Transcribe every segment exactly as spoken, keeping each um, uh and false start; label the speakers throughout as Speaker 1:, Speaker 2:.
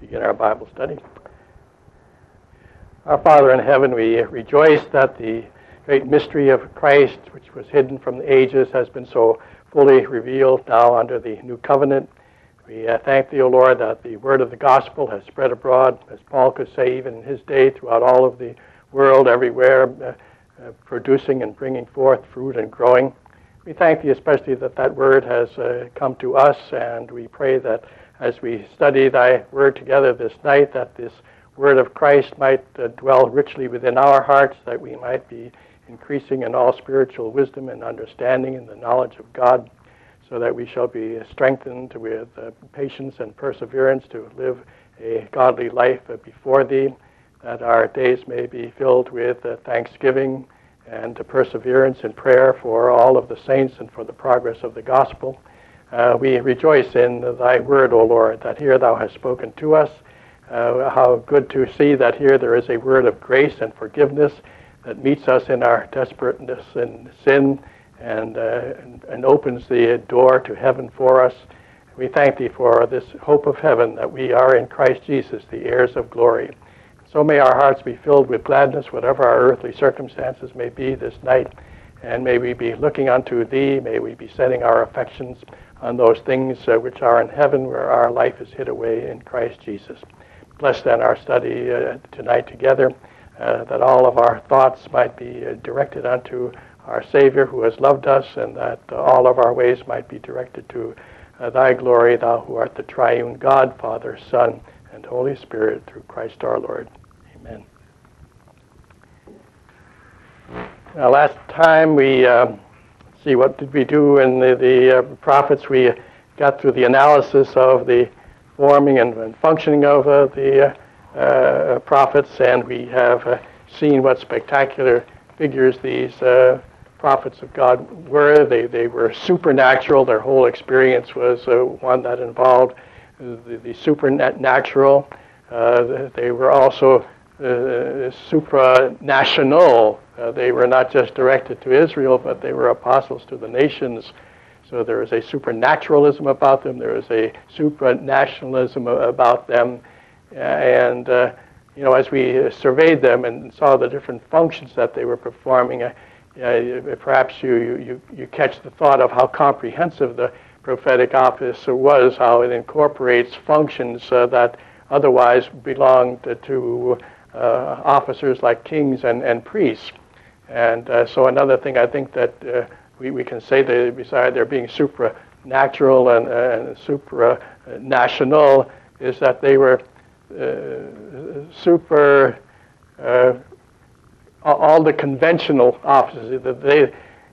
Speaker 1: begin our Bible study. Our Father in heaven, we rejoice that the great mystery of Christ, which was hidden from the ages, has been so fully revealed now under the new covenant. We uh, thank thee, O Lord, that the word of the gospel has spread abroad, as Paul could say, even in his day, throughout all of the world, everywhere, uh, uh, producing and bringing forth fruit and growing. We thank thee especially that that word has uh, come to us, and we pray that as we study thy word together this night, that this word of Christ might uh, dwell richly within our hearts, that we might be increasing in all spiritual wisdom and understanding in the knowledge of God, so that we shall be strengthened with uh, patience and perseverance to live a godly life uh, before thee, that our days may be filled with uh, thanksgiving and uh, perseverance in prayer for all of the saints and for the progress of the gospel. Uh, we rejoice in thy word, O Lord, that here thou hast spoken to us. Uh, how good to see that here there is a word of grace and forgiveness that meets us in our desperateness and sin and, uh, and, and opens the door to heaven for us. We thank thee for this hope of heaven, that we are in Christ Jesus, the heirs of glory. So may our hearts be filled with gladness, whatever our earthly circumstances may be this night, and may we be looking unto thee. May we be setting our affections on those things uh, which are in heaven, where our life is hid away in Christ Jesus. Bless then our study uh, tonight together, uh, that all of our thoughts might be uh, directed unto our Savior who has loved us, and that uh, all of our ways might be directed to uh, thy glory, thou who art the triune God, Father, Son, and Holy Spirit, through Christ our Lord. Amen. Now, last time we uh, see what did we do in the, the uh, prophets. We got through the analysis of the forming and, and functioning of uh, the uh, uh, prophets, and we have uh, seen what spectacular figures these uh, prophets of God were. They they were supernatural. Their whole experience was uh, one that involved the, the supernatural. Uh, they were also uh, supranational. Uh, they were not just directed to Israel, but they were apostles to the nations. So there is a supernaturalism about them. There is a supranationalism about them. And, uh, you know, as we surveyed them and saw the different functions that they were performing, uh, uh, perhaps you, you, you catch the thought of how comprehensive the prophetic office was, how it incorporates functions uh, that otherwise belonged to uh, officers like kings and, and priests. And uh, so another thing I think that uh, we, we can say that besides there being supernatural and, uh, and supranational is that they were uh, super, uh, all the conventional offices. That they,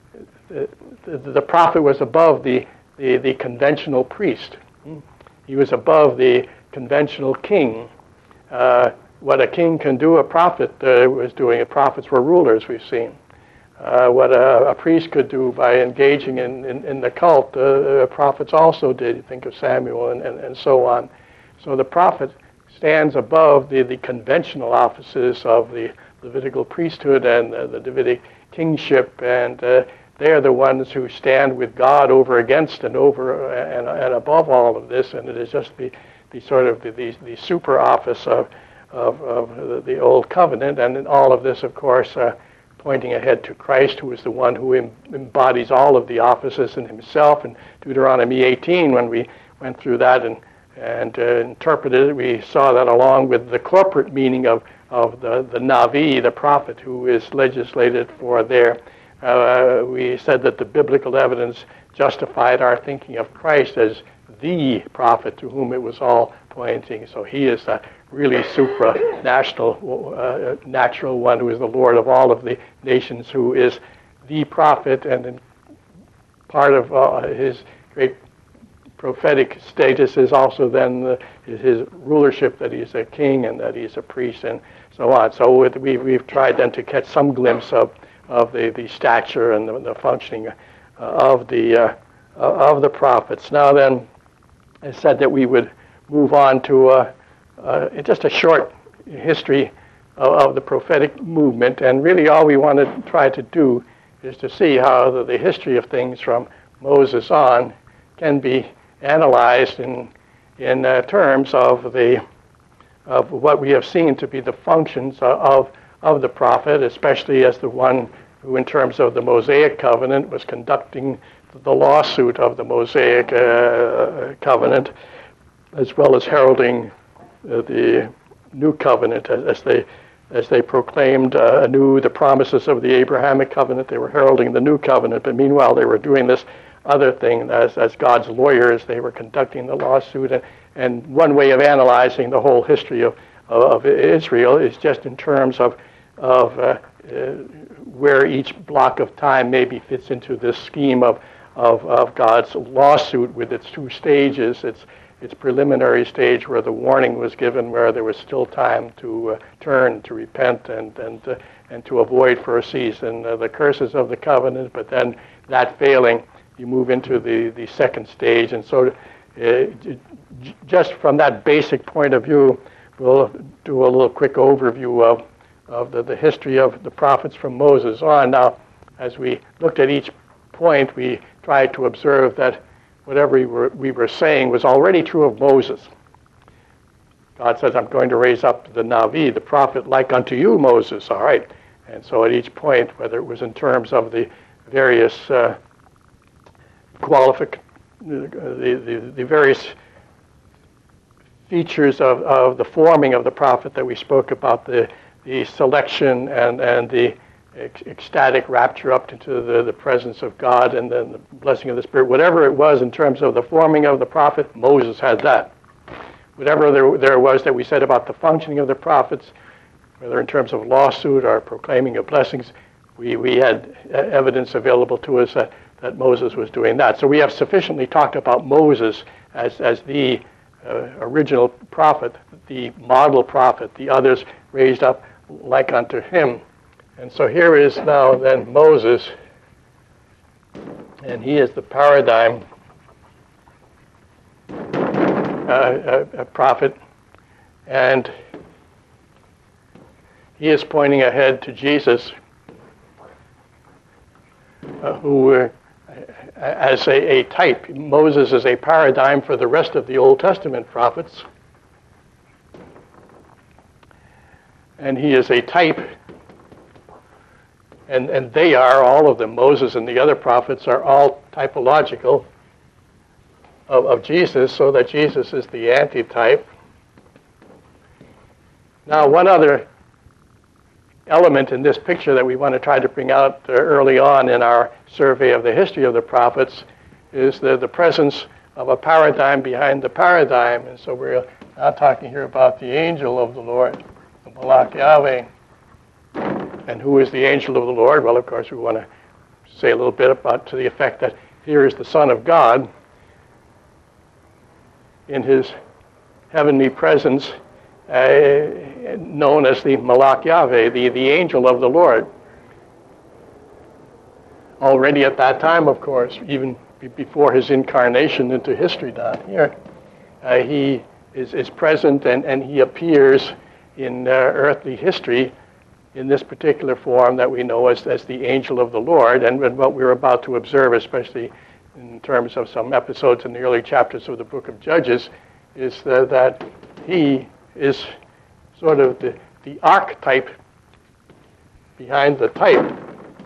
Speaker 1: the, the prophet was above the, the, the conventional priest. He was above the conventional king. Uh, what a king can do, a prophet uh, was doing. Prophets were rulers, we've seen. Uh, what a, a priest could do by engaging in, in, in the cult, uh, prophets also did. You think of Samuel and, and, and so on. So the prophet stands above the, the conventional offices of the Levitical priesthood and uh, the Davidic kingship, and uh, they are the ones who stand with God over against and over and, and above all of this, and it is just the, the sort of the, the, the super office of, of, of the, the Old Covenant, and in all of this, of course, uh, pointing ahead to Christ, who is the one who em- embodies all of the offices in himself. In Deuteronomy eighteen, when we went through that and, and uh, interpreted it, we saw that along with the corporate meaning of, of the, the Navi, the prophet, who is legislated for there. Uh, we said that the biblical evidence justified our thinking of Christ as the prophet to whom it was all pointing. So he is a really supranational, uh, natural one who is the Lord of all of the nations, who is the prophet, and in part of uh, his great prophetic status is also then the, his rulership, that he's a king and that he's a priest and so on. So with, we've, we've tried then to catch some glimpse of, of the, the stature and the, the functioning uh, of the uh, of the prophets. Now then, I said that we would move on to uh, uh, just a short history of, of the prophetic movement, and really all we want to try to do is to see how the, the history of things from Moses on can be analyzed in in uh, terms of the of what we have seen to be the functions of, of the prophet, especially as the one who, in terms of the Mosaic covenant, was conducting the lawsuit of the Mosaic uh, covenant, as well as heralding uh, the new covenant as, as they as they proclaimed uh, anew the promises of the Abrahamic covenant. They were heralding the new covenant, but meanwhile they were doing this other thing as, as God's lawyers. They were conducting the lawsuit, and, and one way of analyzing the whole history of, of Israel is just in terms of, of uh, uh, where each block of time maybe fits into this scheme of, of, of God's lawsuit with its two stages. Its its preliminary stage where the warning was given, where there was still time to uh, turn, to repent, and and uh, and to avoid for a season uh, the curses of the covenant. But then that failing, you move into the, the second stage. And so uh, just from that basic point of view, we'll do a little quick overview of, of the, the history of the prophets from Moses on. Now, as we looked at each point, we tried to observe that whatever we were, we were saying was already true of Moses. God says, I'm going to raise up the Navi, the prophet, like unto you, Moses. All right. And so at each point, whether it was in terms of the various uh, qualific, the, the, the various features of, of the forming of the prophet that we spoke about, the, the selection and, and the ecstatic rapture up into the, the presence of God and then the blessing of the Spirit, whatever it was in terms of the forming of the prophet, Moses had that. Whatever there, there was that we said about the functioning of the prophets, whether in terms of lawsuit or proclaiming of blessings, we, we had evidence available to us that, that Moses was doing that. So we have sufficiently talked about Moses as, as the uh, original prophet, the model prophet, the others raised up like unto him. And so here is now then Moses, and he is the paradigm uh, a, a prophet, and he is pointing ahead to Jesus, uh, who uh, as a, a type. Moses is a paradigm for the rest of the Old Testament prophets, and he is a type. And, and they are, all of them, Moses and the other prophets, are all typological of, of Jesus, so that Jesus is the antitype. Now, one other element in this picture that we want to try to bring out uh, early on in our survey of the history of the prophets is the, the presence of a paradigm behind the paradigm. And so we're now talking here about the angel of the Lord, the Malach Yahweh. And who is the angel of the Lord? Well, of course, we want to say a little bit about to the effect that here is the Son of God in his heavenly presence, uh, known as the Malach Yahweh, the, the angel of the Lord. Already at that time, of course, even b- before his incarnation into history down here, uh, he is, is present and, and he appears in uh, earthly history in this particular form that we know as, as the angel of the Lord. And, and what we're about to observe, especially in terms of some episodes in the early chapters of the book of Judges, is the, that he is sort of the, the archetype behind the type.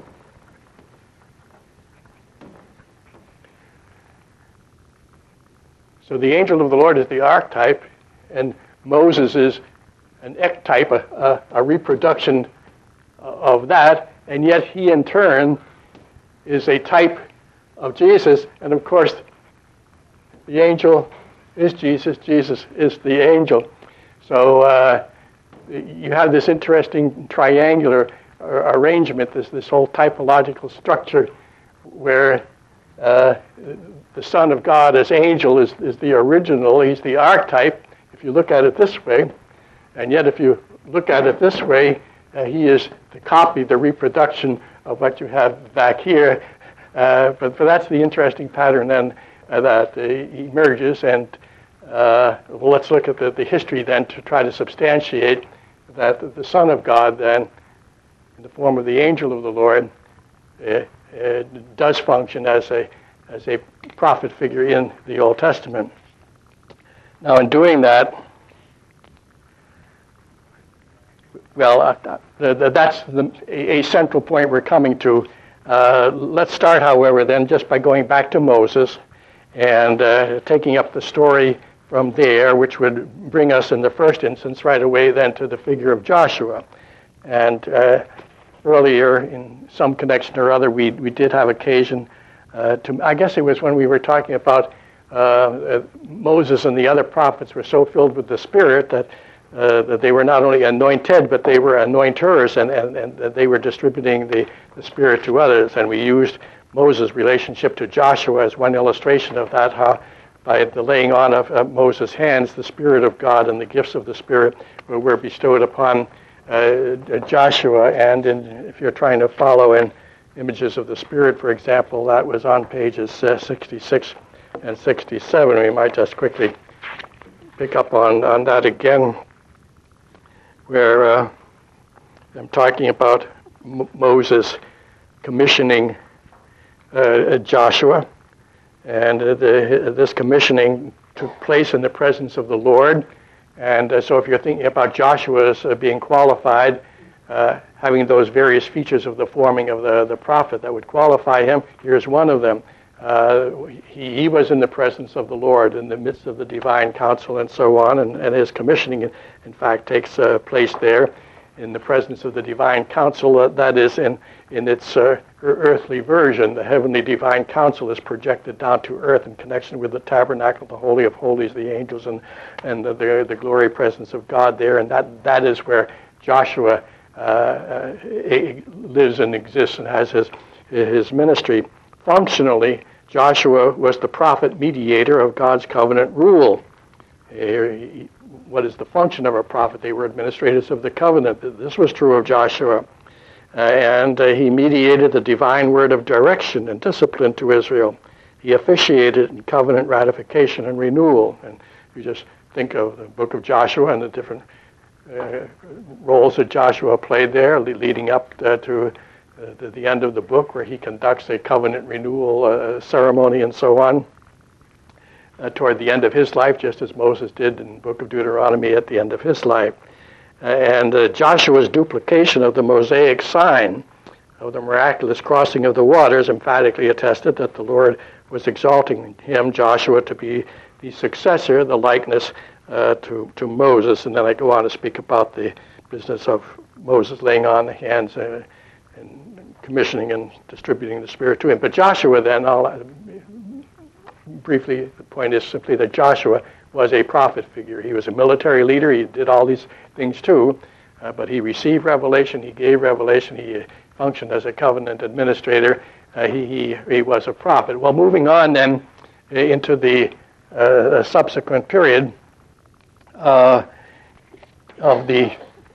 Speaker 1: So the angel of the Lord is the archetype, and Moses is an ectype, a, a, a reproduction of that, and yet he in turn is a type of Jesus. And of course, the angel is Jesus, Jesus is the angel. So uh, you have this interesting triangular uh, arrangement, this, this whole typological structure where uh, the Son of God as angel is, is the original, he's the archetype, if you look at it this way. And yet if you look at it this way, uh, he is the copy, the reproduction of what you have back here. Uh, but, but that's the interesting pattern then uh, that uh, emerges. And uh, well, let's look at the, the history then to try to substantiate that the Son of God then, in the form of the angel of the Lord, uh, uh, does function as a as a prophet figure in the Old Testament. Now, in doing that, well, uh, uh, that's the, a, a central point we're coming to. Uh, let's start, however, then, just by going back to Moses and uh, taking up the story from there, which would bring us in the first instance right away then to the figure of Joshua. And uh, earlier, in some connection or other, we, we did have occasion uh, to, I guess it was when we were talking about uh, uh, Moses and the other prophets were so filled with the Spirit that Uh, that they were not only anointed, but they were anointers, and, and, and they were distributing the, the Spirit to others. And we used Moses' relationship to Joshua as one illustration of that, how by the laying on of uh, Moses' hands, the Spirit of God and the gifts of the Spirit were, were bestowed upon uh, Joshua. And in, if you're trying to follow in images of the Spirit, for example, that was on pages uh, sixty-six and sixty-seven. We might just quickly pick up on, on that again, where uh, I'm talking about M- Moses commissioning uh, Joshua. And uh, the, this commissioning took place in the presence of the Lord. And uh, so if you're thinking about Joshua as uh, being qualified, uh, having those various features of the forming of the, the prophet that would qualify him, here's one of them. Uh, he, he was in the presence of the Lord in the midst of the divine council and so on, and, and his commissioning, in fact, takes uh, place there in the presence of the divine council. Uh, that is, in, in its uh, earthly version, the heavenly divine council is projected down to earth in connection with the tabernacle, the Holy of Holies, the angels, and, and the, the, the glory presence of God there, and that, that is where Joshua uh, uh, lives and exists and has his, his ministry. Functionally, Joshua was the prophet mediator of God's covenant rule. What is the function of a prophet? They were administrators of the covenant. This was true of Joshua. Uh, and uh, he mediated the divine word of direction and discipline to Israel. He officiated in covenant ratification and renewal. And you just think of the book of Joshua and the different uh, roles that Joshua played there, le- leading up uh, to Uh, the, the end of the book, where he conducts a covenant renewal uh, ceremony and so on uh, toward the end of his life, just as Moses did in the book of Deuteronomy at the end of his life. Uh, and uh, Joshua's duplication of the Mosaic sign of the miraculous crossing of the waters emphatically attested that the Lord was exalting him, Joshua, to be the successor, the likeness uh, to, to Moses. And then I go on to speak about the business of Moses laying on the hands uh, and commissioning and distributing the Spirit to him. But Joshua then, I'll, briefly, the point is simply that Joshua was a prophet figure. He was a military leader. He did all these things too, uh, but he received revelation. He gave revelation. He functioned as a covenant administrator. Uh, he, he, he was a prophet. Well, moving on then into the uh, subsequent period uh, of the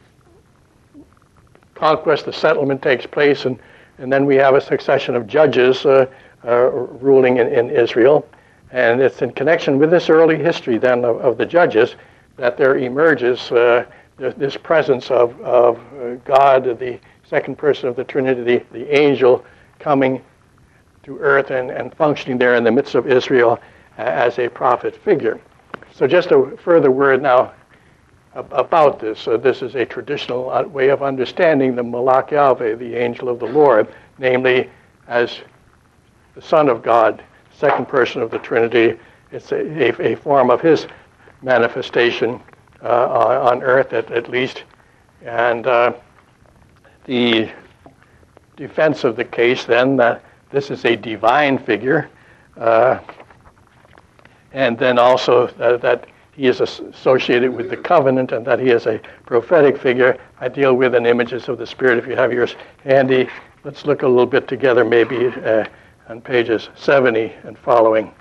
Speaker 1: conquest, the settlement takes place, and, and then we have a succession of judges uh, uh, ruling in, in Israel. And it's in connection with this early history then of, of the judges that there emerges uh, this presence of, of God, the second person of the Trinity, the, the angel coming to earth and, and functioning there in the midst of Israel as a prophet figure. So just a further word now about this. Uh, this is a traditional way of understanding the Malach Yahweh, the angel of the Lord, namely as the Son of God, second person of the Trinity. It's a, a, a form of his manifestation uh, on earth, at, at least. And uh, the defense of the case, then, that this is a divine figure, uh, and then also uh, that he is associated with the covenant and that he is a prophetic figure. I deal with in images of the Spirit. If you have yours handy, let's look a little bit together, maybe uh, on pages seventy and following.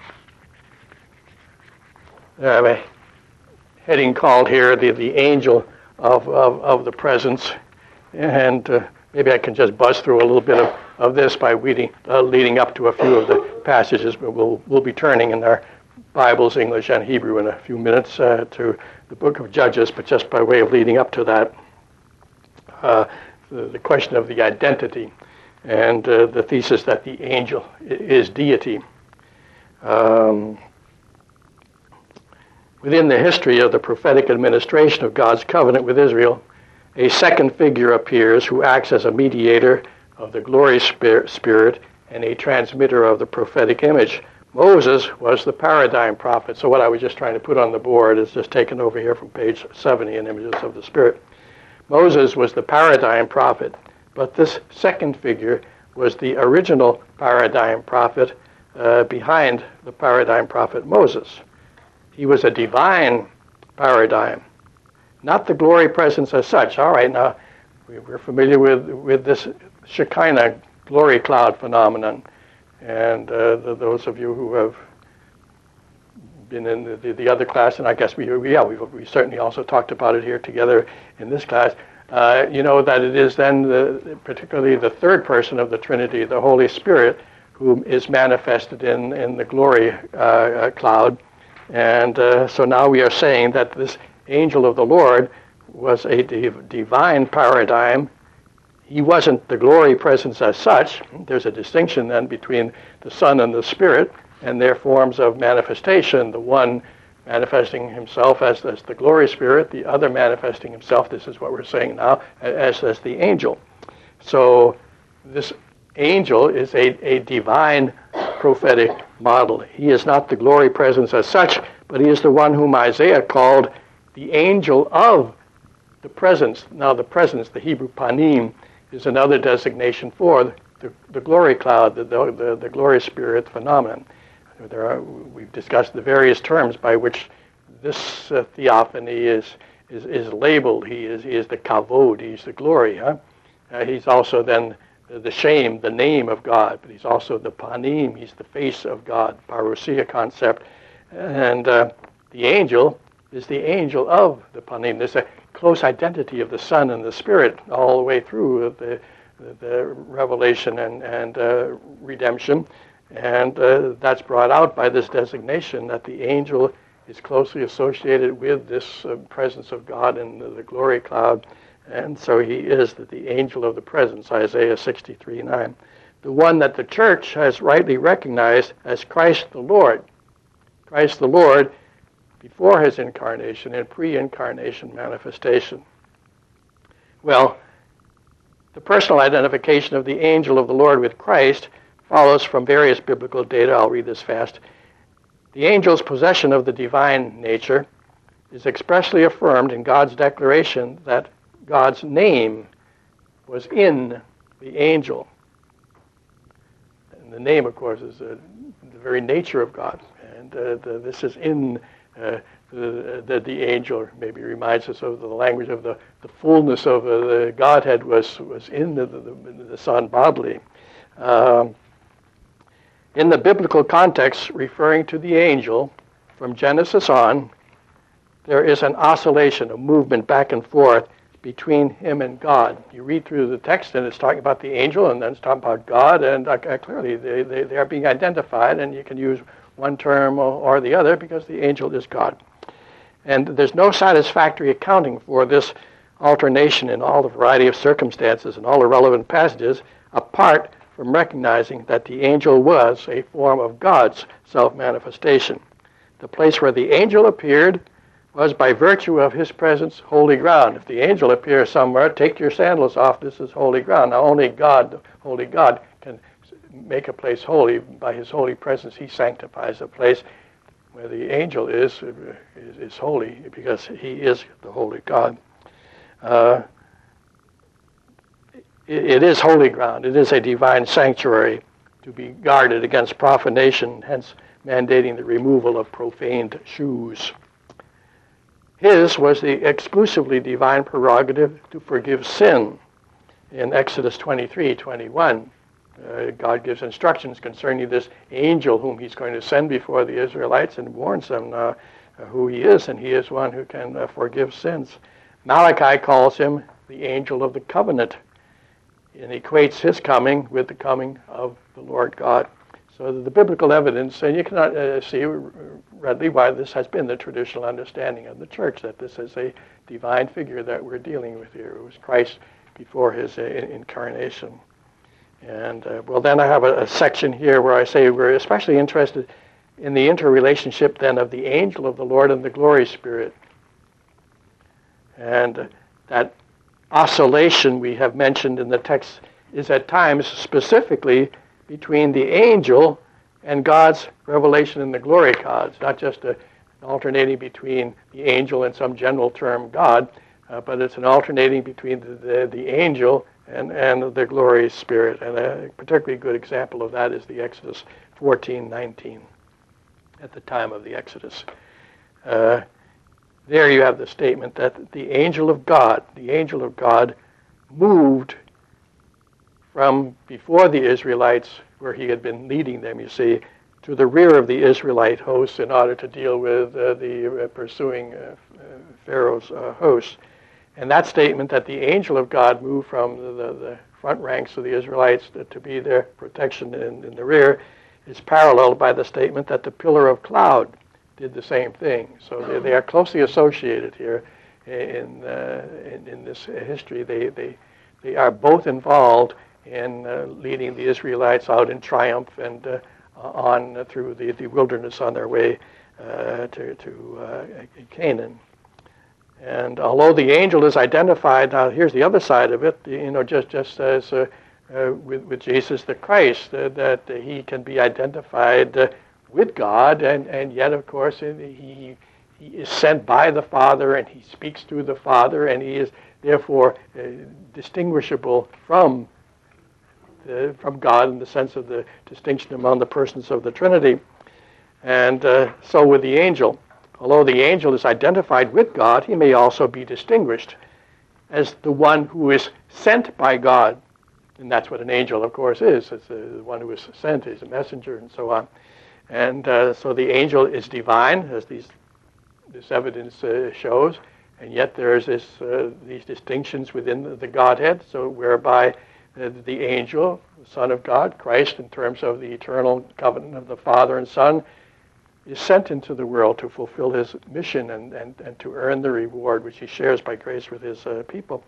Speaker 1: I have a heading called here, the, the angel of, of, of the presence. And uh, maybe I can just buzz through a little bit of, of this by leading, uh, leading up to a few of the passages, but we'll, we'll be turning in our Bibles, English and Hebrew, in a few minutes uh, to the book of Judges, but just by way of leading up to that, uh, the, the question of the identity and uh, the thesis that the angel is deity. Um, within the history of the prophetic administration of God's covenant with Israel, a second figure appears who acts as a mediator of the glory spirit and a transmitter of the prophetic image. Moses was the paradigm prophet. So what I was just trying to put on the board is just taken over here from page seventy in Images of the Spirit. Moses was the paradigm prophet, but this second figure was the original paradigm prophet uh, behind the paradigm prophet Moses. He was a divine paradigm, not the glory presence as such. All right, now we're familiar with, with this Shekinah glory cloud phenomenon. And uh, the, those of you who have been in the, the, the other class, and I guess we, we yeah, we we certainly also talked about it here together in this class, uh, you know that it is then the, particularly the third person of the Trinity, the Holy Spirit, who is manifested in, in the glory uh, uh, cloud. And uh, so now we are saying that this angel of the Lord was a div- divine paradigm. He wasn't the glory presence as such. There's a distinction then between the Son and the Spirit and their forms of manifestation. The one manifesting himself as, as the glory spirit, the other manifesting himself, this is what we're saying now, as, as the angel. So this angel is a, a divine prophetic model. He is not the glory presence as such, but he is the one whom Isaiah called the angel of the presence. Now the presence, the Hebrew panim, is another designation for the, the glory cloud, the, the, the glory spirit phenomenon. There are, we've discussed the various terms by which this uh, theophany is, is is labeled. He is he is the kavod, he's the glory. Huh? Uh, he's also then the shame, the name of God, but he's also the panim, he's the face of God, parousia concept. And uh, the angel is the angel of the panim. There's a close identity of the Son and the Spirit all the way through the, the, the revelation and, and uh, redemption. And uh, that's brought out by this designation that the angel is closely associated with this uh, presence of God in the, the glory cloud. And so he is the, the angel of the presence, Isaiah sixty-three nine. The one that the church has rightly recognized as Christ the Lord. Christ the Lord before his incarnation and pre-incarnation manifestation. Well, the personal identification of the angel of the Lord with Christ follows from various biblical data. I'll read this fast. The angel's possession of the divine nature is expressly affirmed in God's declaration that God's name was in the angel. And the name, of course, is uh, the very nature of God. And uh, the, this is in uh, the, the, the angel. Maybe reminds us of the language of the, the fullness of uh, the Godhead was, was in the, the, the Son bodily. Um, in the biblical context, referring to the angel, from Genesis on, there is an oscillation, a movement back and forth between him and God. You read through the text and it's talking about the angel and then it's talking about God, and uh, clearly they, they, they are being identified, and you can use one term or, or the other because the angel is God. And there's no satisfactory accounting for this alternation in all the variety of circumstances and all the relevant passages apart from recognizing that the angel was a form of God's self-manifestation. The place where the angel appeared was by virtue of his presence holy ground. If the angel appears somewhere, take your sandals off, this is holy ground. Now only God, holy God, can make a place holy. By his holy presence, he sanctifies a place. Where the angel is, is, is holy because he is the holy God. Uh, it, it is holy ground. It is a divine sanctuary to be guarded against profanation, hence mandating the removal of profaned shoes. His was the exclusively divine prerogative to forgive sin. In Exodus twenty-three twenty-one, uh, God gives instructions concerning this angel whom he's going to send before the Israelites and warns them uh, who he is, and he is one who can uh, forgive sins. Malachi calls him the angel of the covenant and equates his coming with the coming of the Lord God. So the biblical evidence, and you cannot uh, see readily why this has been the traditional understanding of the church, that this is a divine figure that we're dealing with here. It was Christ before his uh, incarnation. And, uh, well, then I have a, a section here where I say we're especially interested in the interrelationship then of the angel of the Lord and the glory spirit. And uh, that oscillation we have mentioned in the text is at times specifically between the angel and God's revelation in the glory clouds, not just a, alternating between the angel and some general term God, uh, but it's an alternating between the, the, the angel and, and the glorious spirit. And a particularly good example of that is the Exodus fourteen nineteen, at the time of the Exodus. Uh, there you have the statement that the angel of God, the angel of God moved from before the Israelites, where he had been leading them, you see, to the rear of the Israelite hosts in order to deal with uh, the uh, pursuing uh, Pharaoh's uh, hosts. And that statement that the angel of God moved from the, the, the front ranks of the Israelites to, to be their protection in, in the rear is paralleled by the statement that the pillar of cloud did the same thing. So they, they are closely associated here in, uh, in, in this history. They, they, they are both involved in uh, leading the Israelites out in triumph and uh, on uh, through the, the wilderness on their way uh, to, to uh, Canaan. And although the angel is identified, now here's the other side of it, you know, just, just as uh, uh, with, with Jesus the Christ, uh, that uh, he can be identified uh, with God, and, and yet, of course, he, he is sent by the Father, and he speaks through the Father, and he is therefore uh, distinguishable from Uh, from God in the sense of the distinction among the persons of the Trinity. And uh, so with the angel, although the angel is identified with God, he may also be distinguished as the one who is sent by God. And that's what an angel, of course, is. It's the one who is sent, is a messenger, and so on. And uh, so the angel is divine, as these, this evidence uh, shows, and yet there's this, uh, these distinctions within the, the Godhead, so whereby Uh, the angel, the Son of God, Christ, in terms of the eternal covenant of the Father and Son, is sent into the world to fulfill his mission and, and, and to earn the reward which he shares by grace with his uh, people.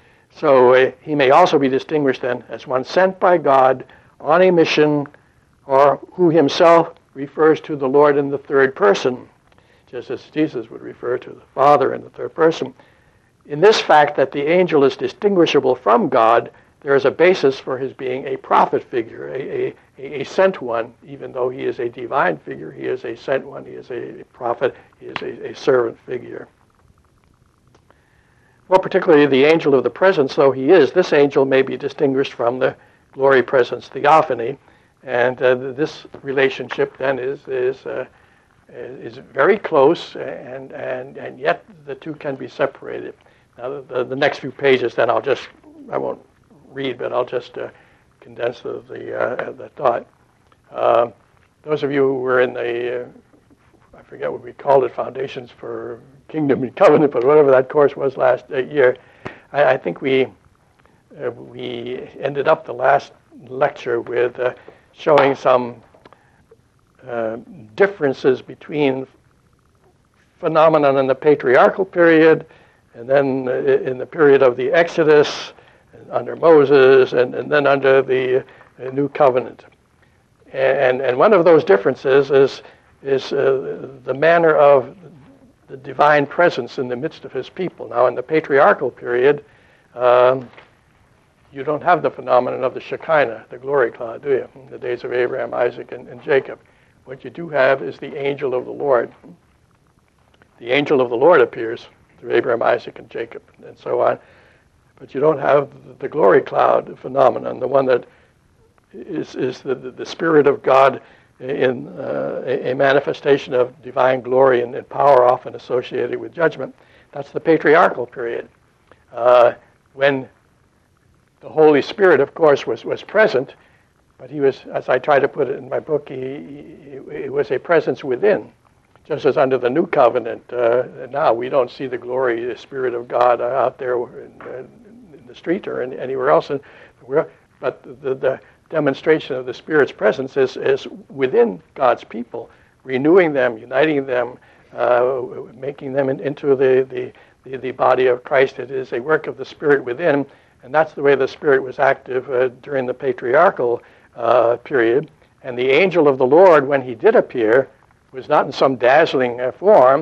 Speaker 1: So uh, he may also be distinguished then as one sent by God on a mission, or who himself refers to the Lord in the third person, just as Jesus would refer to the Father in the third person. In this fact that the angel is distinguishable from God, there is a basis for his being a prophet figure, a, a, a sent one. Even though he is a divine figure, he is a sent one, he is a prophet, he is a, a servant figure. More particularly, the angel of the presence, though he is, this angel may be distinguished from the glory presence theophany, and uh, this relationship then is is uh, is very close, and, and, and yet the two can be separated. Now, the, the next few pages, then I'll just, I won't read, but I'll just uh, condense the the, uh, the thought. Uh, those of you who were in the, uh, I forget what we called it, Foundations for Kingdom and Covenant, but whatever that course was last uh, year, I, I think we uh, we ended up the last lecture with uh, showing some uh, differences between phenomenon in the patriarchal period and then uh, in the period of the Exodus, under Moses, and, and then under the uh, New Covenant. And, and one of those differences is, is uh, the manner of the divine presence in the midst of his people. Now, in the patriarchal period, um, you don't have the phenomenon of the Shekinah, the glory cloud, do you? In the days of Abraham, Isaac, and, and Jacob. What you do have is the angel of the Lord. The angel of the Lord appears through Abraham, Isaac, and Jacob, and so on. But you don't have the glory cloud phenomenon, the one that is, is the, the Spirit of God in uh, a, a manifestation of divine glory and, and power often associated with judgment. That's the patriarchal period. Uh, when the Holy Spirit, of course, was, was present, but he was, as I try to put it in my book, he, he, it was a presence within. Just as under the New Covenant, uh, now we don't see the glory, the Spirit of God out there in, in the street or in, anywhere else. In the world. But the, the demonstration of the Spirit's presence is, is within God's people, renewing them, uniting them, uh, making them in, into the, the, the, the body of Christ. It is a work of the Spirit within, and that's the way the Spirit was active uh, during the patriarchal uh, period. And the angel of the Lord, when he did appear, was not in some dazzling uh, form,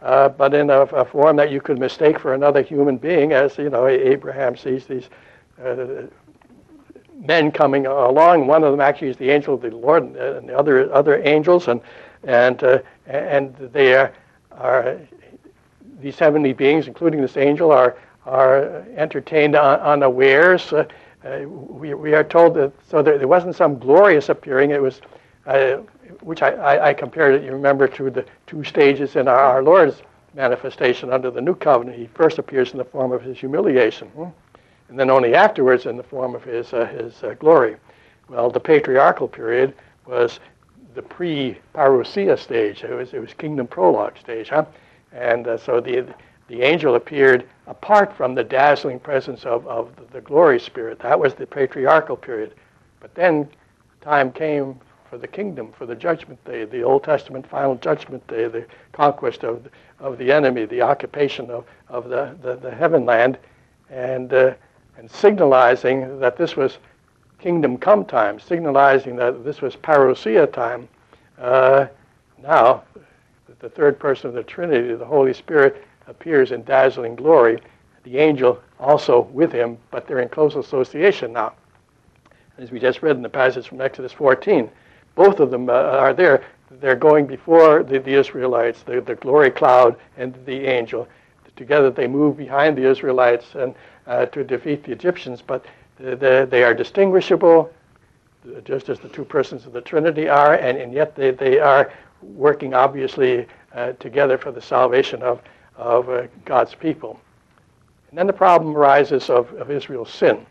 Speaker 1: uh, but in a, a form that you could mistake for another human being, as you know, Abraham sees these uh, men coming along. One of them actually is the angel of the Lord, and the other other angels, and and uh, and they are, are these heavenly beings, including this angel, are are entertained un- unawares. Uh, uh, we we are told that so there, there wasn't some glorious appearing. It was, uh, which I, I, I compared it. You remember to the two stages in our, our Lord's manifestation under the new covenant. He first appears in the form of his humiliation. Hmm? And then only afterwards in the form of his uh, his uh, glory. Well, the patriarchal period was the pre-parousia stage. It was it was kingdom prologue stage, huh? And uh, so the the angel appeared apart from the dazzling presence of of the, the glory spirit. That was the patriarchal period. But then time came for the kingdom, for the judgment day, the Old Testament final judgment day, the conquest of of the enemy, the occupation of of the the, the heaven land, and. Uh, and signalizing that this was kingdom come time, signalizing that this was parousia time. Uh, now, the third person of the Trinity, the Holy Spirit, appears in dazzling glory. The angel also with him, but they're in close association now. As we just read in the passage from Exodus fourteen, both of them uh, are there. They're going before the, the Israelites, the, the glory cloud and the angel. Together they move behind the Israelites and uh, to defeat the Egyptians, but the, the, they are distinguishable, just as the two persons of the Trinity are, and, and yet they, they are working obviously uh, together for the salvation of, of uh, God's people. And then the problem arises of, of Israel's sin.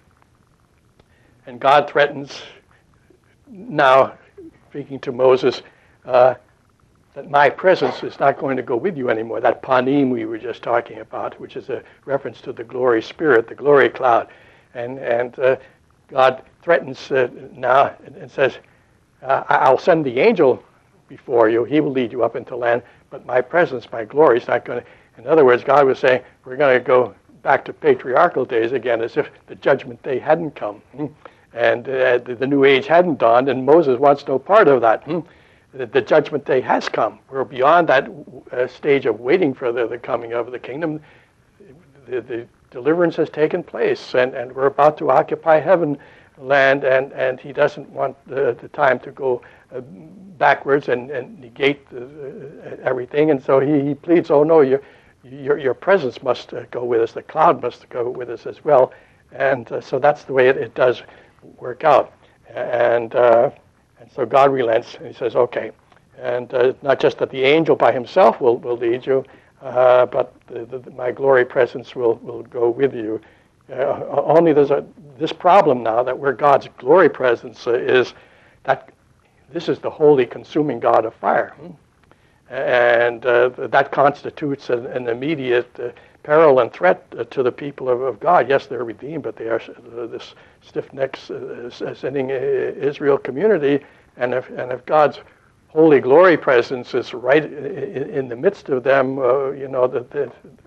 Speaker 1: And God threatens, now speaking to Moses, uh, that my presence is not going to go with you anymore. That panim we were just talking about, which is a reference to the glory spirit, the glory cloud. And and uh, God threatens uh, now and, and says, uh, I'll send the angel before you. He will lead you up into land, but my presence, my glory is not going to... In other words, God was saying, we're going to go back to patriarchal days again, as if the judgment day hadn't come. Hmm? And uh, the, the new age hadn't dawned, and Moses wants no part of that. Hmm? The judgment day has come. We're beyond that uh, stage of waiting for the, the coming of the kingdom. The, the deliverance has taken place, and, and we're about to occupy heaven land, and, and he doesn't want the, the time to go uh, backwards and, and negate uh, everything. And so he, he pleads, oh no, your, your, your presence must uh, go with us. The cloud must go with us as well. And uh, so that's the way it, it does work out. And... Uh, And so God relents, and he says, okay. And uh, not just that the angel by himself will, will lead you, uh, but the, the, my glory presence will, will go with you. Uh, only there's a, this problem now that where God's glory presence uh, is, that this is the holy consuming God of fire. Hmm? And uh, that constitutes an, an immediate uh, peril and threat uh, to the people of, of God. Yes, they're redeemed, but they are uh, this stiff-necked, uh, sinning uh, Israel community. And if and if God's holy glory presence is right in, in the midst of them, uh, you know, that, that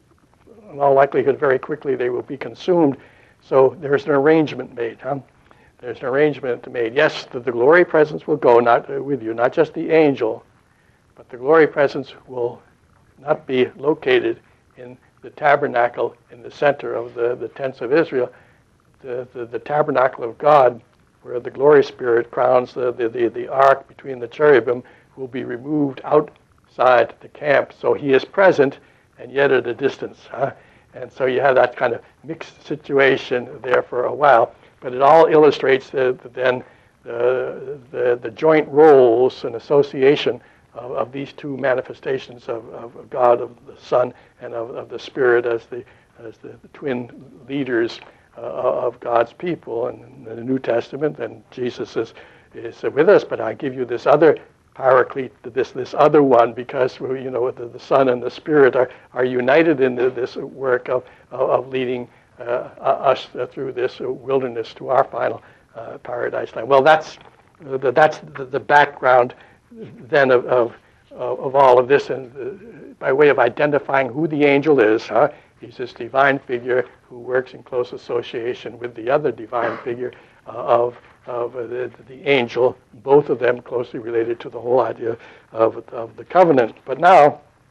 Speaker 1: in all likelihood, very quickly they will be consumed. So there's an arrangement made. Huh? There's an arrangement made. Yes, the, the glory presence will go not uh, with you, not just the angel, but the glory presence will not be located in the tabernacle in the center of the, the tents of Israel. The, the, the tabernacle of God, where the glory spirit crowns the, the, the, the ark between the cherubim, will be removed outside the camp. So he is present and yet at a distance. Huh? And so you have that kind of mixed situation there for a while. But it all illustrates the, the, then the, the, the joint roles and association Of, of these two manifestations of, of God, of the Son, and of, of the Spirit as the as the, the twin leaders uh, of God's people. And in the New Testament, and Jesus is is with us, but I give you this other paraclete, this this other one, because you know the, the Son and the Spirit are, are united in the, this work of of, of leading uh, us through this wilderness to our final uh, paradise land. Well, that's the, that's the, the background then of, of of all of this, and uh, by way of identifying who the angel is. Huh? He's this divine figure who works in close association with the other divine figure uh, of of uh, the, the angel, both of them closely related to the whole idea of of the covenant. But now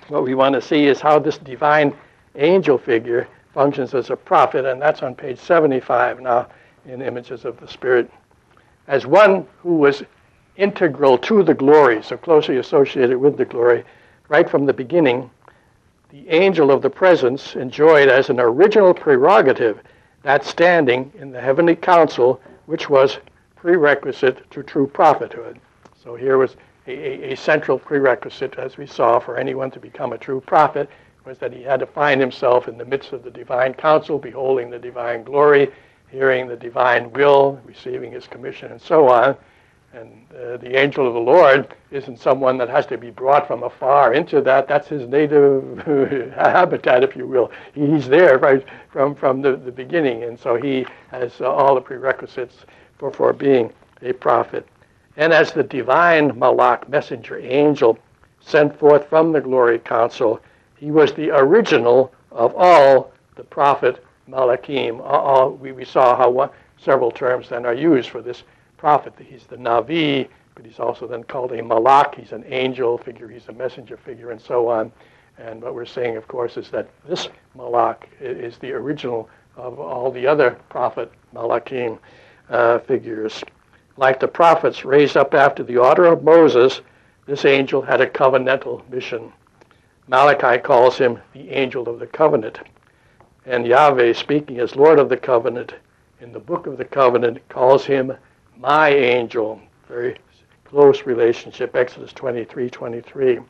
Speaker 1: what we want to see is how this divine angel figure functions as a prophet, and that's on page seventy-five now in Images of the Spirit. As one who was integral to the glory, so closely associated with the glory, right from the beginning, the angel of the presence enjoyed as an original prerogative that standing in the heavenly council which was prerequisite to true prophethood. So here was a, a, a central prerequisite, as we saw, for anyone to become a true prophet, was that he had to find himself in the midst of the divine council, beholding the divine glory, hearing the divine will, receiving his commission, and so on. And uh, the angel of the Lord isn't someone that has to be brought from afar into that. That's his native habitat, if you will. He's there right from, from the, the beginning, and so he has uh, all the prerequisites for, for being a prophet. And as the divine Malach, messenger angel, sent forth from the glory council, he was the original of all the prophet Malachim. All, we, we saw how one, several terms then are used for this prophet. He's the Navi, but he's also then called a Malach. He's an angel figure, he's a messenger figure, and so on. And what we're saying, of course, is that this Malach is the original of all the other prophet Malachim uh, figures. Like the prophets raised up after the order of Moses, this angel had a covenantal mission. Malachi calls him the angel of the covenant. And Yahweh, speaking as Lord of the covenant, in the book of the covenant, calls him my angel. Very close relationship, Exodus twenty-three twenty-three.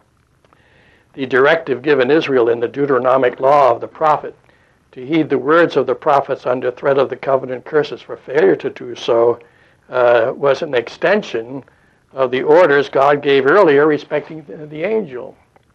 Speaker 1: The directive given Israel in the Deuteronomic law of the prophet to heed the words of the prophets under threat of the covenant curses for failure to do so uh, was an extension of the orders God gave earlier respecting the, the angel.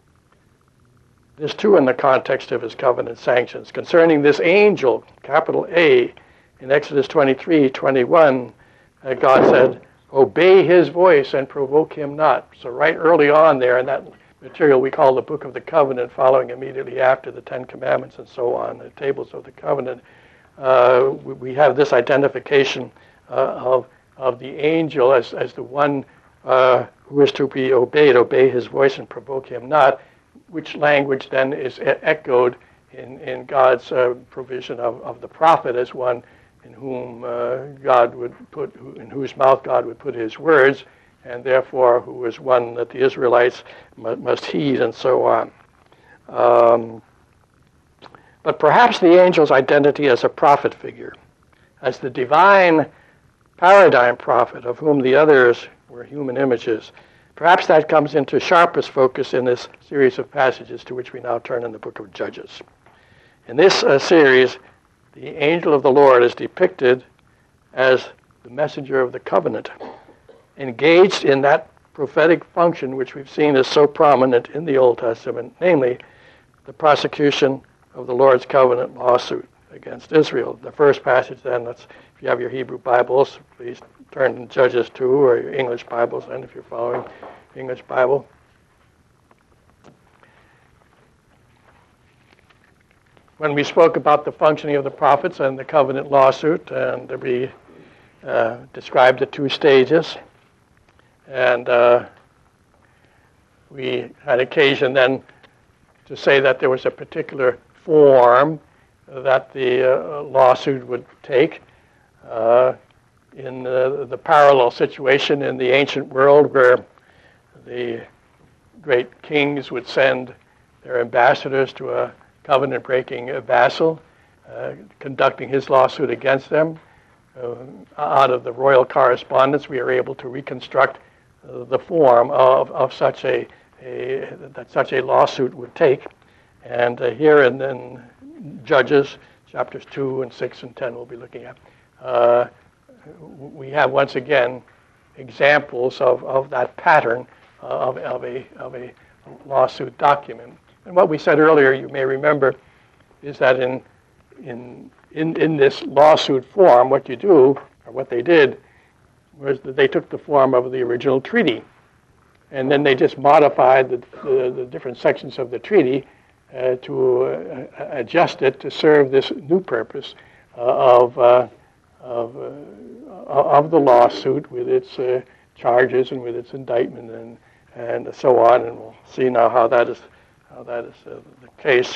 Speaker 1: This too in the context of his covenant sanctions. Concerning this angel, capital A, in Exodus twenty-three twenty-one, uh, God said, obey his voice and provoke him not. So right early on there in that material we call the Book of the Covenant, following immediately after the Ten Commandments and so on, the tables of the covenant, uh, we, we have this identification uh, of, of the angel as, as the one uh, who is to be obeyed, obey his voice and provoke him not, which language then is e- echoed in, in God's uh, provision of, of the prophet as one in whom uh, God would put, in whose mouth God would put his words, and therefore who is one that the Israelites mu- must heed, and so on. Um, but perhaps the angel's identity as a prophet figure, as the divine paradigm prophet of whom the others were human images, perhaps that comes into sharpest focus in this series of passages to which we now turn in the book of Judges. In this uh, series, the angel of the Lord is depicted as the messenger of the covenant, engaged in that prophetic function which we've seen is so prominent in the Old Testament, namely the prosecution of the Lord's covenant lawsuit against Israel. The first passage then, let's, if you have your Hebrew Bibles, please turn to Judges two, or your English Bibles, and if you're following English Bible. When we spoke about the functioning of the prophets and the covenant lawsuit, and we uh, described the two stages, and uh, we had occasion then to say that there was a particular form that the uh, lawsuit would take uh, in the, the parallel situation in the ancient world where the great kings would send their ambassadors to a covenant-breaking vassal, uh, conducting his lawsuit against them. Uh, out of the royal correspondence, we are able to reconstruct uh, the form of, of such a, a that such a lawsuit would take. And uh, here in, in Judges, chapters two and six and ten, we'll be looking at. Uh, we have once again examples of, of that pattern uh, of, of a of a lawsuit document. And what we said earlier, you may remember, is that in in in in this lawsuit form, what you do, or what they did, was that they took the form of the original treaty, and then they just modified the the, the different sections of the treaty uh, to uh, adjust it to serve this new purpose uh, of uh, of uh, of the lawsuit with its uh, charges and with its indictment and and so on. And we'll see now how that is how that is uh, the case.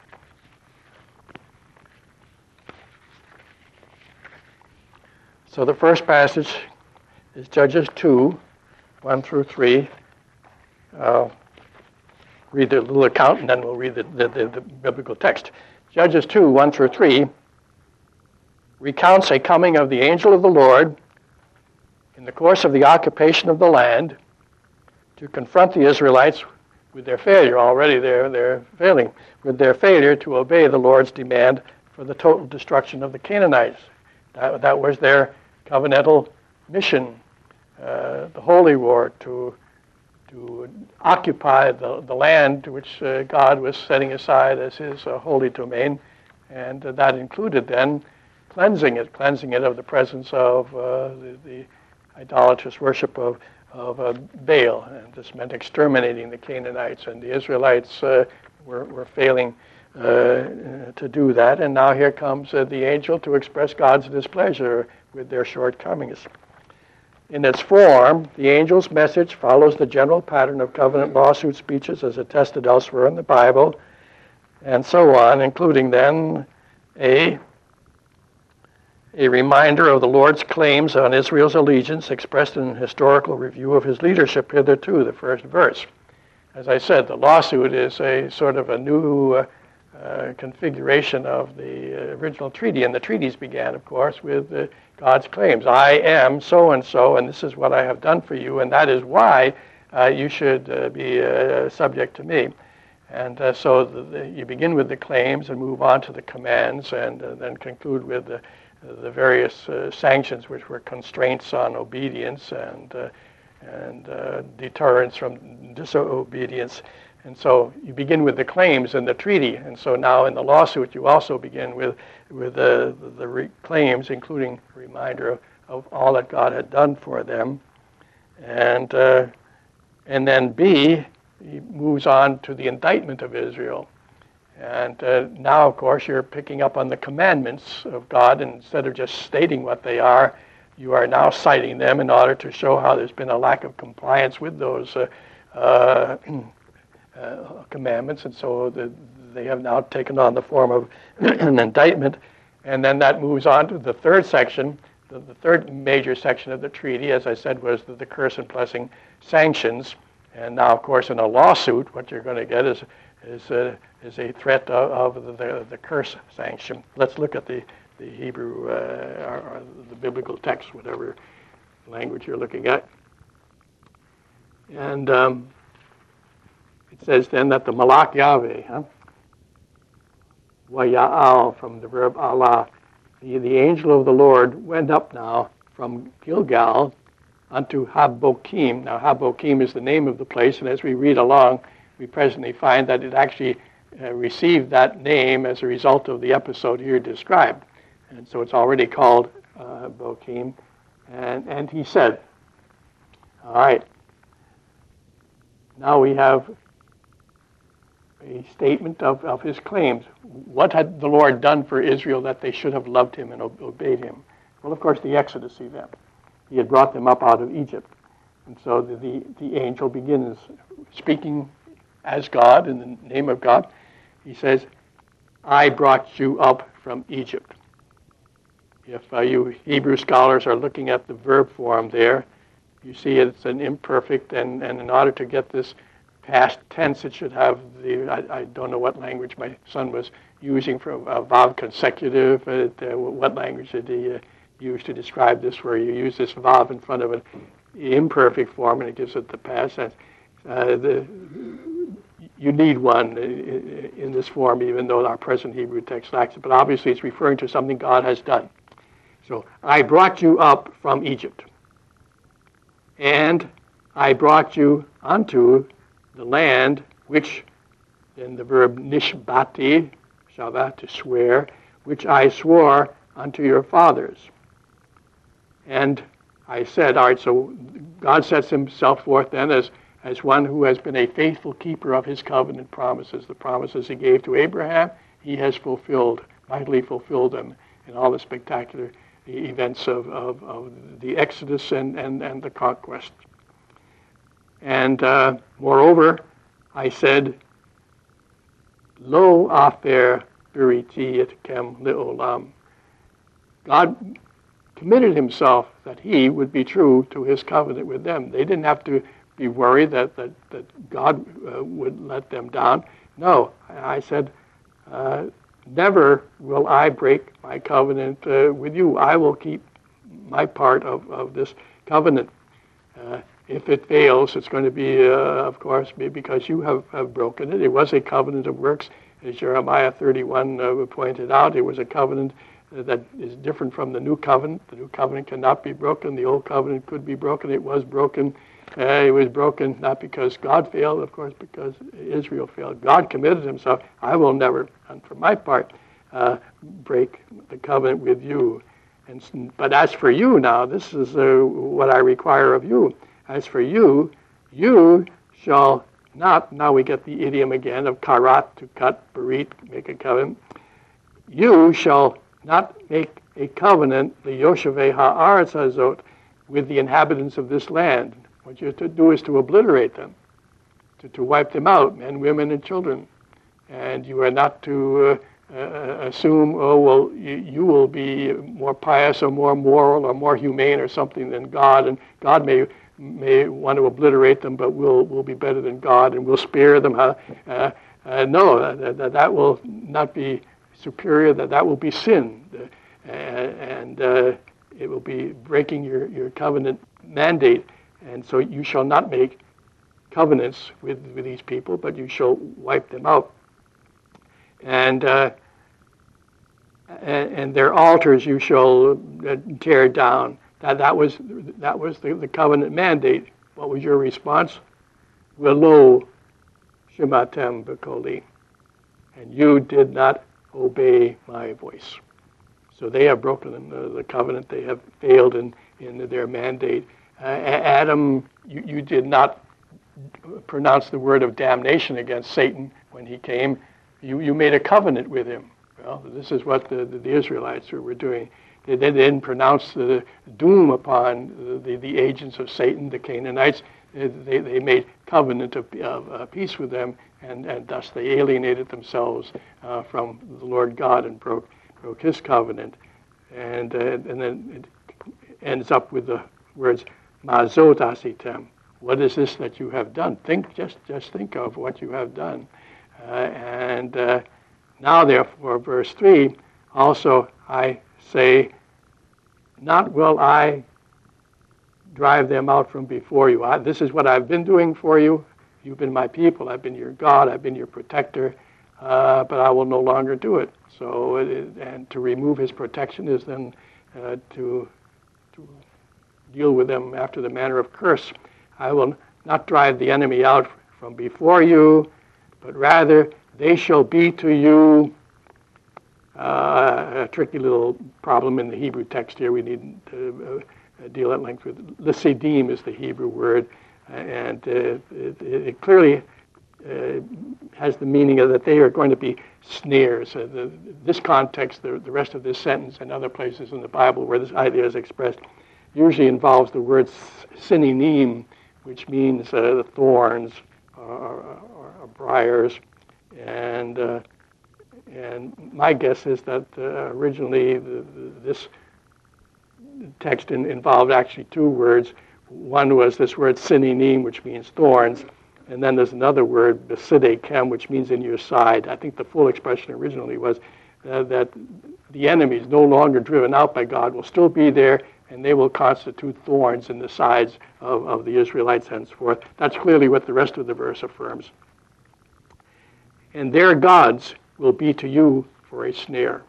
Speaker 1: So the first passage is Judges two, one through three. I'll read the little account, and then we'll read the, the, the, the biblical text. Judges two, one through three recounts a coming of the angel of the Lord in the course of the occupation of the land to confront the Israelites with their failure. Already they're, they're failing, with their failure to obey the Lord's demand for the total destruction of the Canaanites. That, that was their covenantal mission, uh, the holy war, to to occupy the, the land which uh, God was setting aside as his uh, holy domain, and uh, that included then cleansing it, cleansing it of the presence of uh, the, the idolatrous worship of, of uh, Baal, and this meant exterminating the Canaanites, and the Israelites uh, were, were failing uh, to do that, and now here comes uh, the angel to express God's displeasure with their shortcomings. In its form, the angel's message follows the general pattern of covenant lawsuit speeches as attested elsewhere in the Bible, and so on, including then a, a reminder of the Lord's claims on Israel's allegiance expressed in a historical review of his leadership hitherto, the first verse. As I said, the lawsuit is a sort of a new uh, uh, configuration of the original treaty, and the treaties began, of course, with uh, God's claims. I am so-and-so, and this is what I have done for you, and that is why uh, you should uh, be uh, subject to me. And uh, so the, the, you begin with the claims and move on to the commands, and uh, then conclude with the, the various uh, sanctions, which were constraints on obedience and, uh, and uh, deterrence from disobedience. And so you begin with the claims in the treaty, and so now in the lawsuit you also begin with with the the re- claims, including a reminder of, of all that God had done for them, and uh, and then B, he moves on to the indictment of Israel, and uh, now of course you're picking up on the commandments of God, and instead of just stating what they are, you are now citing them in order to show how there's been a lack of compliance with those Uh, uh, Uh, commandments, and so the, they have now taken on the form of an indictment, and then that moves on to the third section. The, the third major section of the treaty, as I said, was the, the curse and blessing sanctions, and now, of course, in a lawsuit, what you're going to get is is a, is a threat of, of the, the the curse sanction. Let's look at the the Hebrew uh, or, or the biblical text, whatever language you're looking at, and. Um, It says then that the Malach Yahweh, huh? Waya'al, from the verb Allah, the, the angel of the Lord went up now from Gilgal unto Habokim. Now Habokim is the name of the place, and as we read along, we presently find that it actually uh, received that name as a result of the episode here described. And so it's already called uh, Bokim. And, and he said, all right, now we have a statement of, of his claims. What had the Lord done for Israel that they should have loved him and obeyed him? Well, of course, the Exodus event. He had brought them up out of Egypt. And so the, the, the angel begins speaking as God, in the name of God. He says, I brought you up from Egypt. If uh, you Hebrew scholars are looking at the verb form there, you see it's an imperfect, and, and in order to get this past tense, it should have the, I, I don't know what language my son was using for uh, vav consecutive. Uh, uh, what language did he uh, use to describe this, where you use this vav in front of an imperfect form and it gives it the past tense. Uh, the, you need one in, in this form, even though our present Hebrew text lacks it. But obviously it's referring to something God has done. So, I brought you up from Egypt, and I brought you unto the land which, in the verb nishbati, shavah, to swear, which I swore unto your fathers. And I said, all right, so God sets himself forth then as, as one who has been a faithful keeper of his covenant promises. The promises he gave to Abraham, he has fulfilled, mightily fulfilled them in all the spectacular events of, of, of the Exodus and, and, and the conquest. And uh, moreover, I said, Lo afer biriti etkem leolam. God committed himself that he would be true to his covenant with them. They didn't have to be worried that, that, that God uh, would let them down. No, I said, uh, never will I break my covenant uh, with you. I will keep my part of, of this covenant. Uh, if it fails, it's going to be, uh, of course, because you have, have broken it. It was a covenant of works, as Jeremiah thirty-one uh, pointed out. It was a covenant that is different from the new covenant. The new covenant cannot be broken. The old covenant could be broken. It was broken. Uh, it was broken not because God failed, of course, because Israel failed. God committed himself. I will never, and for my part, uh, break the covenant with you. And, but as for you now, this is uh, what I require of you. As for you, you shall not, now we get the idiom again of karat, to cut, berit, make a covenant. You shall not make a covenant, the Yoshevei ha'aretz hazot, with the inhabitants of this land. What you have to do is to obliterate them, to, to wipe them out, men, women, and children. And you are not to uh, uh, assume, oh, well, you, you will be more pious or more moral or more humane or something than God, and God may may want to obliterate them, but we'll, we'll be better than God, and we'll spare them. Huh? Uh, uh, no, that, that, that will not be superior, that that will be sin. Uh, and uh, it will be breaking your, your covenant mandate. And so you shall not make covenants with, with these people, but you shall wipe them out. And, uh, and, and their altars you shall uh, tear down. That, that was, that was the, the covenant mandate. What was your response? Velo shematem b'koli. And you did not obey my voice. So they have broken the, the covenant. They have failed in, in their mandate. Uh, Adam, you, you did not pronounce the word of damnation against Satan when he came. You, you made a covenant with him. Well, this is what the, the, the Israelites were doing. They, they didn't pronounce the doom upon the, the, the agents of Satan, the Canaanites. They, they made covenant of, of uh, peace with them, and, and thus they alienated themselves uh, from the Lord God and broke broke his covenant. And, uh, and then it ends up with the words, Mazot asitem. What is this that you have done? Think, just, just think of what you have done. Uh, and uh, now, therefore, verse three, also I say, not will I drive them out from before you. I, this is what I've been doing for you. You've been my people. I've been your God. I've been your protector. Uh, but I will no longer do it. So, it is, and to remove his protection is then uh, to, to deal with them after the manner of curse. I will not drive the enemy out from before you, but rather they shall be to you. Uh, a tricky little problem in the Hebrew text here. We need to uh, deal at length with. Lesidim is the Hebrew word, and uh, it, it clearly uh, has the meaning of that they are going to be snares. Uh, the, this context, the, the rest of this sentence, and other places in the Bible where this idea is expressed, usually involves the word sininim, which means uh, the thorns or, or, or briars, and uh, and my guess is that uh, originally the, the, this text in, involved actually two words. One was this word sininim, which means thorns, and then there's another word, besidekem, which means in your side. I think the full expression originally was uh, that the enemies, no longer driven out by God, will still be there, and they will constitute thorns in the sides of, of the Israelites henceforth. That's clearly what the rest of the verse affirms. And their gods will be to you for a snare.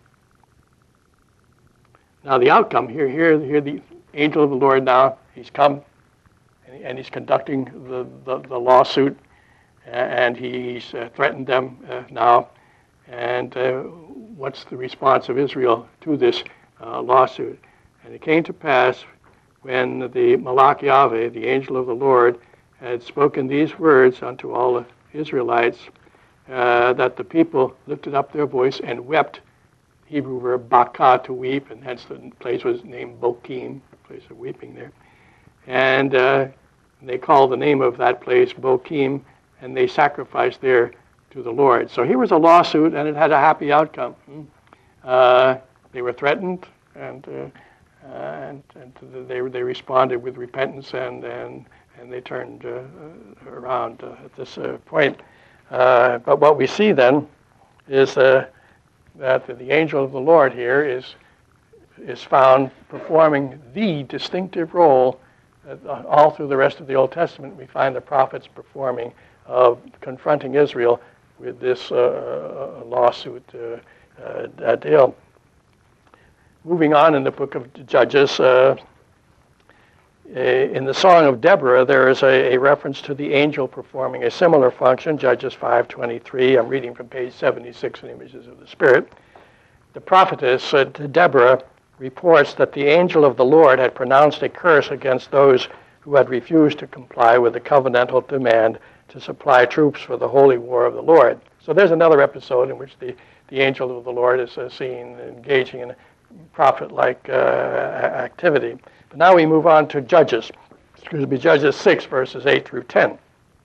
Speaker 1: Now the outcome, here, here, here the angel of the Lord now, he's come, and, and he's conducting the, the, the lawsuit, and he's uh, threatened them uh, now. And uh, what's the response of Israel to this uh, lawsuit? And it came to pass when the Malach Yahweh, the angel of the Lord, had spoken these words unto all the Israelites, uh, that the people lifted up their voice and wept. Hebrew verb baka, to weep, and hence the place was named Bokim, place of weeping there. And uh, they called the name of that place Bokim, and they sacrificed there to the Lord. So here was a lawsuit, and it had a happy outcome. Uh, they were threatened, and uh, uh, and, and they they responded with repentance, and and and they turned uh, around uh, at this uh, point. Uh, but what we see then is uh, that the angel of the Lord here is is found performing the distinctive role uh, all through the rest of the Old Testament. We find the prophets performing of confronting Israel with this uh, lawsuit uh, uh, deal. Moving on in the book of Judges, uh, in the Song of Deborah, there is a, a reference to the angel performing a similar function, Judges five twenty-three. I'm reading from page seventy-six in Images of the Spirit. The prophetess uh, Deborah reports that the angel of the Lord had pronounced a curse against those who had refused to comply with the covenantal demand to supply troops for the holy war of the Lord. So there's another episode in which the, the angel of the Lord is uh, seen engaging in a prophet-like uh, activity. But now we move on to Judges. Excuse me, Judges six, verses eight through ten.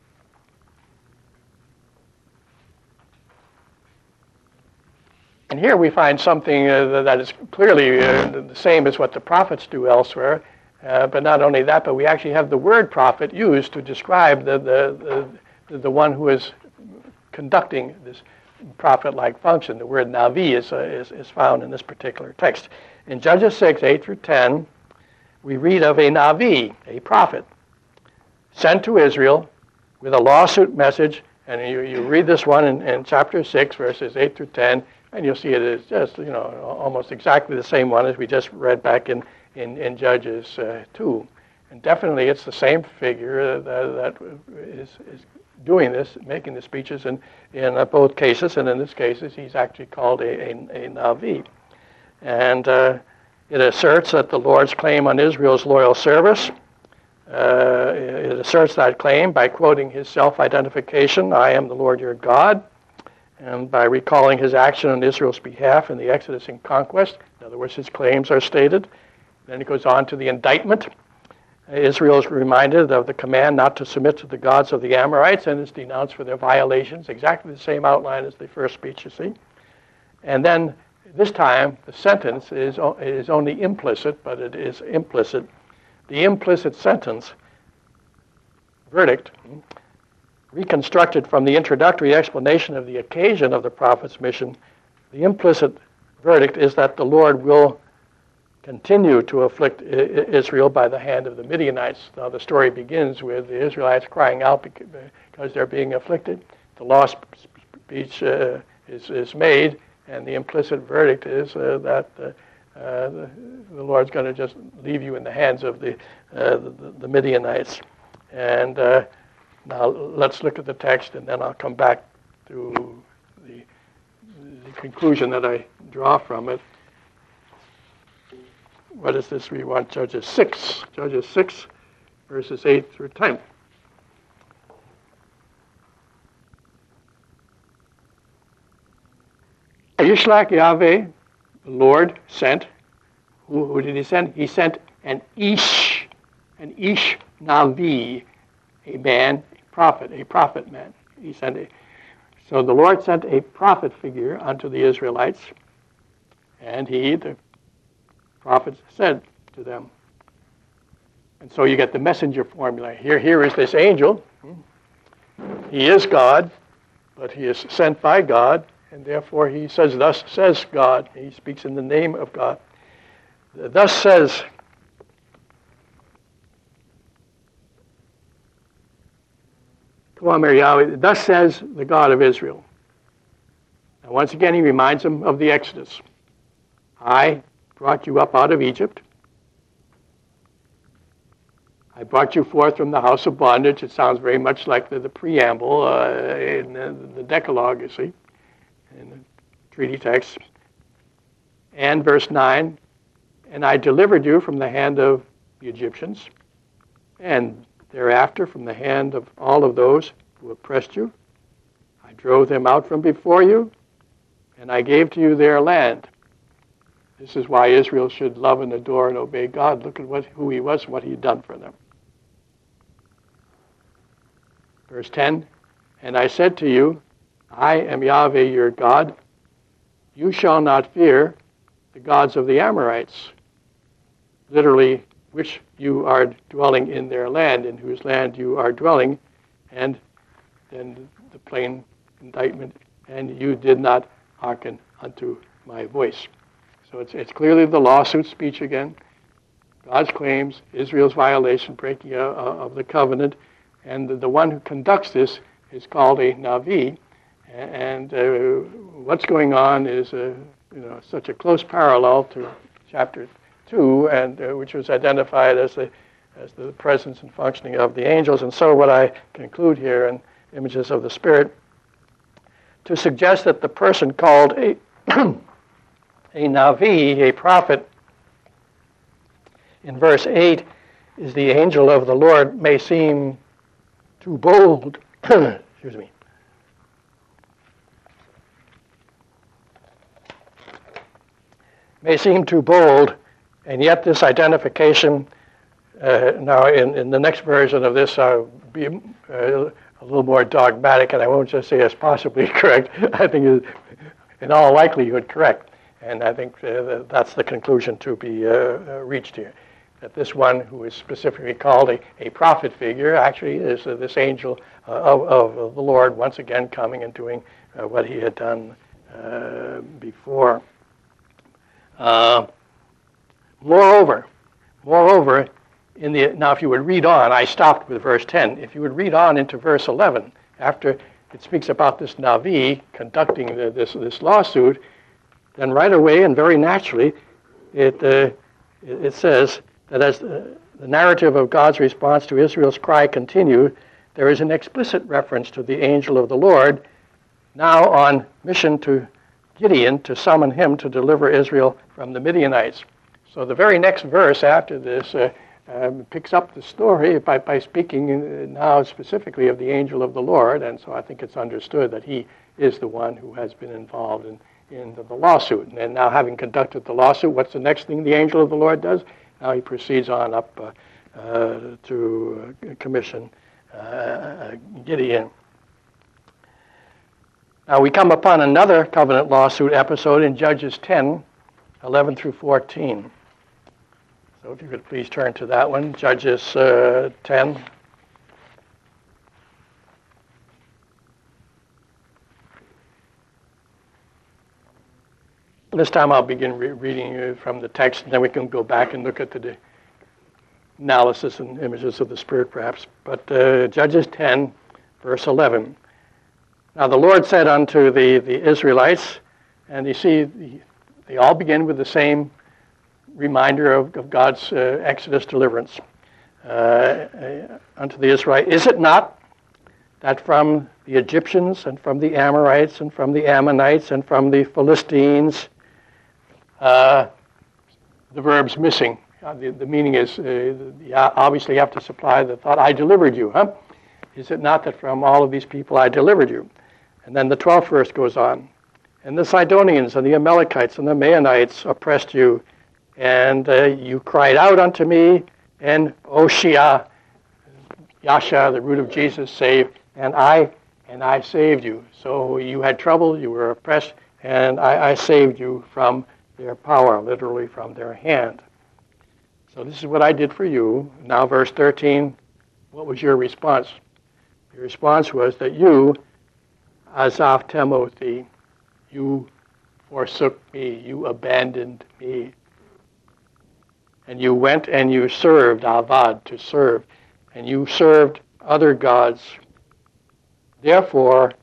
Speaker 1: And here we find something uh, that is clearly uh, the same as what the prophets do elsewhere. Uh, but not only that, but we actually have the word prophet used to describe the the, the, the one who is conducting this prophet-like function. The word Navi is, uh, is, is found in this particular text. In Judges six, eight through ten, we read of a Navi, a prophet, sent to Israel with a lawsuit message. And you, you read this one in, in chapter six, verses eight through ten, and you'll see it is just, you know, almost exactly the same one as we just read back in, in, in Judges uh, two. And definitely it's the same figure uh, that, that is, is doing this, making the speeches in, in uh, both cases, and in this case, he's actually called a, a, a Navi. And uh, it asserts that the Lord's claim on Israel's loyal service, uh, it asserts that claim by quoting his self-identification, I am the Lord your God, and by recalling his action on Israel's behalf in the Exodus and conquest. In other words, his claims are stated. Then it goes on to the indictment. Israel is reminded of the command not to submit to the gods of the Amorites, and is denounced for their violations. Exactly the same outline as the first speech, you see. And then this time, the sentence is, is only implicit, but it is implicit. The implicit sentence, verdict, reconstructed from the introductory explanation of the occasion of the prophet's mission, the implicit verdict is that the Lord will continue to afflict Israel by the hand of the Midianites. Now the story begins with the Israelites crying out because they're being afflicted. The law speech uh, is, is made, and the implicit verdict is uh, that uh, uh, the, the Lord's going to just leave you in the hands of the, uh, the, the Midianites. And uh, now let's look at the text, and then I'll come back to the, the conclusion that I draw from it. What is this? We want Judges six. Judges six, verses eight through ten. Yishlach Yahweh, the Lord, sent. Who, who did he send? He sent an Ish, an Ish Navi, a man, a prophet, a prophet man. He sent a. So the Lord sent a prophet figure unto the Israelites, and he, the prophets, said to them. And so you get the messenger formula. Here, here is this angel. He is God, but he is sent by God, and therefore he says, thus says God. He speaks in the name of God. Thus says Yahweh, thus says the God of Israel. And once again he reminds them of the Exodus. I brought you up out of Egypt. I brought you forth from the house of bondage. It sounds very much like the, the preamble uh, in the, the Decalogue, you see, in the treaty text. And verse nine, and I delivered you from the hand of the Egyptians, and thereafter from the hand of all of those who oppressed you. I drove them out from before you, and I gave to you their land. This is why Israel should love and adore and obey God. Look at what, who he was and what he had done for them. Verse ten, and I said to you, I am Yahweh your God. You shall not fear the gods of the Amorites, literally, which you are dwelling in their land, in whose land you are dwelling, and then the plain indictment, and you did not hearken unto my voice. So it's, it's clearly the lawsuit speech again, God's claims, Israel's violation, breaking of, of the covenant, and the, the one who conducts this is called a Navi, and uh, what's going on is uh, you know such a close parallel to chapter two, and uh, which was identified as the as the presence and functioning of the angels. And so what I conclude here in Images of the Spirit, to suggest that the person called a a Navi, a prophet, in verse eight, is the angel of the Lord, may seem too bold. Excuse me. May seem too bold, and yet this identification, uh, now in, in the next version of this, I'll be uh, a little more dogmatic, and I won't just say it's possibly correct. I think it's in all likelihood correct, and I think uh, that's the conclusion to be uh, uh, reached here, that this one who is specifically called a, a prophet figure actually is uh, this angel uh, of, of the Lord once again coming and doing uh, what he had done uh, before. Uh, moreover, moreover, in the now, if you would read on, I stopped with verse ten. If you would read on into verse eleven, after it speaks about this Navi conducting the, this this lawsuit, then right away and very naturally, it uh, it says that as the, the narrative of God's response to Israel's cry continued, there is an explicit reference to the angel of the Lord, now on mission to Gideon to summon him to deliver Israel from the Midianites. So the very next verse after this uh, um, picks up the story by, by speaking now specifically of the angel of the Lord, and so I think it's understood that he is the one who has been involved in, in the, the lawsuit. And now having conducted the lawsuit, what's the next thing the angel of the Lord does? Now he proceeds on up uh, uh, to uh, commission uh, Gideon. Now we come upon another covenant lawsuit episode in Judges ten, eleven through fourteen. So if you could please turn to that one, Judges uh, ten. This time I'll begin re- reading from the text, and then we can go back and look at the analysis and images of the Spirit perhaps. But uh, Judges ten, verse eleven. Now the Lord said unto the, the Israelites, and you see, the, they all begin with the same reminder of, of God's uh, Exodus deliverance. Uh, uh, unto the Israelites, is it not that from the Egyptians and from the Amorites and from the Ammonites and from the Philistines, uh, the verb's missing. Uh, the, the meaning is, uh, you obviously you have to supply the thought, I delivered you, huh? Is it not that from all of these people I delivered you? And then the twelfth verse goes on. And the Sidonians and the Amalekites and the Maonites oppressed you, and uh, you cried out unto me, and Oshia, Yasha, the root of Jesus, saved, and I and I saved you. So you had trouble, you were oppressed, and I, I saved you from their power, literally from their hand. So this is what I did for you. Now verse thirteen, what was your response? Your response was that you, Azaf Temothi, you forsook me, you abandoned me. And you went and you served, Avad, to serve, and you served other gods. Therefore,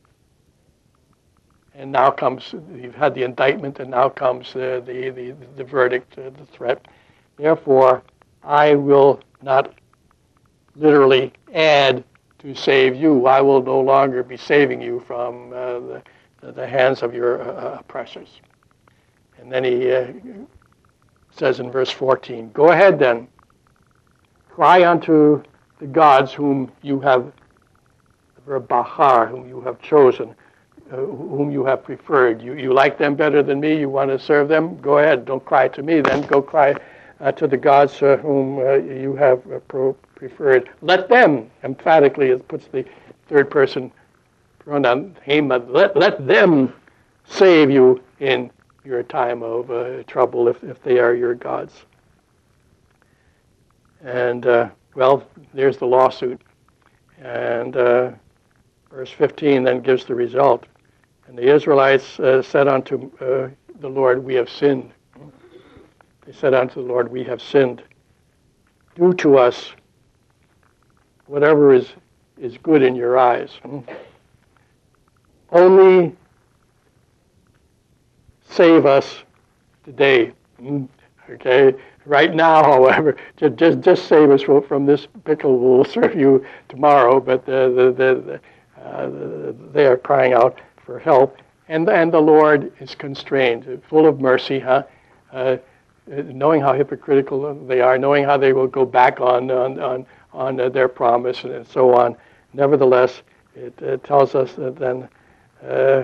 Speaker 1: and now comes, you've had the indictment, and now comes the, the, the, the verdict, uh, the threat. Therefore, I will not literally add to save you. I will no longer be saving you from uh, the, the hands of your uh, oppressors. And then he uh, says in verse fourteen, go ahead then, cry unto the gods whom you have, the verb bahar, whom you have chosen, uh, whom you have preferred. You, you like them better than me, you want to serve them? Go ahead, don't cry to me then, go cry uh, to the gods uh, whom uh, you have uh, pro- preferred. Let them, emphatically, it puts the third person thrown on Haman. Let, let them save you in your time of uh, trouble if, if they are your gods. And, uh, well, there's the lawsuit. And uh, verse fifteen then gives the result. And the Israelites uh, said unto uh, the Lord, we have sinned. They said unto the Lord, we have sinned. Do to us whatever is, is good in your eyes. Only save us today. Okay? Right now, however, just just, just save us from this pickle. We'll serve you tomorrow. But the, the, the, uh, they are crying out for help. And, and the Lord is constrained, full of mercy, huh? Uh, knowing how hypocritical they are, knowing how they will go back on on on, on uh, their promise and so on. Nevertheless, it, it tells us that then uh,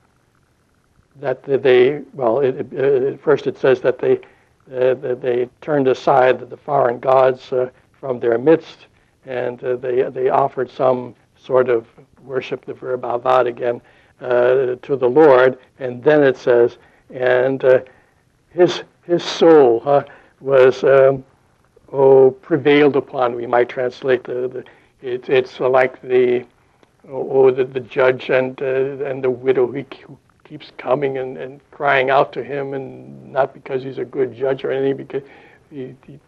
Speaker 1: that they, well, it, it, first it says that they uh, that they turned aside the foreign gods uh, from their midst, and uh, they they offered some sort of worship, the verb avad again, uh, to the Lord, and then it says, and uh, his His soul uh, was, um, oh, prevailed upon. We might translate the, the it, it's like the, oh, the, the judge and uh, and the widow who keeps coming and, and crying out to him, and not because he's a good judge or anything, because he, he,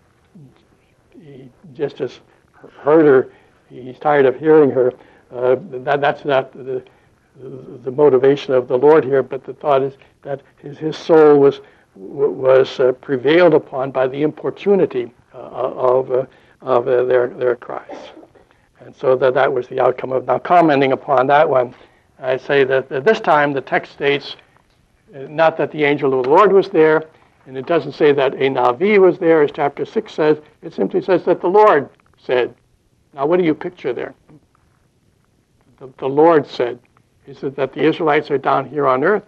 Speaker 1: he just has heard her. He's tired of hearing her. Uh, that that's not the the motivation of the Lord here, but the thought is that his his soul was. was uh, prevailed upon by the importunity uh, of uh, of uh, their their cries, and so that that was the outcome of. Now, commenting upon that one, I say that at this time the text states uh, not that the angel of the Lord was there, and it doesn't say that a Navi was there, as chapter six says. It simply says that the Lord said. Now, what do you picture there? The, the Lord said. Is it that the Israelites are down here on earth?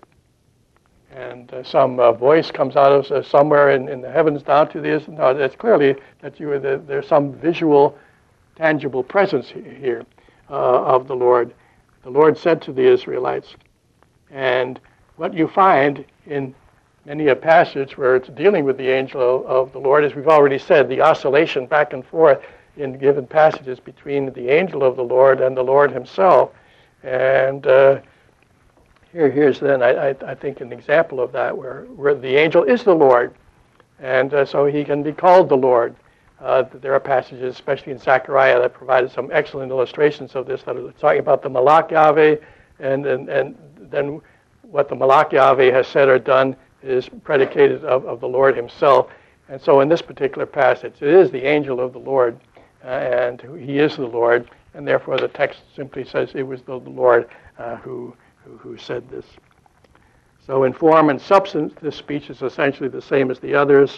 Speaker 1: And uh, some uh, voice comes out of uh, somewhere in, in the heavens down to the no, it's clearly that you the, there's some visual, tangible presence here uh, of the Lord. The Lord said to the Israelites, and what you find in many a passage where it's dealing with the angel of the Lord, as we've already said, the oscillation back and forth in given passages between the angel of the Lord and the Lord himself, and uh, Here, here's then, I, I, I think, an example of that, where, where the angel is the Lord, and uh, so he can be called the Lord. Uh, there are passages, especially in Zechariah, that provided some excellent illustrations of this, that are talking about the Malach Yahweh, and, and, and then what the Malach Yahweh has said or done is predicated of, of the Lord himself. And so in this particular passage, it is the angel of the Lord, uh, and he is the Lord, and therefore the text simply says it was the Lord uh, who Who, who said this. So in form and substance, this speech is essentially the same as the others.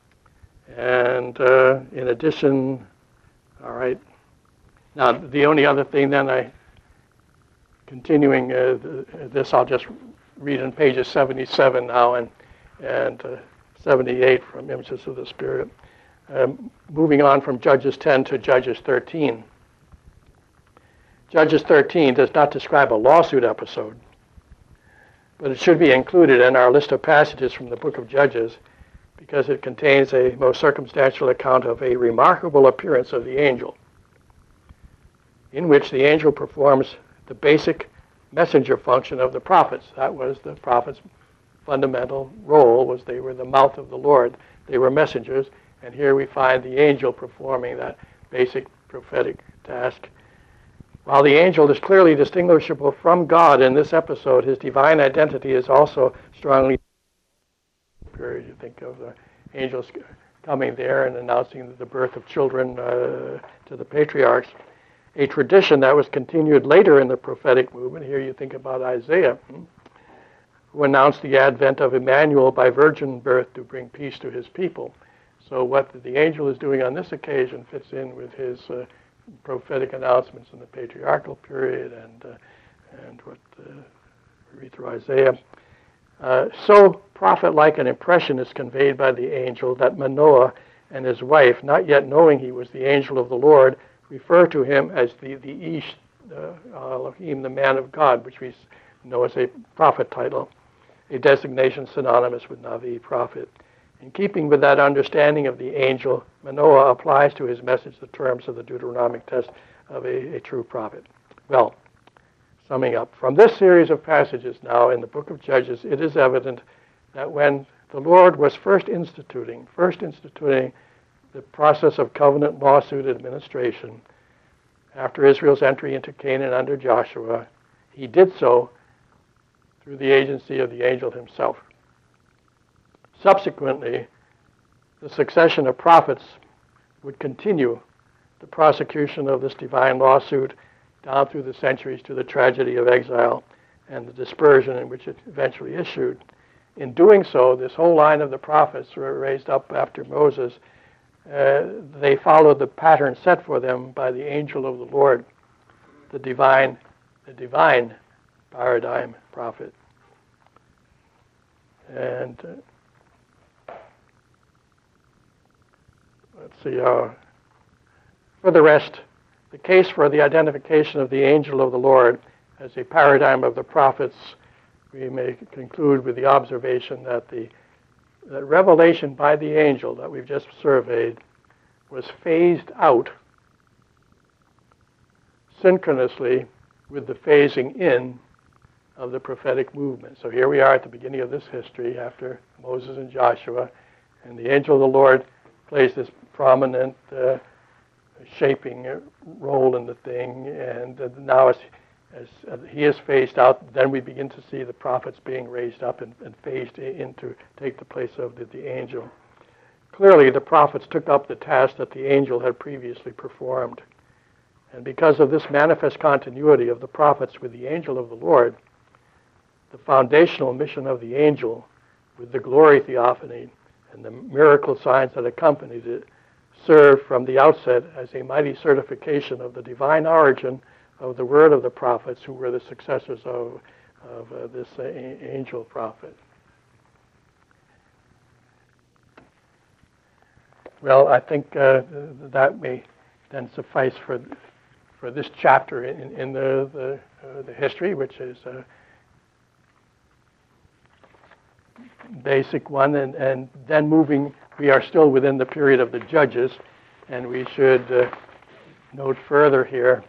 Speaker 1: And uh, in addition, all right. Now, the only other thing then, I, continuing uh, this, I'll just read in pages seventy-seven now and, and uh, seventy-eight from Images of the Spirit. Um, moving on from Judges ten to Judges thirteen. Judges thirteen does not describe a lawsuit episode, but it should be included in our list of passages from the book of Judges because it contains a most circumstantial account of a remarkable appearance of the angel, in which the angel performs the basic messenger function of the prophets. That was the prophets' fundamental role, was they were the mouth of the Lord. They were messengers, and here we find the angel performing that basic prophetic task. While the angel is clearly distinguishable from God in this episode, his divine identity is also strongly period. You think of the angels coming there and announcing the birth of children uh, to the patriarchs, a tradition that was continued later in the prophetic movement. Here you think about Isaiah, who announced the advent of Emmanuel by virgin birth to bring peace to his people. So what the angel is doing on this occasion fits in with his uh, prophetic announcements in the patriarchal period and uh, and what uh, we read through Isaiah. Uh, so prophet-like an impression is conveyed by the angel that Manoah and his wife, not yet knowing he was the angel of the Lord, refer to him as the, the Ish uh, Elohim, the man of God, which we know as a prophet title, a designation synonymous with Navi, prophet. In keeping with that understanding of the angel, Manoah applies to his message the terms of the Deuteronomic test of a, a true prophet. Well, summing up, from this series of passages now in the book of Judges, it is evident that when the Lord was first instituting, first instituting the process of covenant lawsuit administration after Israel's entry into Canaan under Joshua, he did so through the agency of the angel himself. Subsequently, the succession of prophets would continue the prosecution of this divine lawsuit down through the centuries to the tragedy of exile and the dispersion in which it eventually issued. In doing so, this whole line of the prophets were raised up after Moses. Uh, they followed the pattern set for them by the angel of the Lord, the divine, the divine paradigm prophet. And uh, let's see, uh, for the rest, the case for the identification of the angel of the Lord as a paradigm of the prophets, we may conclude with the observation that the that revelation by the angel that we've just surveyed was phased out synchronously with the phasing in of the prophetic movement. So here we are at the beginning of this history after Moses and Joshua, and the angel of the Lord plays this prominent uh, shaping role in the thing, and uh, now as, as uh, he is phased out, then we begin to see the prophets being raised up and, and phased in to take the place of the, the angel. Clearly, the prophets took up the task that the angel had previously performed, and because of this manifest continuity of the prophets with the angel of the Lord, the foundational mission of the angel with the glory theophany and the miracle signs that accompanied it served from the outset as a mighty certification of the divine origin of the word of the prophets who were the successors of, of uh, this uh, angel prophet. Well, I think uh, that may then suffice for for this chapter in, in the the, uh, the history, which is a basic one, and, and then moving, we are still within the period of the Judges, and we should uh, note further here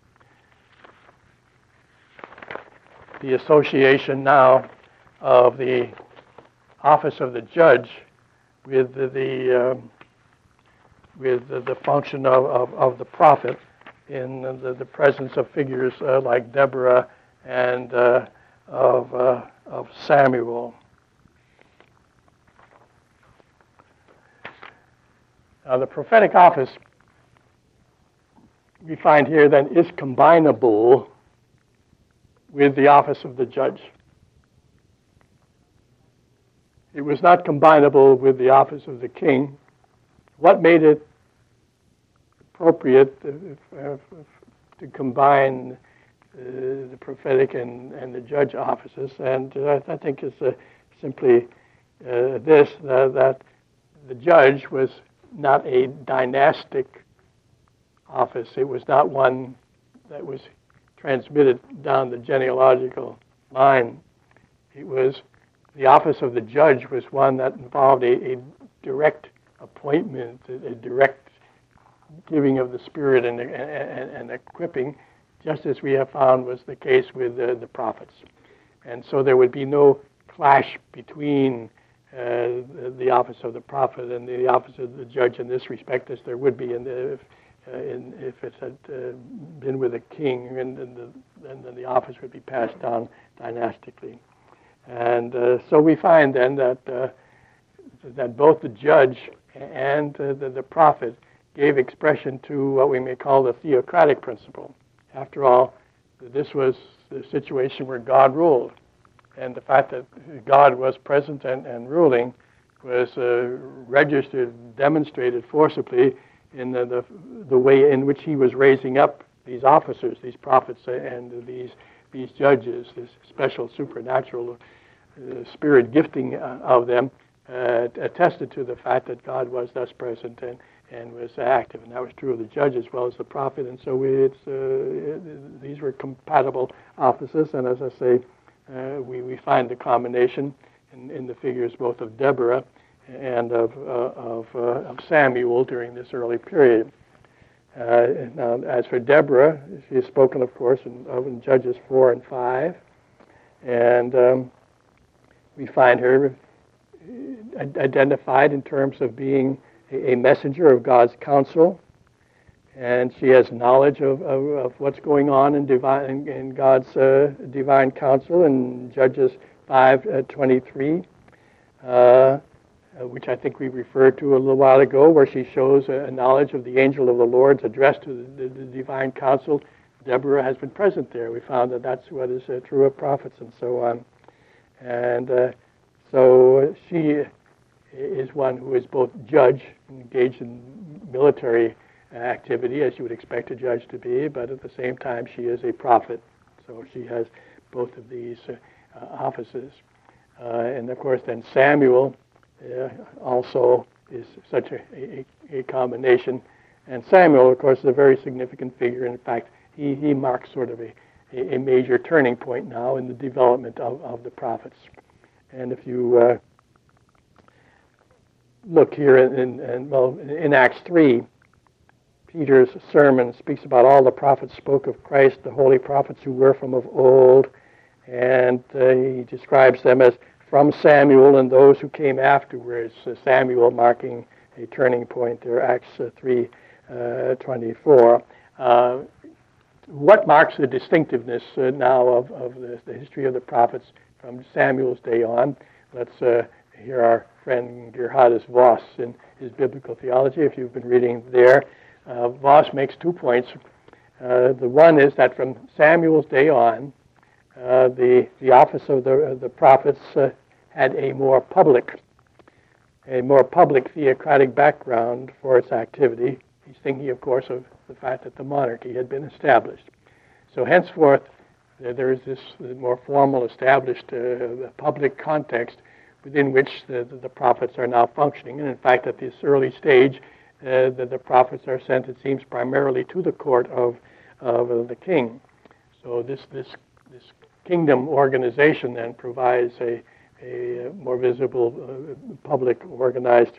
Speaker 1: the association now of the office of the judge with the, the um, with the, the function of, of, of the prophet in the, the presence of figures uh, like Deborah and uh, of uh, of Samuel. Now, the prophetic office we find here then is combinable with the office of the judge. It was not combinable with the office of the king. What made it appropriate uh, to combine uh, the prophetic and, and the judge offices? And uh, I think it's uh, simply uh, this, uh, that the judge was not a dynastic office. It was not one that was transmitted down the genealogical line. It was, the office of the judge was one that involved a, a direct appointment, a, a direct giving of the Spirit and, and, and equipping, just as we have found was the case with uh, the prophets. And so there would be no clash between uh, the, the office of the prophet and the office of the judge in this respect, as there would be in the, if, uh, in, if it had uh, been with a king, and, and, the, and then the office would be passed down dynastically. And uh, so we find then that uh, that both the judge and uh, the, the prophet gave expression to what we may call the theocratic principle. After all, this was the situation where God ruled. And the fact that God was present and, and ruling was uh, registered, demonstrated forcibly in the, the, the way in which he was raising up these officers, these prophets and these, these judges, this special supernatural uh, spirit gifting uh, of them, uh, attested to the fact that God was thus present and, and was active. And that was true of the judge as well as the prophet. And so it's, uh, these were compatible offices. And as I say, uh, we, we find the combination in, in the figures both of Deborah and of, uh, of, uh, of Samuel during this early period. Uh, now, as for Deborah, she is spoken, of course, in, of in Judges four and five. And um, we find her identified in terms of being a messenger of God's counsel, and she has knowledge of, of, of what's going on in divine in God's uh, divine counsel in Judges five twenty-three, uh, which I think we referred to a little while ago, where she shows a knowledge of the angel of the Lord's addressed to the, the, the divine counsel. Deborah has been present there. We found that that's what is uh, true of prophets and so on, and uh, so she is one who is both judge, engaged in military activity, as you would expect a judge to be, but at the same time she is a prophet. So she has both of these uh, uh, offices. Uh, and of course then Samuel uh, also is such a, a, a combination. And Samuel, of course, is a very significant figure. In fact, he, he marks sort of a, a major turning point now in the development of, of the prophets. And if you uh, look here in, in, well, in Acts three, Peter's sermon speaks about all the prophets spoke of Christ, the holy prophets who were from of old, and uh, he describes them as from Samuel and those who came afterwards, uh, Samuel marking a turning point there, Acts uh, three twenty-four. Uh, what marks the distinctiveness uh, now of, of the, the history of the prophets from Samuel's day on? Let's uh, hear our friend Gerhardus Voss in his biblical theology, if you've been reading there. Uh, Voss makes two points. Uh, the one is that from Samuel's day on, uh, the the office of the the prophets uh, had a more public, a more public theocratic background for its activity. He's thinking, of course, of the fact that the monarchy had been established. So henceforth, there, there is this more formal, established uh, public context within which the, the, the prophets are now functioning. And in fact, at this early stage, uh, the, the prophets are sent, it seems, primarily to the court of, of uh, the king. So this, this, this kingdom organization then provides a, a more visible, uh, public, organized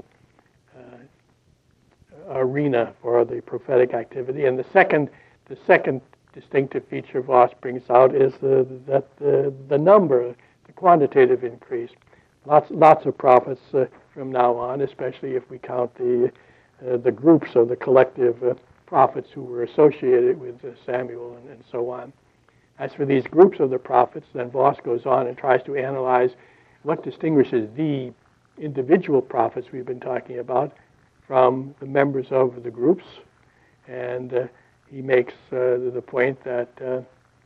Speaker 1: uh, arena for the prophetic activity. And the second, the second distinctive feature Voss brings out is the, that the, the number, the quantitative increase. Lots, lots of prophets uh, from now on, especially if we count the uh, the groups of the collective uh, prophets who were associated with uh, Samuel and, and so on. As for these groups of the prophets, then Voss goes on and tries to analyze what distinguishes the individual prophets we've been talking about from the members of the groups, and uh, he makes uh, the point that uh,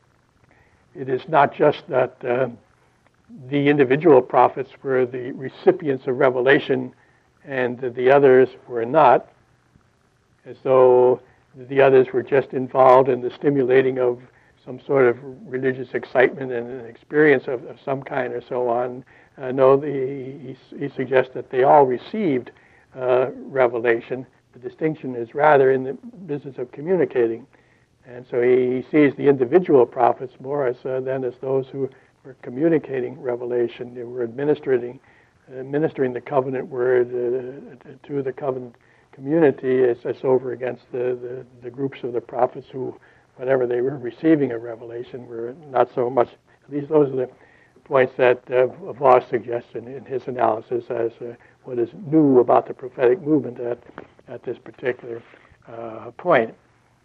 Speaker 1: it is not just that uh, the individual prophets were the recipients of revelation and the others were not, as though the others were just involved in the stimulating of some sort of religious excitement and an experience of, of some kind or so on. Uh, no, the, he, he suggests that they all received uh, revelation. The distinction is rather in the business of communicating. And so he, he sees the individual prophets more as uh, than as those who were communicating revelation. They were administering, administering the covenant word uh, to the covenant community as, as over against the, the, the groups of the prophets who, whenever they were receiving a revelation, were not so much. At least those are the points that uh, Voss suggests in, in his analysis as uh, what is new about the prophetic movement at, at this particular uh, point.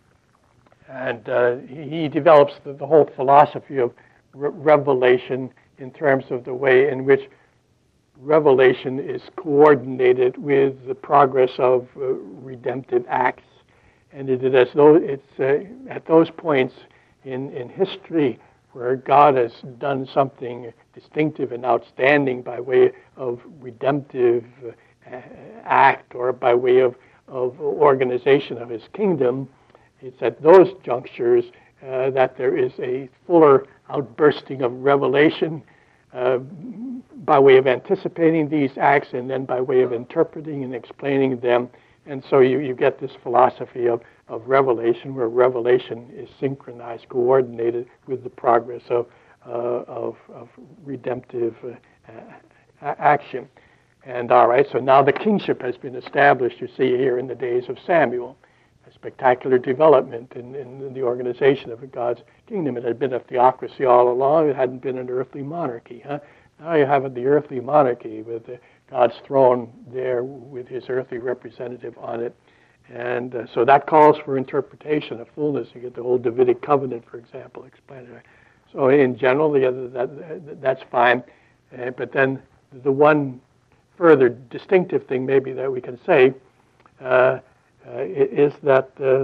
Speaker 1: And uh, he, he develops the, the whole philosophy of re- revelation in terms of the way in which revelation is coordinated with the progress of uh, redemptive acts. And it is as though it's uh, at those points in, in history where God has done something distinctive and outstanding by way of redemptive uh, act or by way of, of organization of his kingdom. It's at those junctures uh, that there is a fuller outbursting of revelation uh, by way of anticipating these acts and then by way of interpreting and explaining them. And so you, you get this philosophy of, of revelation, where revelation is synchronized, coordinated with the progress of, uh, of, of redemptive uh, action. And all right, so now the kingship has been established, you see here in the days of Samuel. A spectacular development in, in the organization of God's kingdom. It had been a theocracy all along. It hadn't been an earthly monarchy. Huh? Now you have the earthly monarchy with uh, God's throne there with his earthly representative on it. And uh, so that calls for interpretation of fullness. You get the whole Davidic covenant, for example, explained. So in general, the other, that, that's fine. Uh, but then the one further distinctive thing maybe that we can say uh, uh, is that uh,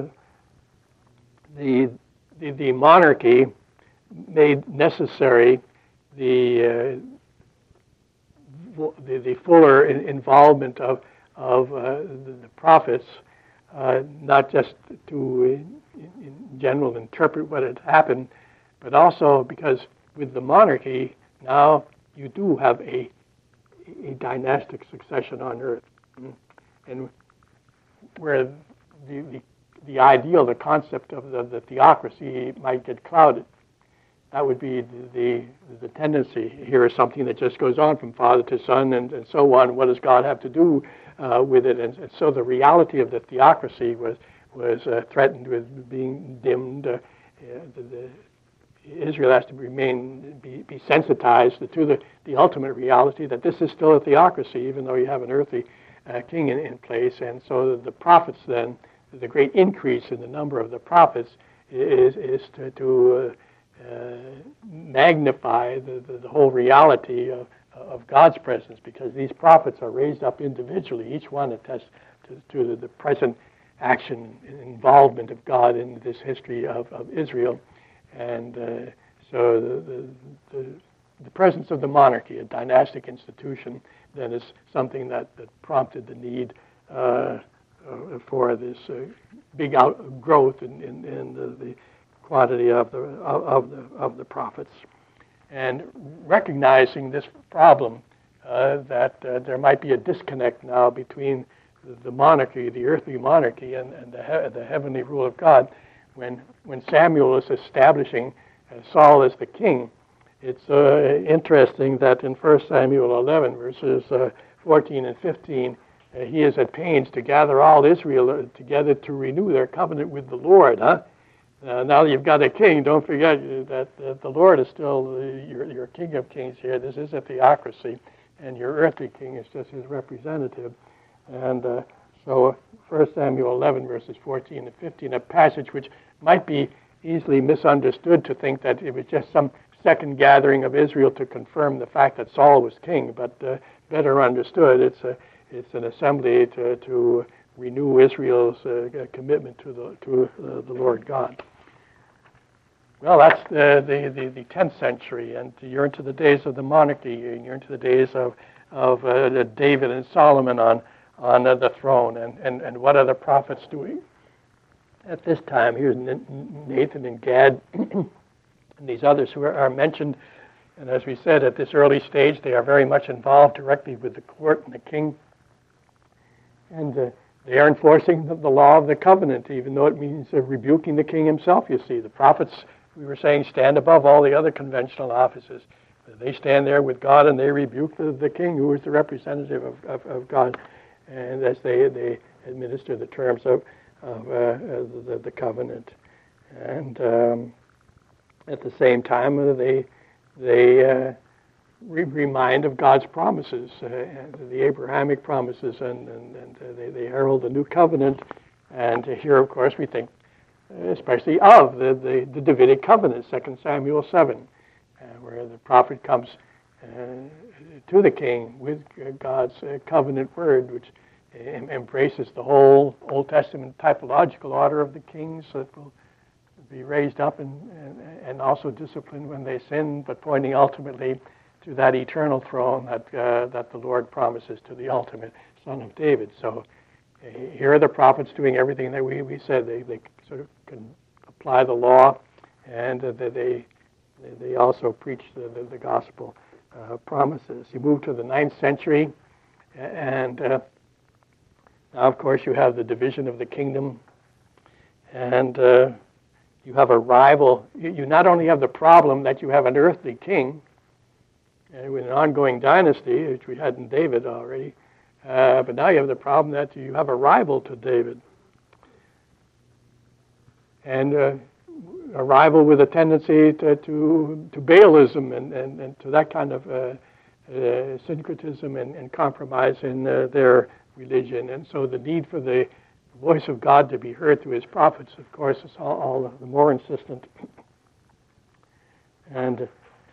Speaker 1: the, the the monarchy made necessary the uh, the, the fuller in, involvement of of uh, the, the prophets, uh, not just to in, in general interpret what had happened, but also because with the monarchy now you do have a a dynastic succession on earth, and where the the, the ideal, the concept of the, the theocracy might get clouded. That would be the, the the tendency. Here is something that just goes on from father to son and, and so on. What does God have to do uh, with it? And, and so the reality of the theocracy was was uh, threatened with being dimmed. Uh, the, the, Israel has to remain be, be sensitized to the, the ultimate reality that this is still a theocracy, even though you have an earthly uh, king in, in place. And so the, the prophets then, the great increase in the number of the prophets is is to, to uh, uh, magnify the, the, the whole reality of, of God's presence, because these prophets are raised up individually. Each one attests to, to the, the present action and involvement of God in this history of, of Israel. And uh, so the, the, the, the presence of the monarchy, a dynastic institution, then is something that, that prompted the need uh, uh, for this uh, big outgrowth in, in, in the, the quantity of the, of, of the of the prophets. And recognizing this problem, uh, that uh, there might be a disconnect now between the monarchy, the earthly monarchy, and, and the, he- the heavenly rule of God. When when Samuel is establishing uh, Saul as the king, it's uh, interesting that in First Samuel eleven, verses uh, fourteen and fifteen, uh, he is at pains to gather all Israel together to renew their covenant with the Lord. Huh? Uh, now that you've got a king, don't forget that, that the Lord is still uh, your, your king of kings here. This is a theocracy, and your earthly king is just his representative. And uh, so First Samuel eleven, verses fourteen and fifteen, a passage which might be easily misunderstood to think that it was just some second gathering of Israel to confirm the fact that Saul was king, but uh, better understood, it's a, it's an assembly to, to renew Israel's uh, commitment to the to uh, the Lord God. Well, that's the, the, the, the tenth century, and you're into the days of the monarchy, and you're into the days of of uh, David and Solomon on on uh, the throne, and, and, and what are the prophets doing at this time? Here's Nathan and Gad and these others who are, are mentioned. And as we said, at this early stage, they are very much involved directly with the court and the king. And uh, they are enforcing the, the law of the covenant, even though it means uh, rebuking the king himself, you see. The prophets, we were saying, stand above all the other conventional offices. They stand there with God and they rebuke the, the king, who is the representative of, of, of God. And as they, they administer the terms of of uh, the, the covenant, and um, at the same time uh, they they uh, re- remind of God's promises, uh, the Abrahamic promises, and and, and uh, they, they herald the new covenant. And here, of course, we think especially of the, the, the Davidic covenant, Second Samuel seven, uh, where the prophet comes uh, to the king with God's uh, covenant word, which embraces the whole Old Testament typological order of the kings that will be raised up and, and, and also disciplined when they sin, but pointing ultimately to that eternal throne that uh, that the Lord promises to the ultimate Son of David. So uh, here are the prophets doing everything that we, we said. They they sort of can apply the law, and uh, they they also preach the, the, the gospel uh, promises. You move to the ninth century, and uh, now, of course, you have the division of the kingdom, and uh, you have a rival. You, you not only have the problem that you have an earthly king uh, with an ongoing dynasty, which we had in David already, uh, but now you have the problem that you have a rival to David. And uh, a rival with a tendency to to, to Baalism and, and, and to that kind of uh, uh, syncretism and, and compromise in uh, their religion. And so the need for the voice of God to be heard through his prophets, of course, is all, all the more insistent. And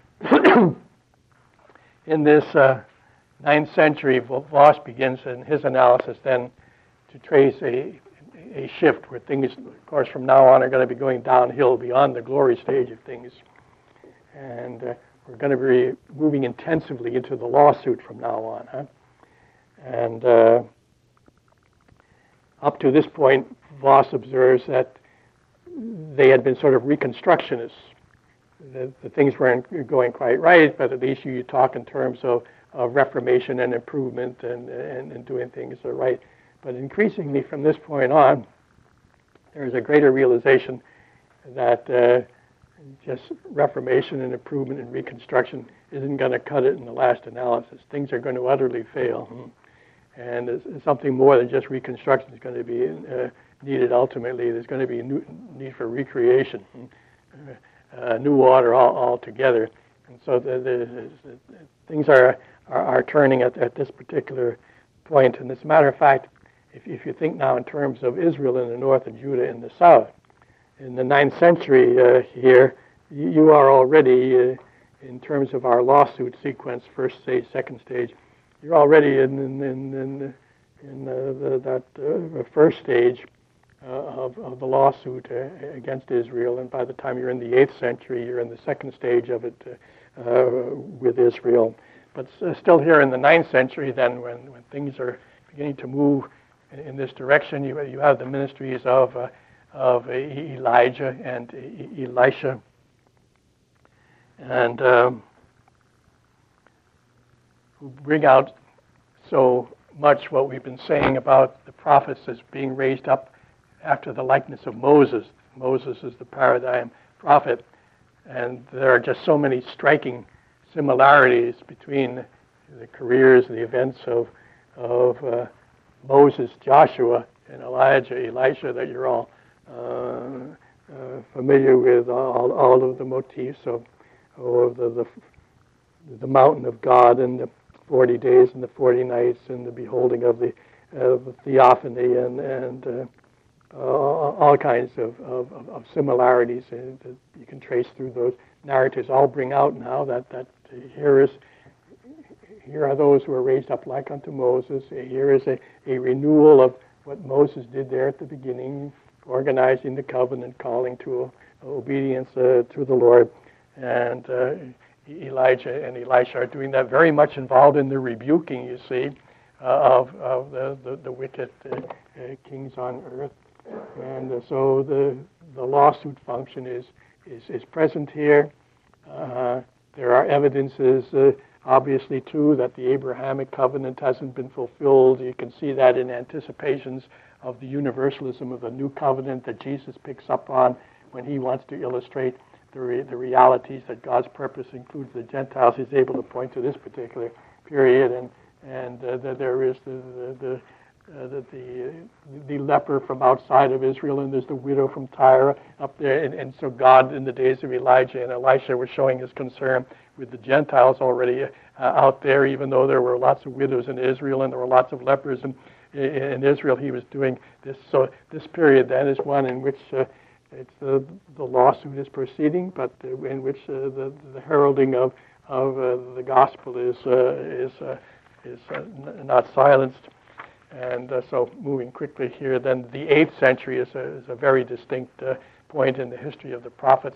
Speaker 1: in this uh, ninth century, Voss begins in his analysis then to trace a a shift where things, of course, from now on are going to be going downhill beyond the glory stage of things. And uh, we're going to be moving intensively into the lawsuit from now on. Huh? And uh, up to this point, Voss observes that they had been sort of reconstructionists. The, the things weren't going quite right, but at least you, you talk in terms of, of reformation and improvement and, and, and doing things right. But increasingly from this point on, there is a greater realization that uh, just reformation and improvement and reconstruction isn't going to cut it in the last analysis. Things are going to utterly fail. And it's something more than just reconstruction is going to be uh, needed ultimately. There's going to be a new need for recreation, uh, new order all, altogether. And so the, the, the, things are, are, are turning at, at this particular point. And as a matter of fact, If, if you think now in terms of Israel in the north and Judah in the south, in the ninth century uh, here, you, you are already, uh, in terms of our lawsuit sequence, first stage, second stage, you're already in in in, in, in uh, the, that uh, first stage uh, of, of the lawsuit uh, against Israel, and by the time you're in the eighth century, you're in the second stage of it uh, uh, with Israel. But uh, still here in the ninth century, then, when, when things are beginning to move in this direction, you you have the ministries of uh, of Elijah and Elisha, and um, who bring out so much what we've been saying about the prophets as being raised up after the likeness of Moses. Moses is the paradigm prophet, and there are just so many striking similarities between the careers, the events of of uh, Moses, Joshua, and Elijah, Elisha, that you're all uh, uh, familiar with, all, all of the motifs of, of the, the the mountain of God and the forty days and the forty nights and the beholding of the, uh, the theophany and, and uh, uh, all kinds of, of, of similarities that you can trace through those narratives. All bring out now that, that here is Here are those who are raised up like unto Moses. Here is a, a renewal of what Moses did there at the beginning, organizing the covenant, calling to obedience uh, to the Lord. And uh, Elijah and Elisha are doing that, very much involved in the rebuking, you see, uh, of, of the, the, the wicked uh, uh, kings on earth. And uh, so the the lawsuit function is, is, is present here. Uh, there are evidences uh, Obviously, too, that the Abrahamic covenant hasn't been fulfilled. You can see that in anticipations of the universalism of the new covenant that Jesus picks up on when he wants to illustrate the, re- the realities that God's purpose includes the Gentiles. He's able to point to this particular period, and and uh, that there is the the the, uh, the the the leper from outside of Israel, and there's the widow from Tyre up there, and, and so God in the days of Elijah and Elisha was showing his concern with the Gentiles already uh, out there, even though there were lots of widows in Israel and there were lots of lepers in, in Israel. He was doing this. So this period then is one in which uh, it's the, the lawsuit is proceeding, but in which uh, the, the heralding of of uh, the gospel is uh, is uh, is uh, n- not silenced. And uh, so moving quickly here, then the eighth century is a, is a very distinct uh, point in the history of the prophets,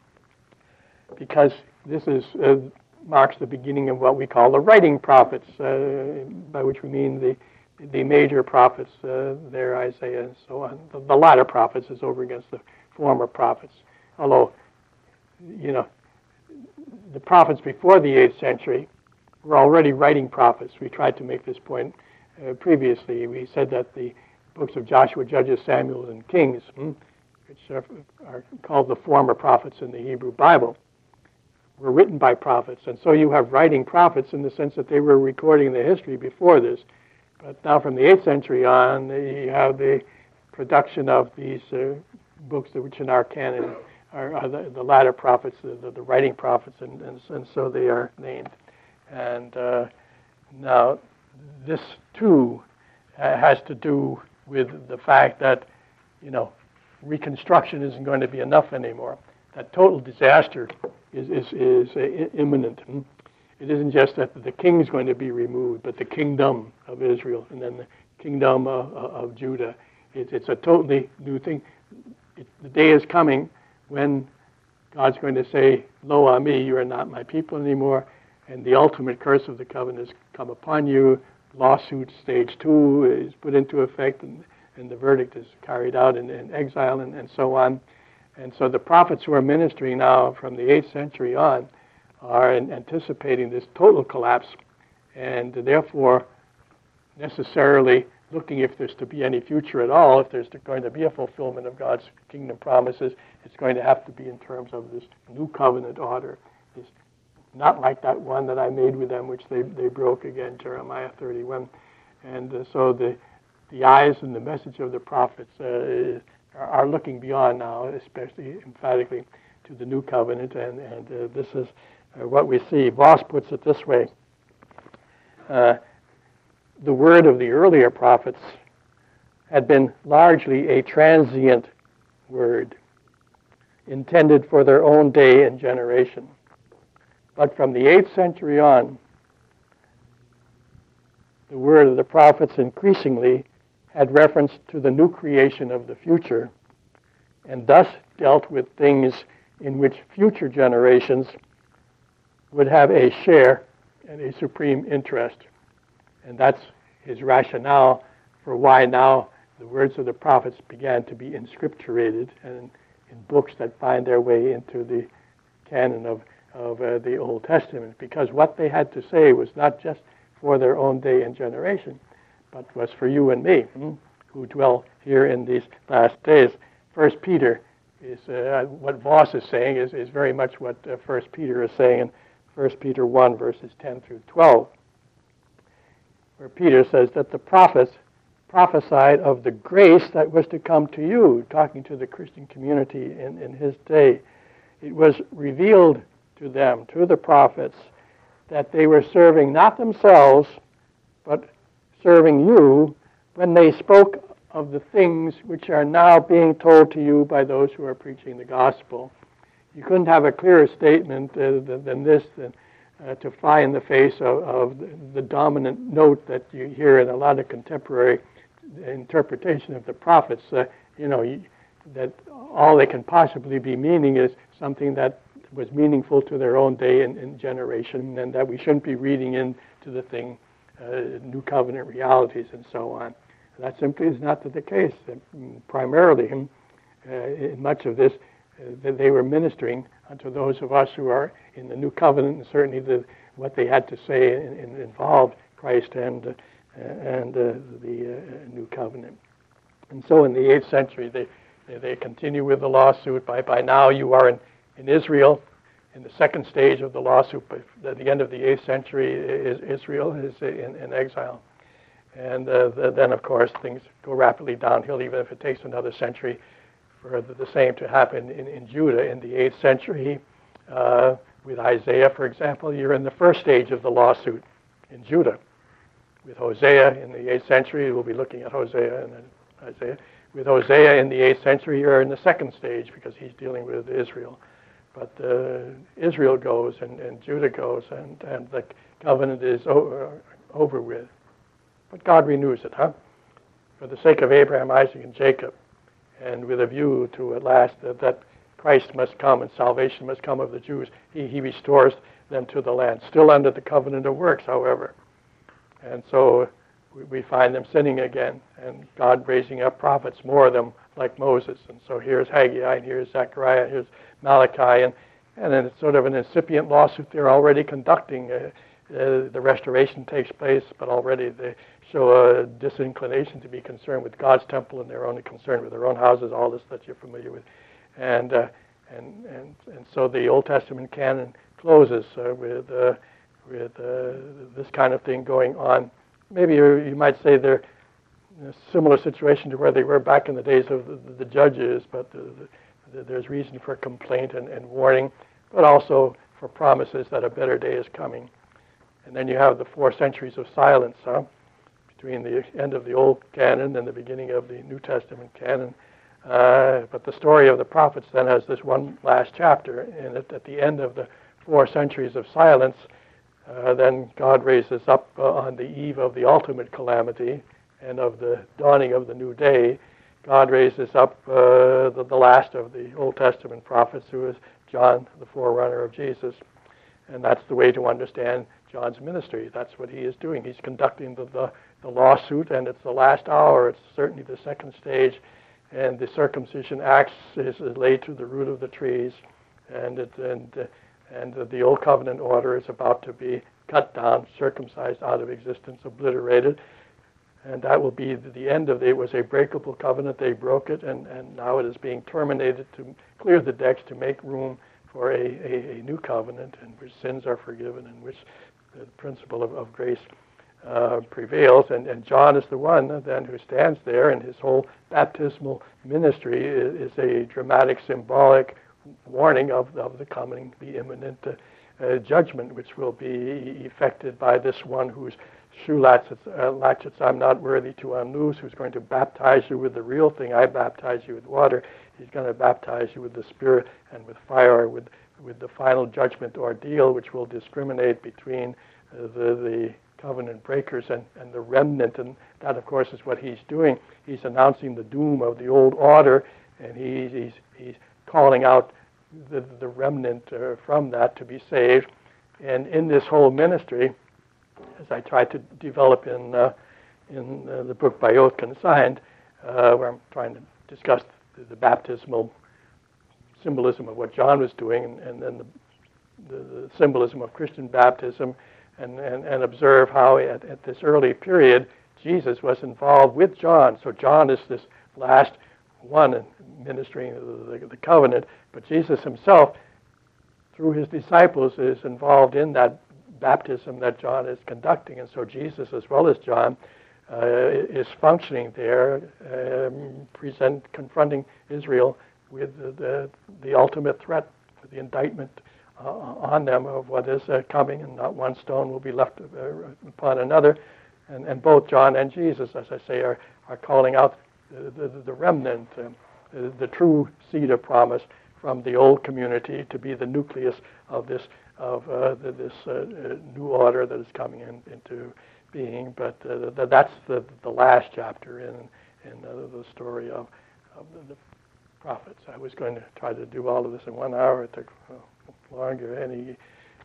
Speaker 1: because this is uh, marks the beginning of what we call the writing prophets, uh, by which we mean the the major prophets, uh, there Isaiah and so on. The, the latter prophets is over against the former prophets. Although, you know, the prophets before the eighth century were already writing prophets. We tried to make this point uh, previously. We said that the books of Joshua, Judges, Samuel, and Kings, hmm, which are, are called the former prophets in the Hebrew Bible, were written by prophets. And so you have writing prophets in the sense that they were recording the history before this. But now from the eighth century on, you have the production of these uh, books which in our canon are, are the, the latter prophets, the, the, the writing prophets, and, and, and so they are named. And uh, now this, too, uh, has to do with the fact that, you know, reconstruction isn't going to be enough anymore. That total disaster is, is, is uh, imminent. It isn't just that the king is going to be removed, but the kingdom of Israel and then the kingdom of, of Judah. It, it's a totally new thing. It, the day is coming when God's going to say, "Lo, ah me, you are not my people anymore," and the ultimate curse of the covenant has come upon you. Lawsuit stage two is put into effect, and, and the verdict is carried out in, in exile, and, and so on. And so the prophets who are ministering now from the eighth century on are in anticipating this total collapse, and therefore necessarily looking if there's to be any future at all, if there's going to be a fulfillment of God's kingdom promises, it's going to have to be in terms of this new covenant order. It's not like that one that I made with them, which they, they broke again, Jeremiah thirty-one. And uh, so the the eyes and the message of the prophets uh, are, are looking beyond now, especially emphatically to the new covenant, and, and uh, this is uh, what we see. Voss puts it this way. Uh, the word of the earlier prophets had been largely a transient word, intended for their own day and generation. But from the eighth century on, the word of the prophets increasingly had reference to the new creation of the future, and thus dealt with things in which future generations would have a share and a supreme interest. And that's his rationale for why now the words of the prophets began to be inscripturated and in books that find their way into the canon of, of uh, the Old Testament, because what they had to say was not just for their own day and generation, but was for you and me, hmm, who dwell here in these last days. First Peter is, uh, what Voss is saying is, is very much what uh, First Peter is saying in First Peter one, verses ten through twelve. Where Peter says that the prophets prophesied of the grace that was to come to you, talking to the Christian community in, in his day. It was revealed to them, to the prophets, that they were serving not themselves, but serving you when they spoke of the things which are now being told to you by those who are preaching the gospel. You couldn't have a clearer statement uh, than, than this, than, Uh, to fly in the face of, of the dominant note that you hear in a lot of contemporary interpretation of the prophets. Uh, you know, you, that all they can possibly be meaning is something that was meaningful to their own day and, and generation, and that we shouldn't be reading into the thing uh, new covenant realities and so on. And that simply is not the case. Uh, primarily, uh, in much of this, uh, they were ministering unto those of us who are in the new covenant, and certainly the, what they had to say in, in involved Christ and uh, and uh, the uh, new covenant. And so in the eighth century, they they continue with the lawsuit. By by now, you are in, in Israel, in the second stage of the lawsuit. But at the end of the eighth century, is, Israel is in, in exile. And uh, the, then, of course, things go rapidly downhill, even if it takes another century for the, the same to happen in, in Judah in the eighth century. Uh, with Isaiah, for example, you're in the first stage of the lawsuit in Judah. With Hosea in the eighth century, we'll be looking at Hosea and then Isaiah. With Hosea in the eighth century, you're in the second stage because he's dealing with Israel. But uh, Israel goes and, and Judah goes, and, and the covenant is over, over with. But God renews it, huh? For the sake of Abraham, Isaac, and Jacob, and with a view to at last that, that Christ must come and salvation must come of the Jews, he, he restores them to the land, still under the covenant of works, however. And so we, we find them sinning again, and God raising up prophets, more of them like Moses. And so here's Haggai, and here's Zechariah, and here's Malachi, and And then it's sort of an incipient lawsuit they're already conducting. Uh, uh, the restoration takes place, but already they show a disinclination to be concerned with God's temple, and they're only concerned with their own houses, all this that you're familiar with. And uh, and, and and so the Old Testament canon closes uh, with uh, with uh, this kind of thing going on. Maybe you, you might say they're in a similar situation to where they were back in the days of the, the judges, but the, the, there's reason for complaint and, and warning, but also for promises that a better day is coming. And then you have the four centuries of silence, huh? Between the end of the Old Canon and the beginning of the New Testament canon. Uh, but the story of the prophets then has this one last chapter, and at, at the end of the four centuries of silence, uh, then God raises up uh, on the eve of the ultimate calamity and of the dawning of the new day. God raises up uh, the, the last of the Old Testament prophets, who is John, the forerunner of Jesus. And that's the way to understand John's ministry. That's what he is doing. He's conducting the, the, the lawsuit, and it's the last hour. It's certainly the second stage. And the circumcision axe is, is laid to the root of the trees, and it, and uh, and uh, the old covenant order is about to be cut down, circumcised out of existence, obliterated, and that will be the end of it. It was a breakable covenant. They broke it, and, and now it is being terminated to clear the decks to make room for a, a, a new covenant in which sins are forgiven, in which the principle of, of grace Uh, prevails, and, and John is the one then who stands there, and his whole baptismal ministry is, is a dramatic, symbolic warning of, of the coming, the imminent uh, uh, judgment, which will be effected by this one whose shoe latchets, uh, latchets I'm not worthy to unloose, who's going to baptize you with the real thing. I baptize you with water. He's going to baptize you with the Spirit and with fire, with with the final judgment ordeal, which will discriminate between uh, the the covenant breakers and, and the remnant, and that, of course, is what he's doing. He's announcing the doom of the old order, and he, he's he's calling out the, the remnant uh, from that to be saved. And in this whole ministry, as I tried to develop in uh, in uh, the book By Oath Consigned, uh, where I'm trying to discuss the, the baptismal symbolism of what John was doing, and, and then the, the, the symbolism of Christian baptism, and, and, and observe how at, at this early period Jesus was involved with John. So John is this last one in ministering the, the, the covenant, but Jesus himself, through his disciples, is involved in that baptism that John is conducting. And so Jesus, as well as John, uh, is functioning there, um, present, confronting Israel with the, the, the ultimate threat, with the indictment uh, on them of what is uh, coming, and not one stone will be left uh, upon another. And, and both John and Jesus, as I say, are, are calling out the, the, the remnant, um, the, the true seed of promise from the old community to be the nucleus of this of uh, the, this uh, new order that is coming in, into being. But uh, the, that's the, the last chapter in in uh, the story of, of the, the prophets. I was going to try to do all of this in one hour. It took uh, longer. Any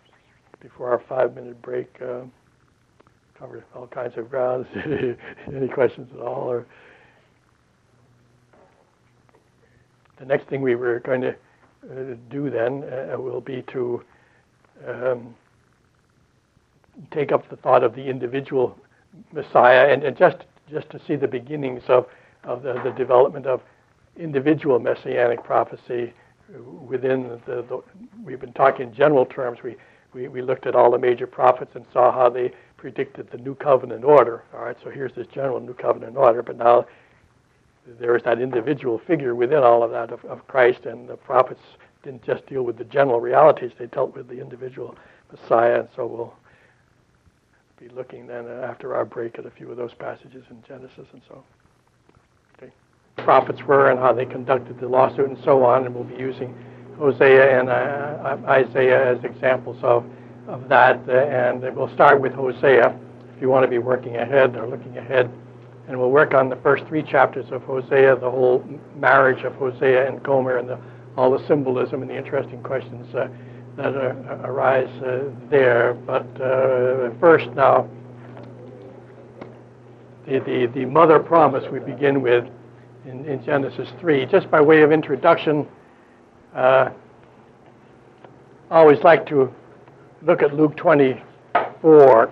Speaker 1: before our five-minute break, uh, covered all kinds of grounds. Any questions at all? Or the next thing we were going to uh, do then uh, will be to um, take up the thought of the individual Messiah, and, and just just to see the beginnings of of the, the development of individual messianic prophecy within the, the. We've been talking in general terms. We, we we looked at all the major prophets and saw how they predicted the new covenant order. All right, so here's this general new covenant order, but now there is that individual figure within all of that of, of Christ, and the prophets didn't just deal with the general realities, they dealt with the individual Messiah, and so we'll be looking then uh, after our break at a few of those passages in Genesis and so. Okay. Prophets were and how they conducted the lawsuit and so on, and we'll be using Hosea and uh, Isaiah as examples of, of that, uh, and we'll start with Hosea if you want to be working ahead or looking ahead. And we'll work on the first three chapters of Hosea, the whole marriage of Hosea and Gomer, and the, all the symbolism and the interesting questions uh, that uh, arise uh, there. But uh, first now, the, the, the mother promise we begin with in, in Genesis three. Just by way of introduction, uh, always like to look at Luke twenty-four.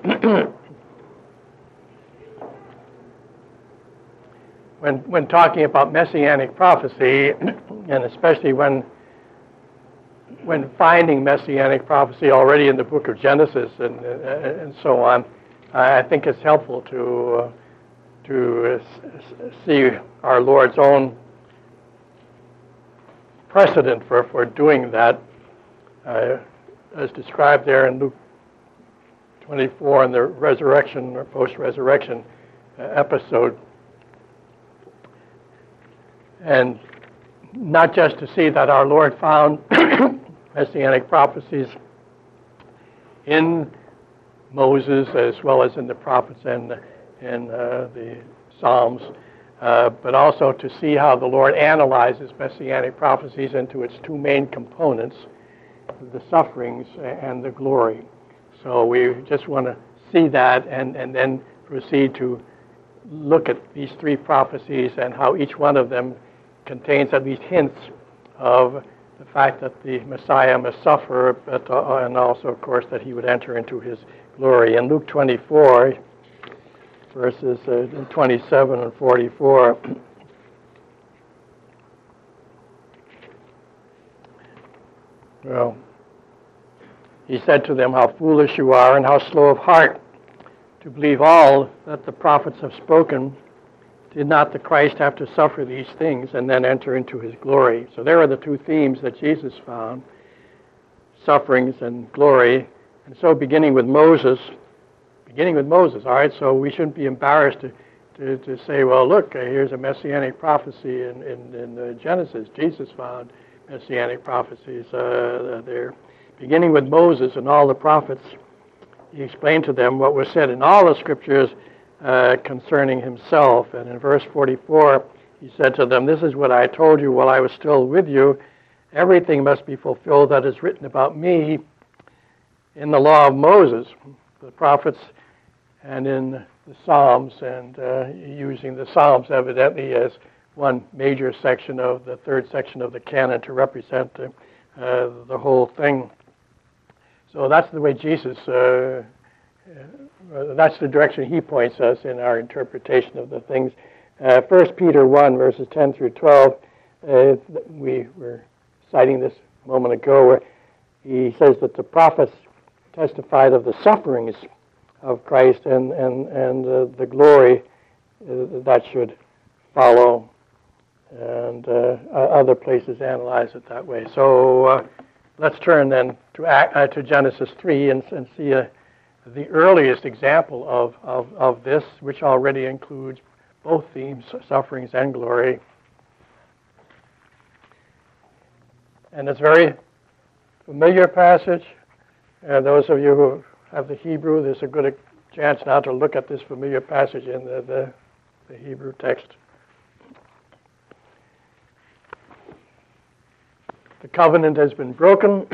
Speaker 1: when when talking about messianic prophecy, and especially when when finding messianic prophecy already in the book of Genesis and and so on, I think it's helpful to uh, to uh, see our Lord's own precedent for, for doing that, uh, as described there in Luke twenty-four in the resurrection or post-resurrection uh, episode. And not just to see that our Lord found messianic prophecies in Moses as well as in the prophets and in uh, the Psalms, uh, but also to see how the Lord analyzes messianic prophecies into its two main components, the sufferings and the glory. So we just want to see that and, and then proceed to look at these three prophecies and how each one of them contains at least hints of the fact that the Messiah must suffer, but, uh, and also, of course, that he would enter into his glory. In Luke twenty-four, verses uh, twenty-seven and forty-four, well, he said to them, "How foolish you are, and how slow of heart to believe all that the prophets have spoken. Did not the Christ have to suffer these things and then enter into his glory?" So there are the two themes that Jesus found, sufferings and glory. And so beginning with Moses, beginning with Moses, all right, so we shouldn't be embarrassed to, to, to say, well, look, uh, here's a messianic prophecy in, in, in uh, Genesis. Jesus found messianic prophecies uh, there. Beginning with Moses and all the prophets, he explained to them what was said in all the scriptures Uh, concerning himself. And in verse forty-four, he said to them, "This is what I told you while I was still with you. Everything must be fulfilled that is written about me in the law of Moses, the prophets, and in the Psalms," and uh, using the Psalms evidently as one major section of the third section of the canon to represent uh, uh, the whole thing. So that's the way Jesus uh, Uh, that's the direction he points us in our interpretation of the things. Uh, First Peter one, verses ten through twelve, uh, we were citing this a moment ago, where he says that the prophets testified of the sufferings of Christ and, and, and uh, the glory uh, that should follow. And uh, other places analyze it that way. So uh, let's turn then to, uh, to Genesis three and, and see a the earliest example of, of, of this, which already includes both themes, sufferings and glory. And it's a very familiar passage. And those of you who have the Hebrew, there's a good chance now to look at this familiar passage in the, the, the Hebrew text. The covenant has been broken.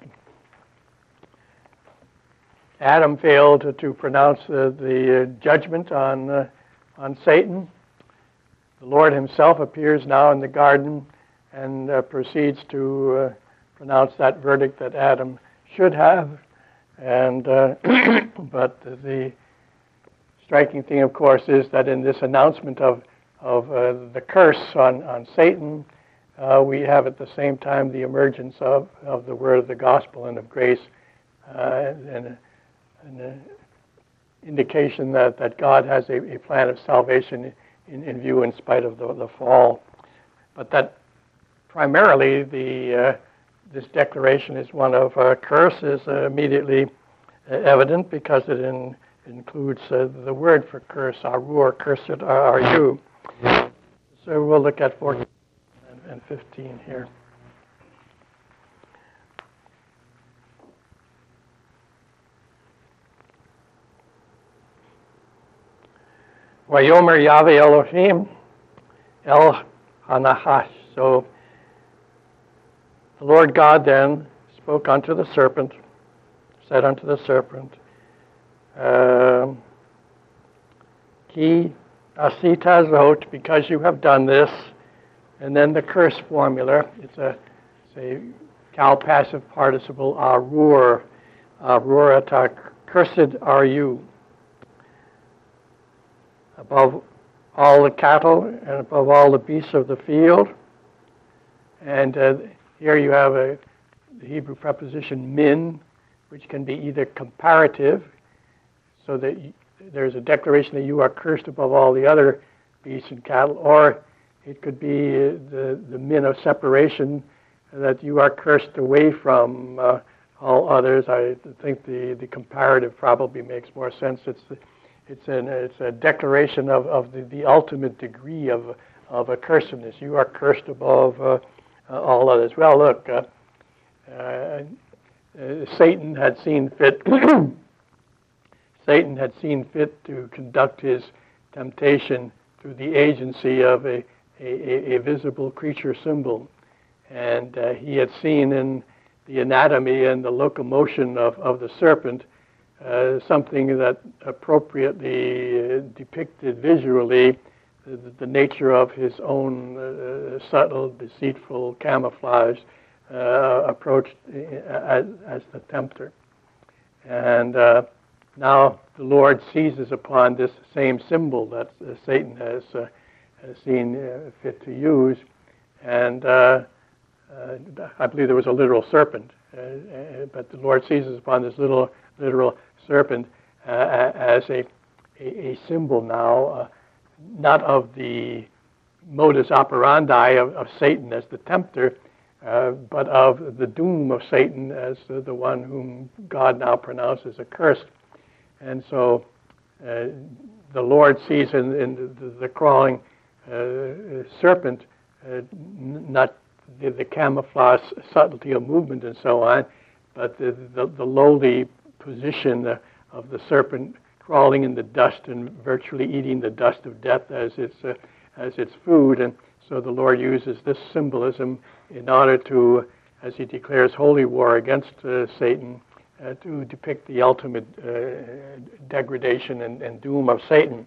Speaker 1: Adam failed to, to pronounce uh, the uh, judgment on uh, on Satan. The Lord himself appears now in the garden and uh, proceeds to uh, pronounce that verdict that Adam should have. And uh, but the striking thing, of course, is that in this announcement of of uh, the curse on on Satan, uh, we have at the same time the emergence of of the word of the gospel and of grace, uh, and an indication that, that God has a, a plan of salvation in, in view in spite of the, the fall. But that primarily the uh, this declaration is one of uh, curse is uh, immediately uh, evident because it in, includes uh, the word for curse, arur, cursed are you. So we'll look at fourteen and fifteen here. Vayomer Yahweh Elohim El Hanahash. So the Lord God then spoke unto the serpent, said unto the serpent, um, Ki asita zot, because you have done this, and then the curse formula. It's a, it's a Cal passive participle arur, arurata, cursed are you. Above all the cattle and above all the beasts of the field. And uh, here you have a, the Hebrew preposition min, which can be either comparative, so that you, there's a declaration that you are cursed above all the other beasts and cattle, or it could be uh, the, the min of separation, that you are cursed away from uh, all others. I think the, the comparative probably makes more sense. It's the, It's an it's a declaration of, of the, the ultimate degree of of accursedness. You are cursed above uh, uh, all others. Well, look, uh, uh, uh, Satan had seen fit. Satan had seen fit to conduct his temptation through the agency of a a, a visible creature symbol, and uh, he had seen in the anatomy and the locomotion of, of the serpent Uh, something that appropriately uh, depicted visually the, the nature of his own uh, subtle, deceitful camouflage uh, approach as, as the tempter. And uh, now the Lord seizes upon this same symbol that uh, Satan has, uh, has seen uh, fit to use, and uh, uh, I believe there was a literal serpent, uh, uh, but the Lord seizes upon this little literal serpent uh, as a, a, a symbol now, uh, not of the modus operandi of, of Satan as the tempter, uh, but of the doom of Satan as uh, the one whom God now pronounces accursed. And so uh, the Lord sees in, in the, the crawling uh, serpent uh, not the, the camouflage subtlety of movement and so on, but the, the, the lowly position uh, of the serpent crawling in the dust and virtually eating the dust of death as its uh, as its food. And so the Lord uses this symbolism in order to, as he declares holy war against uh, Satan, uh, to depict the ultimate uh, degradation and, and doom of Satan.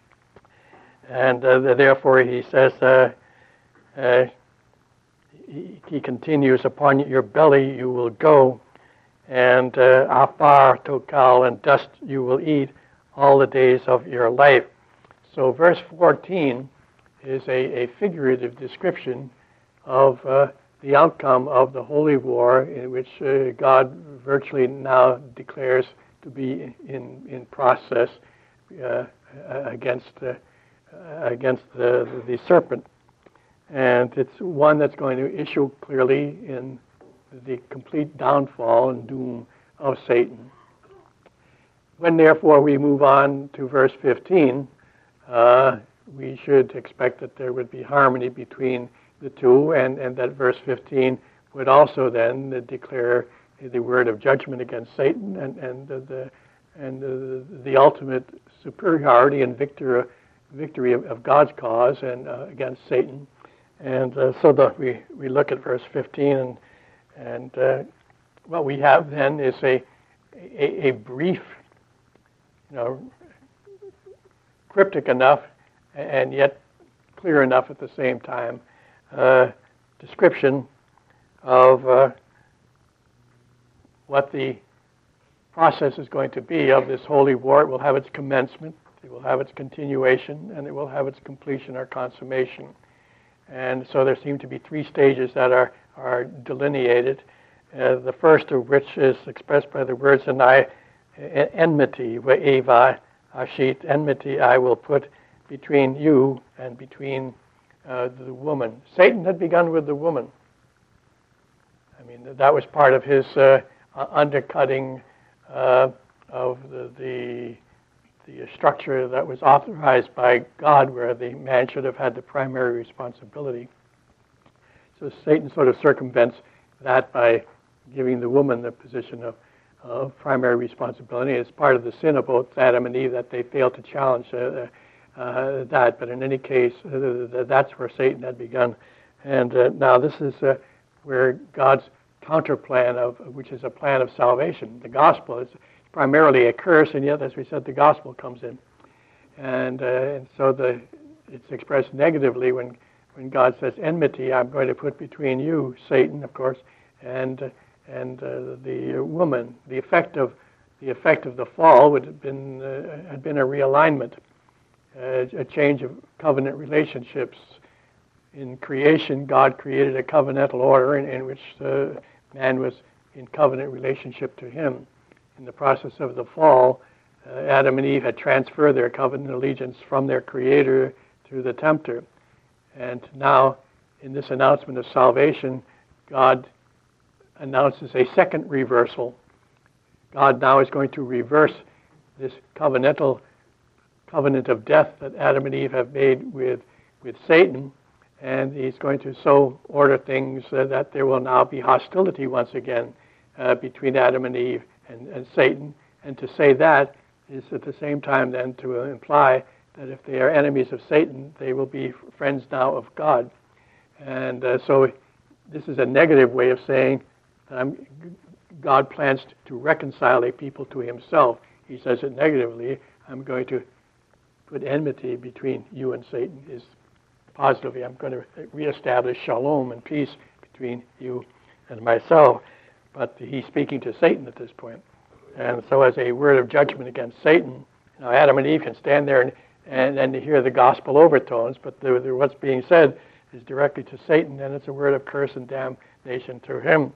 Speaker 1: And uh, therefore he says, uh, uh, he, he continues, upon your belly you will go, and uh, afar tokal, and dust you will eat all the days of your life. So verse fourteen is a, a figurative description of uh, the outcome of the holy war, in which uh, God virtually now declares to be in in process uh, against uh, against the, the serpent, and it's one that's going to issue clearly in the complete downfall and doom of Satan. When therefore we move on to verse fifteen, uh, we should expect that there would be harmony between the two, and, and that verse fifteen would also then uh, declare the word of judgment against Satan and, and the, the and the, the ultimate superiority and victor, victory of, of God's cause and uh, against Satan. And uh, so that we, we look at verse fifteen, and And uh, what we have then is a, a, a brief, you know, cryptic enough and yet clear enough at the same time uh, description of uh, what the process is going to be of this holy war. It will have its commencement, it will have its continuation, and it will have its completion or consummation. And so there seem to be three stages that are are delineated, uh, the first of which is expressed by the words, and I, enmity, Eva, Ashit, enmity I will put between you and between uh, the woman. Satan had begun with the woman. I mean, that was part of his uh, undercutting uh, of the, the the structure that was authorized by God, where the man should have had the primary responsibility. So Satan sort of circumvents that by giving the woman the position of, of primary responsibility. It's part of the sin of both Adam and Eve that they failed to challenge uh, uh, that. But in any case, uh, that's where Satan had begun. And uh, now this is uh, where God's counter plan, of, which is a plan of salvation. The gospel is primarily a curse, and yet, as we said, the gospel comes in. And, uh, and so the it's expressed negatively when When God says enmity, I'm going to put between you, Satan, of course, and and uh, the woman. The effect of the effect of the fall would have been uh, had been a realignment, uh, a change of covenant relationships. In creation, God created a covenantal order in, in which uh, man was in covenant relationship to Him. In the process of the fall, uh, Adam and Eve had transferred their covenant allegiance from their Creator to the tempter. And now, in this announcement of salvation, God announces a second reversal. God now is going to reverse this covenantal covenant of death that Adam and Eve have made with, with Satan, and He's going to so order things uh, that there will now be hostility once again uh, between Adam and Eve and, and Satan. And to say that is at the same time then to imply that if they are enemies of Satan, they will be friends now of God. And uh, so this is a negative way of saying that I'm, God plans to reconcile a people to Himself. He says it negatively. I'm going to put enmity between you and Satan. Is positively, I'm going to reestablish shalom and peace between you and myself. But He's speaking to Satan at this point. And so as a word of judgment against Satan, you know, Adam and Eve can stand there and and, and to hear the gospel overtones, but the, the, what's being said is directly to Satan, and it's a word of curse and damnation to him.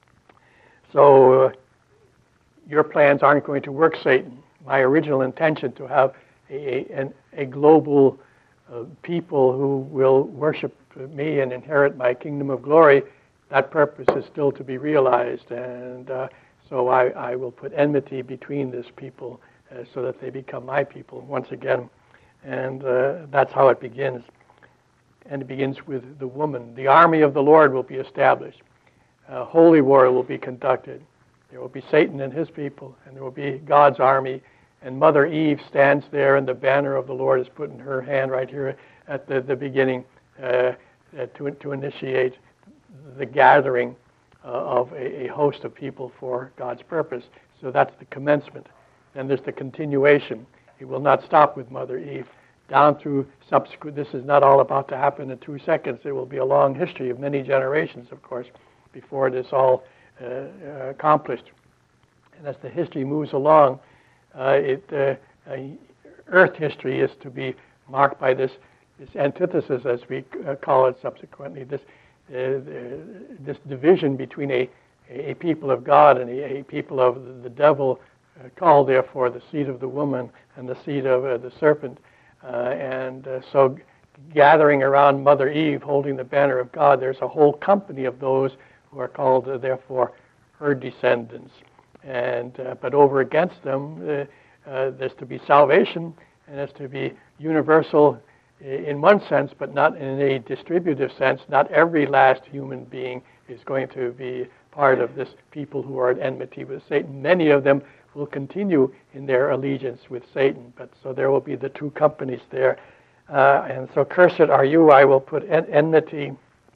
Speaker 1: So uh, your plans aren't going to work, Satan. My original intention to have a, a, a global uh, people who will worship me and inherit my kingdom of glory, that purpose is still to be realized, and uh, so I, I will put enmity between this people uh, so that they become my people once again. And uh, that's how it begins. And it begins with the woman. The army of the Lord will be established. Uh, holy war will be conducted. There will be Satan and his people, and there will be God's army. And Mother Eve stands there, and the banner of the Lord is put in her hand right here at the, the beginning uh, uh, to, to initiate the gathering uh, of a, a host of people for God's purpose. So that's the commencement. Then there's the continuation. It will not stop with Mother Eve. Down through subsequent, this is not all about to happen in two seconds. There will be a long history of many generations, of course, before it is all uh, uh, accomplished. And as the history moves along, uh, it, uh, uh, Earth history is to be marked by this, this antithesis, as we uh, call it subsequently, this, uh, this division between a, a people of God and a, a people of the devil, Uh, called, therefore, the seed of the woman and the seed of uh, the serpent. Uh, and uh, so gathering around Mother Eve, holding the banner of God, there's a whole company of those who are called, uh, therefore, her descendants. And uh, but over against them, uh, uh, there's to be salvation, and there's to be universal in one sense, but not in a distributive sense. Not every last human being is going to be part of this people who are at enmity with Satan. Many of them will continue in their allegiance with Satan, but so there will be the two companies there. Uh, and so cursed are you, I will put en- enmity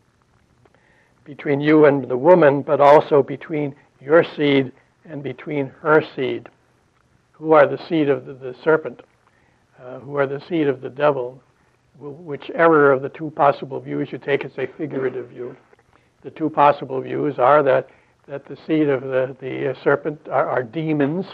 Speaker 1: between you and the woman, but also between your seed and between her seed. Who are the seed of the, the serpent? Uh, who are the seed of the devil? Whichever of the two possible views you take as a figurative view. The two possible views are that that the seed of the, the serpent are, are demons,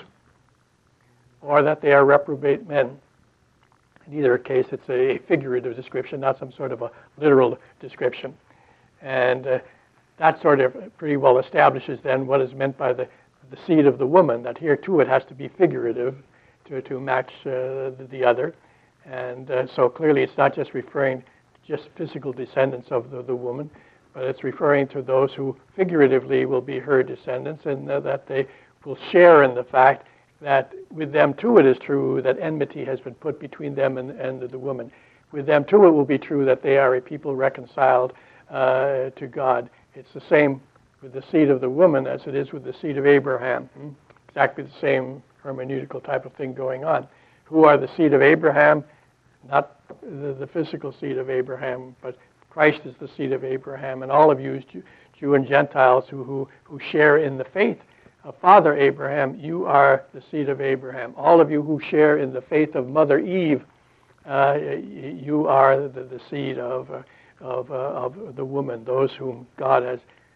Speaker 1: or that they are reprobate men. In either case, it's a figurative description, not some sort of a literal description. And uh, that sort of pretty well establishes then what is meant by the, the seed of the woman, that here too it has to be figurative to, to match uh, the, the other. And uh, so clearly it's not just referring to just physical descendants of the, the woman, but it's referring to those who figuratively will be her descendants, and uh, that they will share in the fact that with them too it is true that enmity has been put between them and, and the woman. With them too it will be true that they are a people reconciled uh, to God. It's the same with the seed of the woman as it is with the seed of Abraham. Hmm? Exactly the same hermeneutical type of thing going on. Who are the seed of Abraham? Not the, the physical seed of Abraham, but Christ is the seed of Abraham, and all of you, Jew, Jew and Gentiles who, who, who share in the faith of Father Abraham, you are the seed of Abraham. All of you who share in the faith of Mother Eve, uh, you are the, the seed of, uh, of, uh, of the woman, those whom God has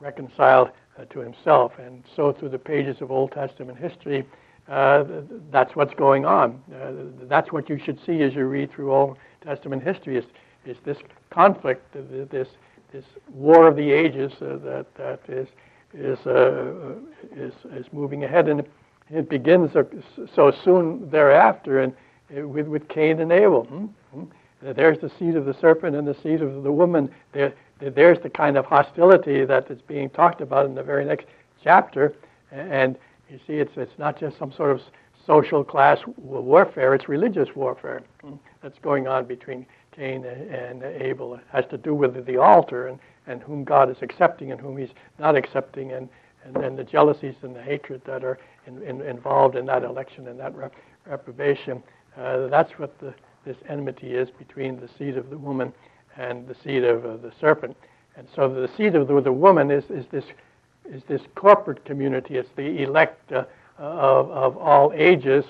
Speaker 1: reconciled uh, to himself. And so through the pages of Old Testament history, uh, that's what's going on. Uh, that's what you should see as you read through Old Testament history, is, is this conflict, this this war of the ages uh, that that is is uh, is is moving ahead, and it begins so soon thereafter, and with with Cain and Abel. Hmm? There's the seed of the serpent and the seed of the woman. There, there's the kind of hostility that is being talked about in the very next chapter, and you see, it's it's not just some sort of social class warfare; it's religious warfare hmm, that's going on between Cain and Abel. It has to do with the altar and, and whom God is accepting and whom He's not accepting, and, and then the jealousies and the hatred that are in, in, involved in that election and that rep- reprobation. Uh, that's what the, this enmity is between the seed of the woman and the seed of uh, the serpent. And so the seed of the, the woman is, is this is this corporate community. It's the elect uh, of, of all ages.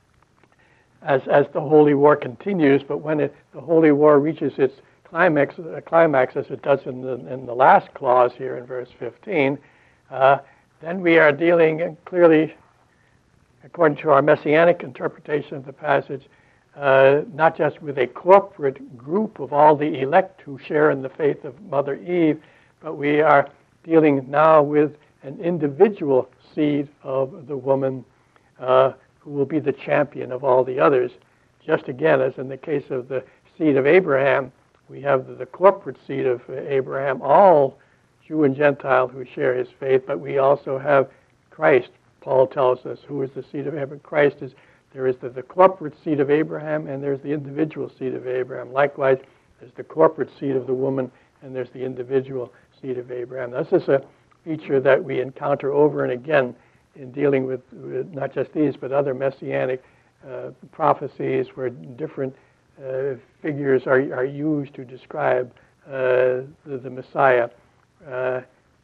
Speaker 1: As, as the holy war continues, but when it, the holy war reaches its climax, uh, climax as it does in the, in the last clause here in verse fifteen, uh, then we are dealing clearly, according to our messianic interpretation of the passage, uh, not just with a corporate group of all the elect who share in the faith of Mother Eve, but we are dealing now with an individual seed of the woman, uh, who will be the champion of all the others. Just again, as in the case of the seed of Abraham, we have the, the corporate seed of Abraham, all Jew and Gentile who share his faith, but we also have Christ. Paul tells us who is the seed of Abraham. Christ is, there is the, the corporate seed of Abraham, and there's the individual seed of Abraham. Likewise, there's the corporate seed of the woman, and there's the individual seed of Abraham. This is a feature that we encounter over and again in dealing with, with not just these, but other messianic uh, prophecies where different uh, figures are, are used to describe uh, the, the Messiah. Uh,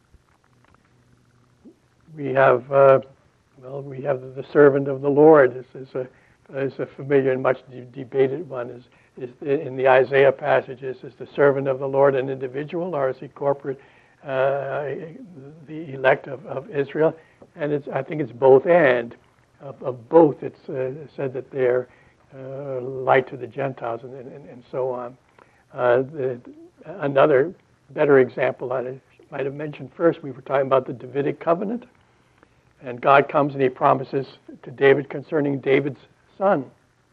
Speaker 1: we have, uh, well, we have the, the servant of the Lord. This is a, is a familiar and much de- debated one. Is, is in the Isaiah passages, is the servant of the Lord an individual, or is he corporate, uh, the elect of, of Israel? And it's, I think it's both and. Of, of both, it's uh, said that they're uh, light to the Gentiles and, and, and so on. Uh, the, another better example I might have mentioned first, we were talking about the Davidic covenant. And God comes and he promises to David concerning David's son,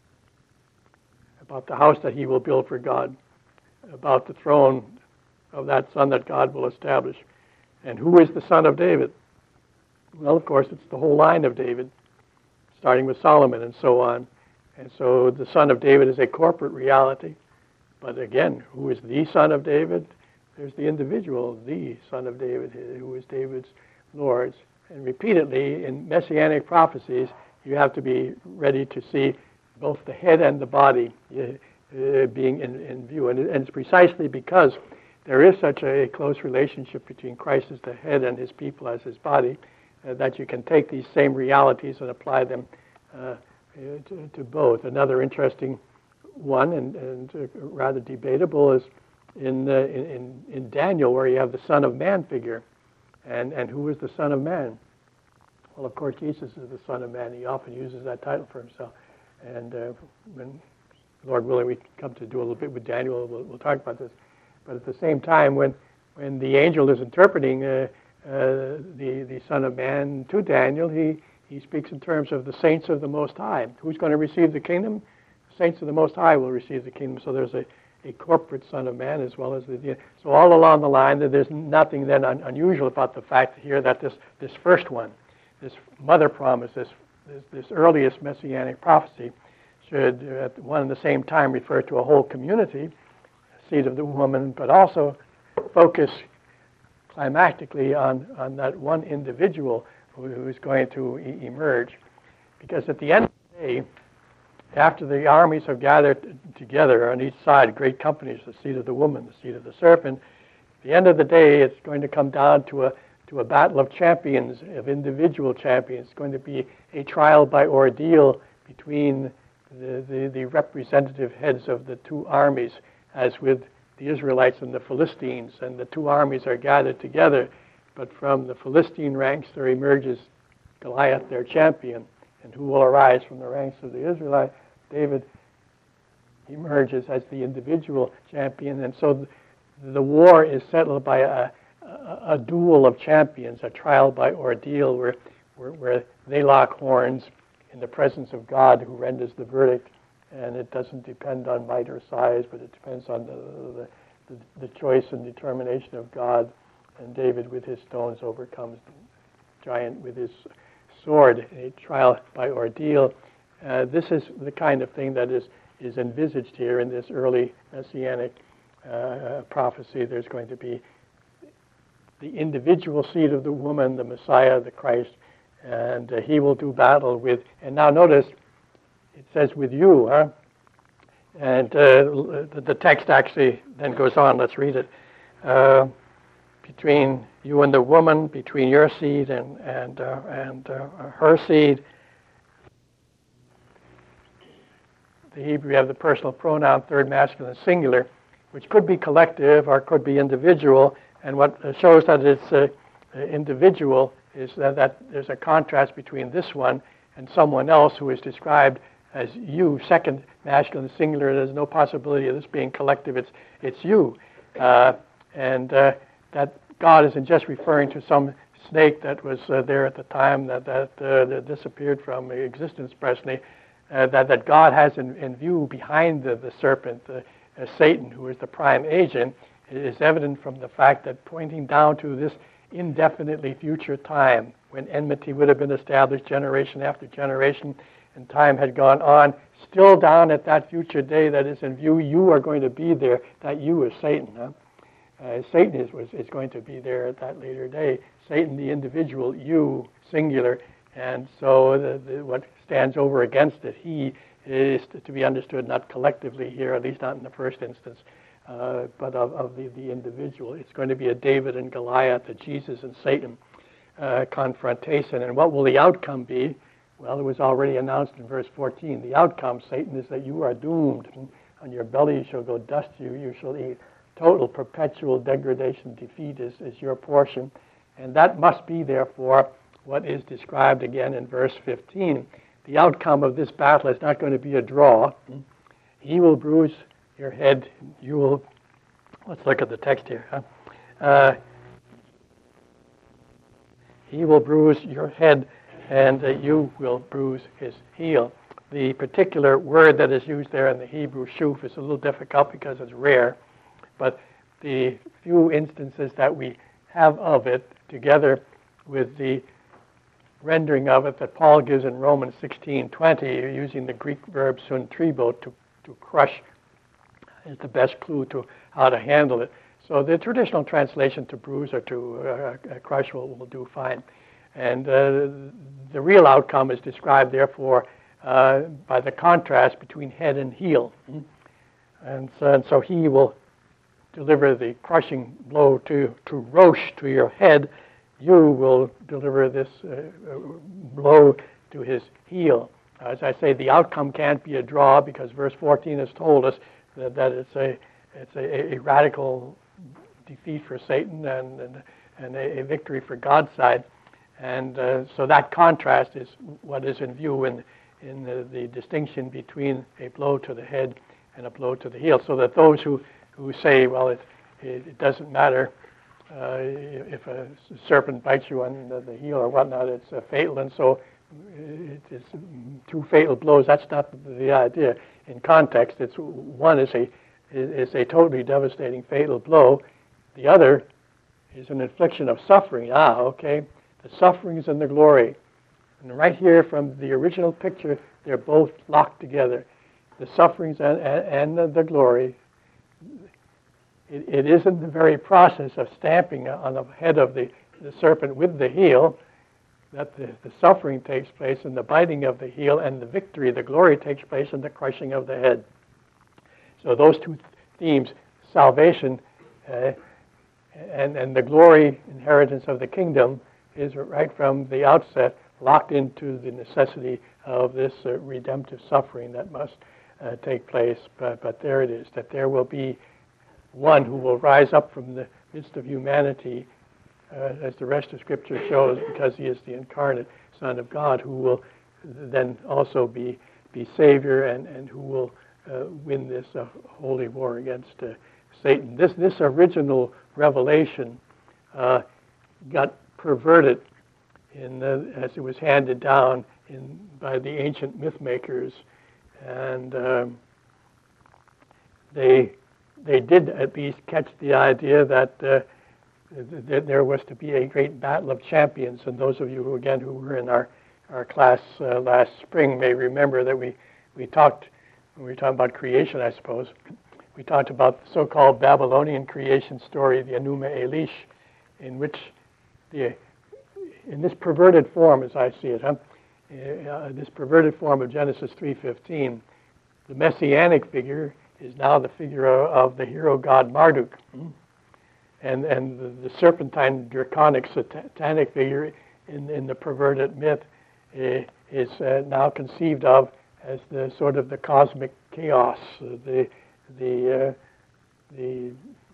Speaker 1: about the house that he will build for God, about the throne of that son that God will establish. And who is the son of David? Well, of course, it's the whole line of David, starting with Solomon and so on. And so the son of David is a corporate reality. But again, who is the son of David? There's the individual, the son of David, who is David's Lord. And repeatedly in messianic prophecies, you have to be ready to see both the head and the body uh, being in, in view. And, and it's precisely because there is such a close relationship between Christ as the head and his people as his body, Uh, that you can take these same realities and apply them uh, to, to both. Another interesting one, and, and uh, rather debatable, is in, uh, in in Daniel, where you have the Son of Man figure. And, and who is the Son of Man? Well, of course, Jesus is the Son of Man. He often uses that title for himself. And uh, when, Lord willing, we come to do a little bit with Daniel, we'll, we'll talk about this. But at the same time, when, when the angel is interpreting uh, Uh, the, the Son of Man to Daniel, he, he speaks in terms of the saints of the Most High. Who's going to receive the kingdom? The saints of the Most High will receive the kingdom. So there's a, a corporate Son of Man as well as the... the so all along the line, there's nothing then un, unusual about the fact here that this, this first one, this mother promise, this, this, this earliest messianic prophecy, should at one and the same time refer to a whole community, seed of the woman, but also focus climactically on, on that one individual who, who is going to e- emerge. Because at the end of the day, after the armies have gathered together on each side, great companies, the seed of the woman, the seed of the serpent, at the end of the day, it's going to come down to a to a battle of champions, of individual champions. It's going to be a trial by ordeal between the, the, the representative heads of the two armies, as with the Israelites and the Philistines, and the two armies are gathered together. but from the Philistine ranks there emerges Goliath, their champion. And who will arise from the ranks of the Israelites? David emerges as the individual champion. And so the, the war is settled by a, a, a duel of champions, a trial by ordeal where, where, where they lock horns in the presence of God who renders the verdict. And it doesn't depend on might or size, but it depends on the, the, the, the choice and determination of God. And David with his stones overcomes the giant with his sword, a trial by ordeal. Uh, this is the kind of thing that is, is envisaged here in this early messianic uh, prophecy. There's going to be the individual seed of the woman, the Messiah, the Christ, and uh, he will do battle with, and now notice, it says with you, huh? And uh, the, the text actually then goes on. Let's read it. Uh, between you and the woman, between your seed and and uh, and uh, her seed. The Hebrew, you have the personal pronoun, third masculine singular, which could be collective or could be individual. And what shows that it's uh, individual is that, that there's a contrast between this one and someone else who is described as you, second masculine singular. There's no possibility of this being collective. It's it's you, uh, and uh, that God isn't just referring to some snake that was uh, there at the time that that, uh, that disappeared from existence presently. Uh, that that God has in, in view behind the, the serpent, uh, uh, Satan, who is the prime agent, is evident from the fact that pointing down to this indefinitely future time when enmity would have been established generation after generation, and time had gone on, still down at that future day that is in view, you are going to be there. That you is Satan. Huh? Uh, Satan is, was, is going to be there at that later day. Satan, the individual, you, singular. And so the, the, what stands over against it, he, is to, to be understood not collectively here, at least not in the first instance, uh, but of, of the, the individual. It's going to be a David and Goliath, a Jesus and Satan uh, confrontation. And what will the outcome be? Well, it was already announced in verse fourteen. The outcome, Satan, is that you are doomed. And on your belly you shall go dust, you, you shall eat. Total, perpetual degradation, defeat is, is your portion. And that must be, therefore, what is described again in verse fifteen. The outcome of this battle is not going to be a draw. He will bruise your head. You will, let's look at the text here. Huh? Uh, he will bruise your head, and uh, you will bruise his heel. The particular word that is used there in the Hebrew, shuf, is a little difficult because it's rare. But the few instances that we have of it, together with the rendering of it that Paul gives in Romans sixteen twenty, using the Greek verb suntribo, to, to crush, is the best clue to how to handle it. So the traditional translation to bruise or to uh, crush will, will do fine. And uh, the real outcome is described, therefore, uh, by the contrast between head and heel. And so, and so he will deliver the crushing blow to, to Rosh, to your head. You will deliver this uh, blow to his heel. As I say, the outcome can't be a draw because verse fourteen has told us that, that it's a it's a, a radical defeat for Satan and and, and a, a victory for God's side. And uh, so that contrast is what is in view in in the, the distinction between a blow to the head and a blow to the heel. So that those who who say, well, it, it, it doesn't matter uh, if a serpent bites you on the, the heel or whatnot, it's uh, fatal, and so it, it's two fatal blows. That's not the, the idea. In context, it's one is a is a totally devastating fatal blow. The other is an infliction of suffering. Ah, okay. The sufferings and the glory. And right here from the original picture, they're both locked together. The sufferings and, and, and the, the glory. It, it isn't the very process of stamping on the head of the, the serpent with the heel that the, the suffering takes place in the biting of the heel, and the victory, the glory, takes place in the crushing of the head. So those two th- themes, salvation uh, and, and the glory, inheritance of the kingdom, is right from the outset locked into the necessity of this uh, redemptive suffering that must uh, take place. But, but there it is, that there will be one who will rise up from the midst of humanity uh, as the rest of Scripture shows, because he is the incarnate Son of God, who will then also be be Savior and, and who will uh, win this uh, holy war against uh, Satan. This this original revelation uh, got perverted in the, as it was handed down in by the ancient myth makers, and um, they they did at least catch the idea that uh, th- there was to be a great battle of champions. And those of you who again who were in our our class uh, last spring may remember that we we talked when we were talking about creation, I suppose. We talked about the so-called Babylonian creation story, the Enuma Elish, in which the in this perverted form, as I see it, huh? Uh, this perverted form of Genesis three fifteen, the messianic figure is now the figure of, of the hero god Marduk, hmm? and and the, the serpentine draconic satanic figure in in the perverted myth uh, is uh, now conceived of as the sort of the cosmic chaos, uh, the the uh, the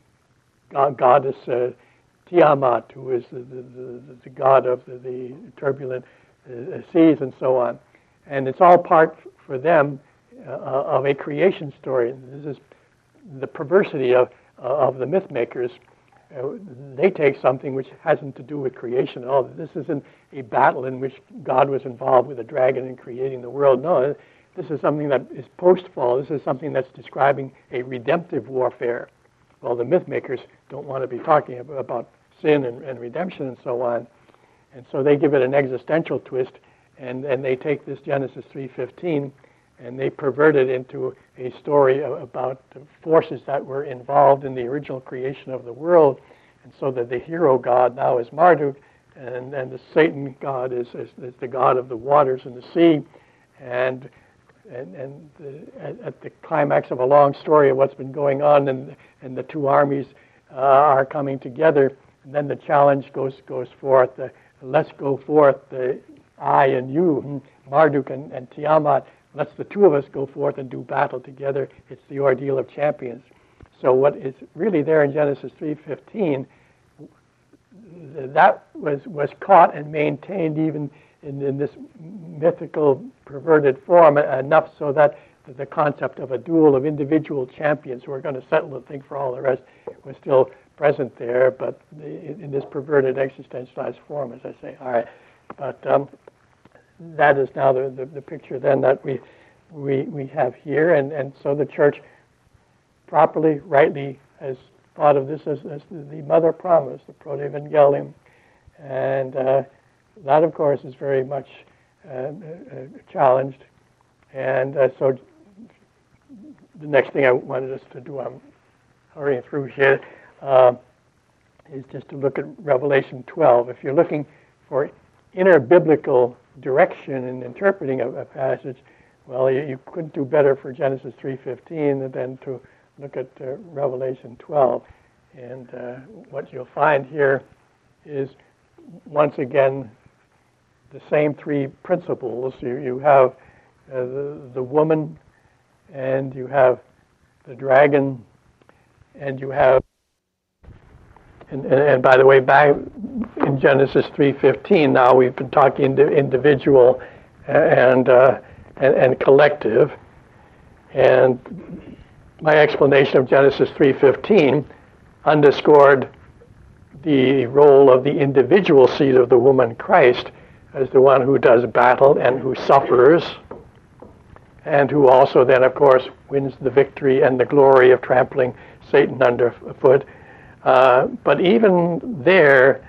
Speaker 1: god, goddess uh, Tiamat, who is the, the, the, the god of the, the turbulent uh, seas and so on. And it's all part for them uh, of a creation story. This is the perversity of, uh, of the myth makers. Uh, they take something which hasn't to do with creation at all. This isn't a battle in which God was involved with a dragon in creating the world. No, this is something that is post-fall. This is something that's describing a redemptive warfare. Well, the myth makers don't want to be talking about sin and, and redemption and so on. And so they give it an existential twist, and, and they take this Genesis three fifteen and they pervert it into a story about the forces that were involved in the original creation of the world. And so that the hero god now is Marduk, and, and the Satan god is, is, is the god of the waters and the sea. And And, and the, at, at the climax of a long story of what's been going on, and, and the two armies uh, are coming together, and then the challenge goes goes forth. Uh, let's go forth, uh, I and you, Marduk and, and Tiamat. Let's the two of us go forth and do battle together. It's the ordeal of champions. So what is really there in Genesis three fifteen, that was was caught and maintained even In, in this mythical, perverted form, enough so that the concept of a duel of individual champions who are going to settle the thing for all the rest was still present there, but in this perverted, existentialized form, as I say. All right, but um, that is now the, the, the picture then that we we we have here, and, and so the church properly, rightly has thought of this as, as the mother promise, the proto-evangelium, and uh, that, of course, is very much uh, uh, challenged. And uh, so the next thing I wanted us to do, I'm hurrying through here, uh, is just to look at Revelation twelve. If you're looking for inner biblical direction in interpreting a, a passage, well, you, you couldn't do better for Genesis three fifteen than to look at uh, Revelation twelve. And uh, what you'll find here is, once again, the same three principles. You, you have uh, the, the woman, and you have the dragon, and you have, and, and, and by the way, back in Genesis three fifteen, now we've been talking to individual and, uh, and, and collective, and my explanation of Genesis three fifteen underscored the role of the individual seed of the woman, Christ, as the one who does battle and who suffers, and who also then, of course, wins the victory and the glory of trampling Satan underfoot. Uh, but even there,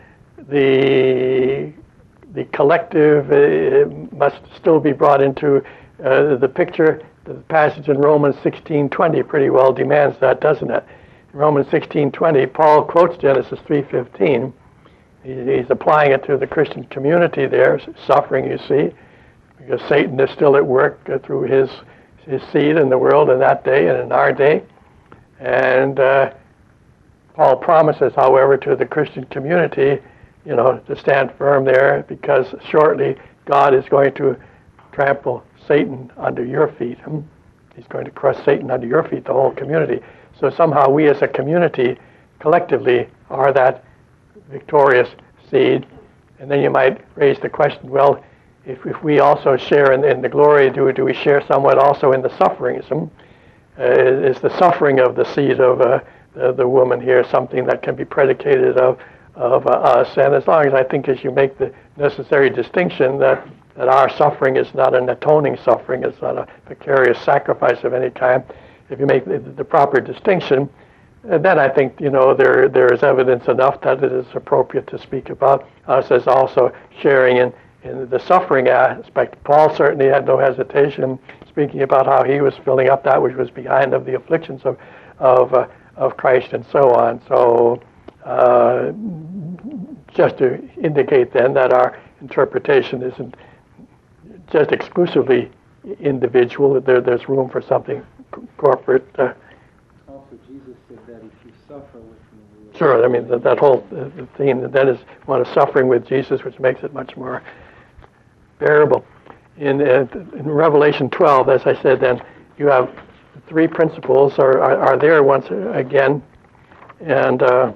Speaker 1: the the collective uh, must still be brought into uh, the picture. The passage in Romans sixteen twenty pretty well demands that, doesn't it? In Romans sixteen twenty, Paul quotes Genesis three fifteen. He's applying it to the Christian community there, suffering, you see, because Satan is still at work through his his seed in the world in that day and in our day. And uh, Paul promises, however, to the Christian community, you know, to stand firm there, because shortly God is going to trample Satan under your feet. He's going to crush Satan under your feet, the whole community. So somehow we as a community collectively are that victorious seed. And then you might raise the question, well, if, if we also share in, in the glory, do, do we share somewhat also in the sufferings? Uh, is the suffering of the seed of uh, the, the woman here something that can be predicated of, of uh, us? And as long as I think as you make the necessary distinction that, that our suffering is not an atoning suffering, it's not a vicarious sacrifice of any kind, if you make the, the proper distinction, and then I think, you know, there there is evidence enough that it is appropriate to speak about us as also sharing in, in the suffering aspect. Paul certainly had no hesitation speaking about how he was filling up that which was behind of the afflictions of of, uh, of Christ and so on. So uh, just to indicate then that our interpretation isn't just exclusively individual, there there's room for something corporate. Uh,
Speaker 2: Also, Jesus said that if you suffer with me...
Speaker 1: Sure, I mean, that, that whole uh, theme, that is one of suffering with Jesus, which makes it much more bearable. In, uh, in Revelation twelve, as I said then, you have three principles are, are, are there once again, and uh,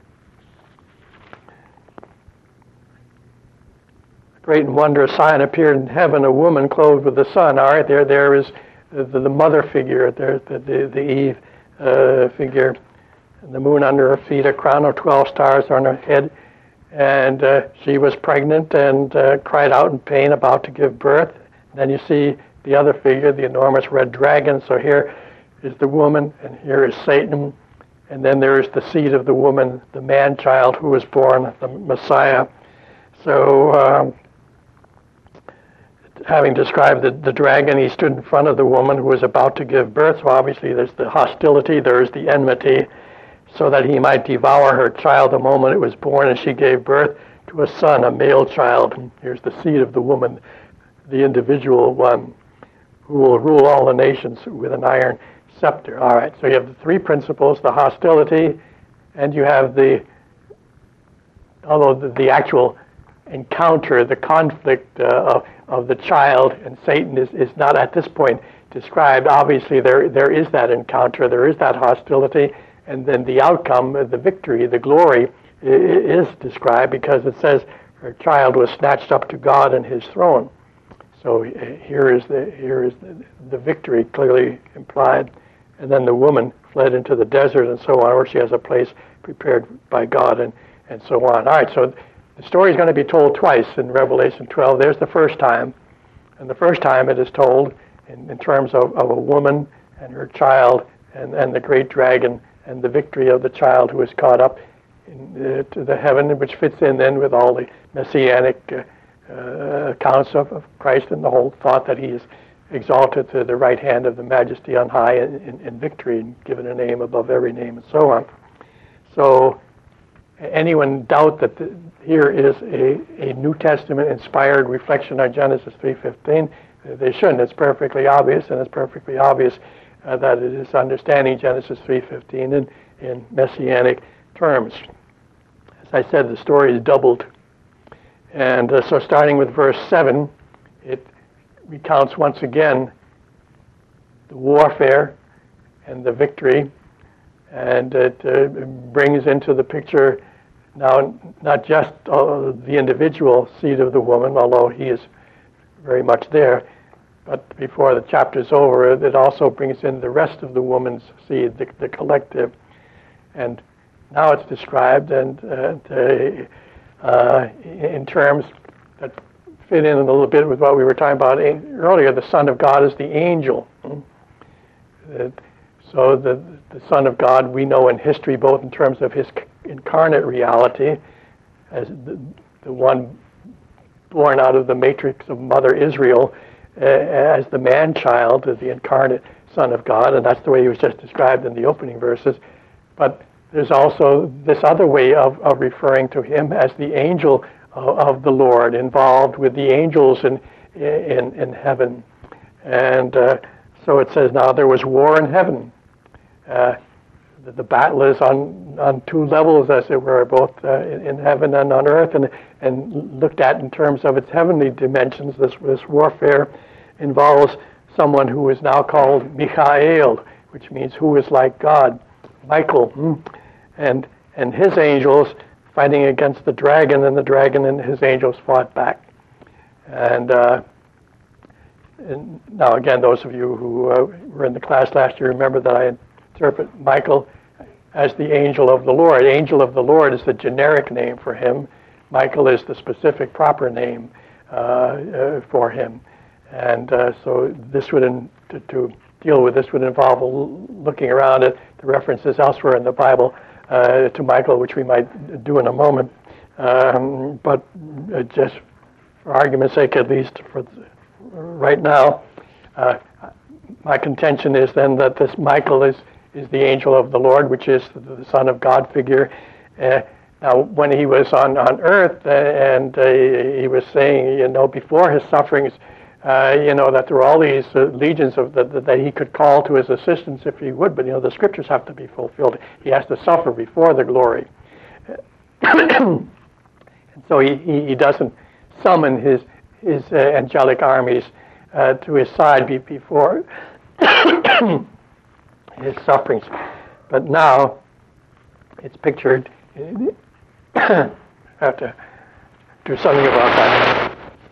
Speaker 1: great and wondrous sign appeared in heaven, a woman clothed with the sun. All right, there, there is the, the mother figure, there, the, the, the Eve uh, figure, and the moon under her feet, a crown of twelve stars on her head, and uh, she was pregnant and uh, cried out in pain, about to give birth. And then you see the other figure, the enormous red dragon. So here is the woman, and here is Satan, and then there is the seed of the woman, the man-child who was born, the Messiah. So, um, having described the, the dragon, he stood in front of the woman who was about to give birth. So obviously there's the hostility, there's the enmity, so that he might devour her child the moment it was born, and she gave birth to a son, a male child. And here's the seed of the woman, the individual one, who will rule all the nations with an iron scepter. All right, so you have the three principles, the hostility, and you have the, although the, the actual encounter, the conflict uh, of, of the child and Satan is, is not at this point described. Obviously, there there is that encounter, there is that hostility, and then the outcome, the victory, the glory is described, because it says her child was snatched up to God and his throne. So here is the here is the, the victory clearly implied, and then the woman fled into the desert and so on, where she has a place prepared by God and, and so on. All right, so the story is going to be told twice in Revelation twelve. There's the first time, and the first time it is told in, in terms of, of a woman and her child and, and the great dragon and the victory of the child who is caught up in, uh, to the heaven, which fits in then with all the messianic uh, uh, accounts of, of Christ and the whole thought that he is exalted to the right hand of the Majesty on high in, in, in victory and given a name above every name and so on. So anyone doubt that the, here is a, a New Testament inspired reflection on Genesis three fifteen, they shouldn't. It's perfectly obvious, and it's perfectly obvious uh, that it is understanding Genesis three fifteen in, in messianic terms. As I said, the story is doubled. And uh, so starting with verse seven, it recounts once again the warfare and the victory, and it uh, brings into the picture now not just uh, the individual seed of the woman, although he is very much there, but before the chapter's over, it also brings in the rest of the woman's seed, the, the collective. And now it's described and uh, uh, in terms that fit in a little bit with what we were talking about earlier. The Son of God is the angel. So the, the Son of God, we know in history, both in terms of his incarnate reality, as the, the one born out of the matrix of Mother Israel, uh, as the man-child, as the incarnate Son of God, and that's the way he was just described in the opening verses. But there's also this other way of, of referring to him as the angel of, of the Lord, involved with the angels in in, in heaven. And uh, so it says, now there was war in heaven. Uh, the, the battle is on, on two levels, as it were, both uh, in, in heaven and on earth, and and looked at in terms of its heavenly dimensions. This, this warfare involves someone who is now called Michael, which means who is like God, Michael, and and his angels fighting against the dragon, and the dragon and his angels fought back. And, uh, and now again, those of you who uh, were in the class last year remember that I interpret Michael as the angel of the Lord. Angel of the Lord is the generic name for him. Michael is the specific proper name uh, uh, for him. And uh, so this would, in, to, to deal with this would involve looking around at the references elsewhere in the Bible uh, to Michael, which we might do in a moment. Um, but uh, just for argument's sake, at least for right now, uh, my contention is then that this Michael is, is the angel of the Lord, which is the Son of God figure. Uh, now, when he was on, on earth, uh, and uh, he was saying, you know, before his sufferings, uh, you know, that there were all these uh, legions of the, that he could call to his assistance if he would, but, you know, the scriptures have to be fulfilled. He has to suffer before the glory. And so he, he, he doesn't summon his, his uh, angelic armies uh, to his side be, before his sufferings. But now it's pictured. I have to do something about that.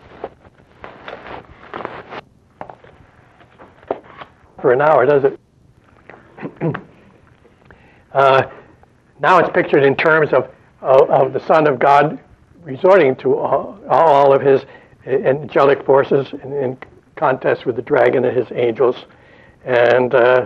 Speaker 1: For an hour, does it? uh, now it's pictured in terms of, of, of the Son of God resorting to all, all of his angelic forces in, in contest with the dragon and his angels. And uh,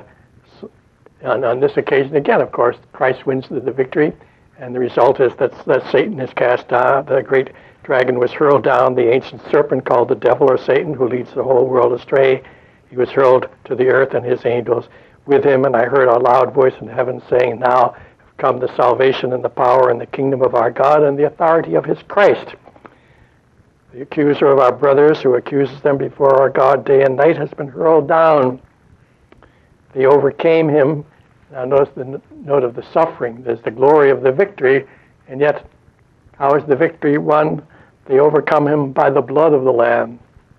Speaker 1: on, on this occasion, again, of course, Christ wins the, the victory. And the result is that, that Satan is cast down. The great dragon was hurled down. The ancient serpent called the devil or Satan, who leads the whole world astray, he was hurled to the earth and his angels with him. And I heard a loud voice in heaven saying, now have come the salvation and the power and the kingdom of our God and the authority of his Christ. The accuser of our brothers, who accuses them before our God day and night, has been hurled down. They overcame him. Now notice the note of the suffering. There's the glory of the victory, and yet how is the victory won? They overcome him by the blood of the Lamb.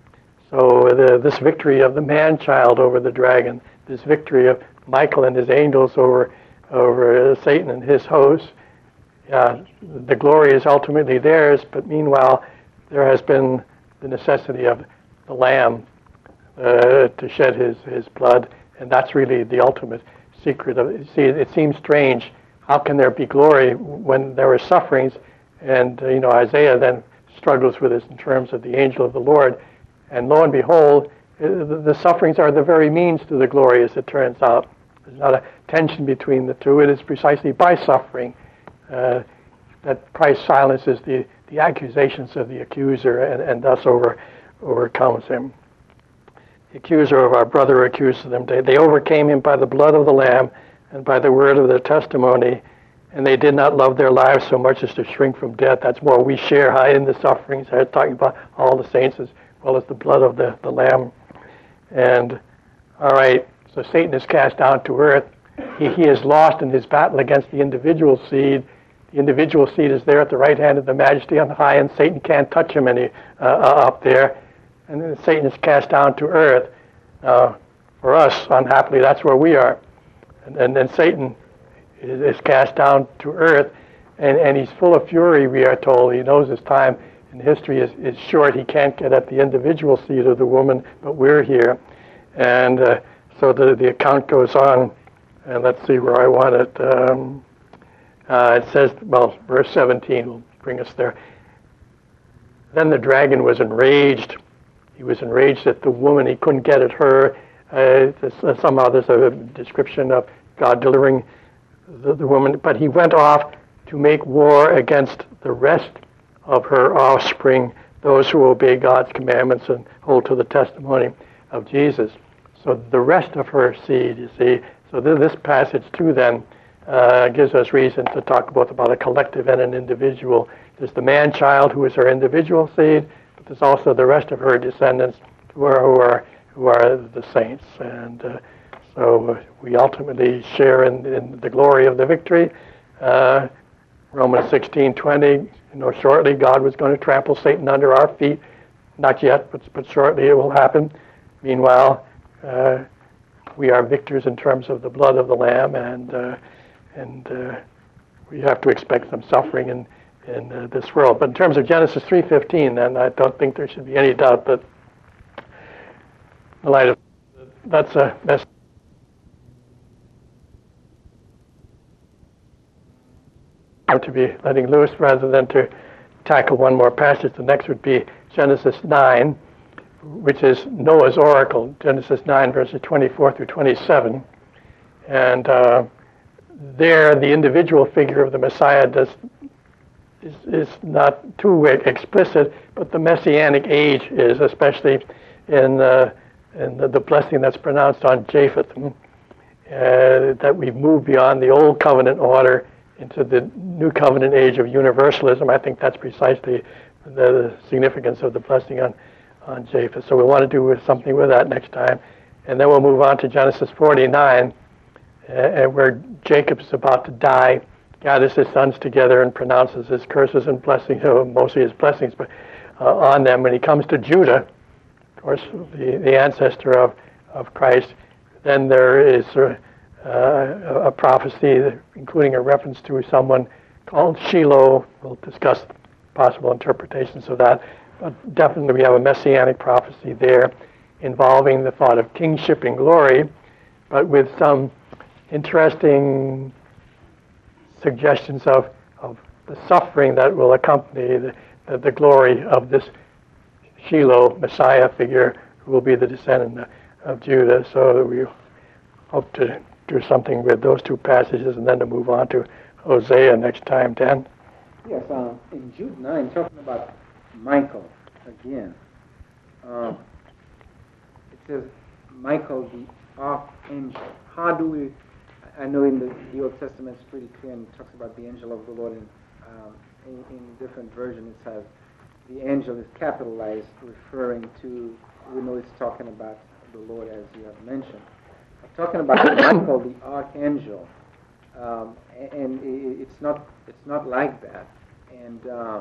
Speaker 1: So the, this victory of the man-child over the dragon, this victory of Michael and his angels over over Satan and his hosts, uh, the glory is ultimately theirs, but meanwhile there has been the necessity of the Lamb uh, to shed his, his blood, and that's really the ultimate secret of it. See, it seems strange. How can there be glory when there are sufferings? And, uh, you know, Isaiah then struggles with this in terms of the angel of the Lord. And lo and behold, the, the sufferings are the very means to the glory, as it turns out. There's not a tension between the two. It is precisely by suffering uh, that Christ silences the, the accusations of the accuser and, and thus over, overcomes him. The accuser of our brother accuses them. They, they overcame him by the blood of the Lamb and by the word of their testimony, and they did not love their lives so much as to shrink from death. That's more, we share high in the sufferings. I'm talking about all the saints as well as the blood of the, the Lamb. And, all right, so Satan is cast down to earth. He, he is lost in his battle against the individual seed. The individual seed is there at the right hand of the Majesty on high, and Satan can't touch him any uh, up there. And then Satan is cast down to earth. Uh, for us, unhappily, that's where we are. And, and then Satan is, is cast down to earth, and, and he's full of fury, we are told. He knows his time in history is, is short. He can't get at the individual seed of the woman, but we're here. And uh, so the, the account goes on, and let's see where I want it. Um, uh, it says, well, verse seventeen will bring us there. Then the dragon was enraged. He was enraged at the woman. He couldn't get at her. Uh, this, somehow there's a description of God delivering the, the woman. But he went off to make war against the rest of her offspring, those who obey God's commandments and hold to the testimony of Jesus. So the rest of her seed, you see. So this passage, too, then, uh, gives us reason to talk both about a collective and an individual. There's the man-child, who is her individual seed, but there's also the rest of her descendants who are who are, who are the saints. And uh, so we ultimately share in, in the glory of the victory. Uh, Romans sixteen twenty, you know, shortly God was going to trample Satan under our feet. Not yet, but, but shortly it will happen. Meanwhile, uh, we are victors in terms of the blood of the Lamb, and uh, and uh, we have to expect some suffering in, in uh, this world. But in terms of Genesis three fifteen, then I don't think there should be any doubt that in the light of that's a that's to be letting loose rather than to tackle one more passage. The next would be Genesis nine, which is Noah's oracle, Genesis nine, verses twenty-four through twenty-seven. And uh, there, the individual figure of the Messiah does is, is not too explicit, but the Messianic age is, especially in, uh, in the, the blessing that's pronounced on Japheth, uh, that we've moved beyond the old covenant order into the new covenant age of universalism. I think that's precisely the significance of the blessing on, on Japheth. So we want to do something with that next time. And then we'll move on to Genesis forty-nine, uh, where Jacob is about to die, gathers his sons together and pronounces his curses and blessings, mostly his blessings, but uh, on them. When he comes to Judah, of course, the, the ancestor of, of Christ, then there is uh, uh, a prophecy, including a reference to someone called Shiloh. We'll discuss possible interpretations of that. But definitely we have a messianic prophecy there involving the thought of kingship and glory, but with some interesting suggestions of, of the suffering that will accompany the, the, the glory of this Shiloh Messiah figure who will be the descendant of Judah. So we hope to do something with those two passages and then to move on to Hosea next time. Dan?
Speaker 2: Yes, uh, in Jude nine, talking about Michael again, um, it says Michael the archangel. How do we, I know in the, the Old Testament it's pretty clear and it talks about the angel of the Lord, and um, in, in different versions it says the angel is capitalized, referring to, we know it's talking about the Lord as you have mentioned. Talking about Michael the archangel, um, and it's not it's not like that. And uh,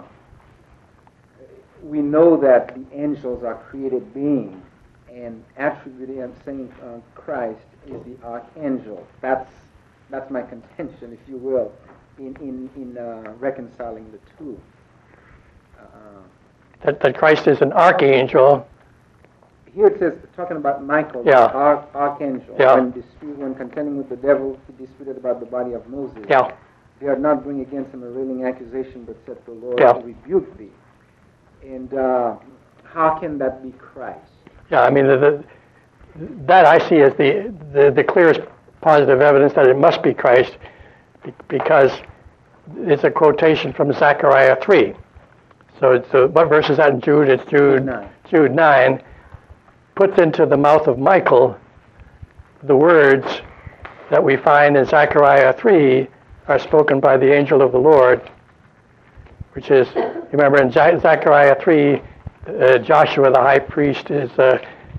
Speaker 2: we know that the angels are created beings, and attributing and saying uh, Christ is the archangel. That's that's my contention, if you will, in in in uh, reconciling the two. Uh,
Speaker 1: that that Christ is an archangel.
Speaker 2: Here it says, talking about Michael,
Speaker 1: yeah.
Speaker 2: the arch- archangel,
Speaker 1: yeah.
Speaker 2: when, dispute, when contending with the devil, he disputed about the body of Moses.
Speaker 1: Yeah.
Speaker 2: They are not bring against him a railing accusation, but said, the Lord
Speaker 1: yeah.
Speaker 2: rebuke thee. And uh, how can that be Christ?
Speaker 1: Yeah, I mean, the, the, that I see as the, the, the clearest positive evidence that it must be Christ, because it's a quotation from Zechariah three. So it's uh, what verse is that in Jude? It's Jude,
Speaker 2: Jude nine.
Speaker 1: Jude nine. Puts into the mouth of Michael the words that we find in Zechariah three are spoken by the angel of the Lord, which is, you remember in Zechariah three, uh, Joshua the high priest is uh,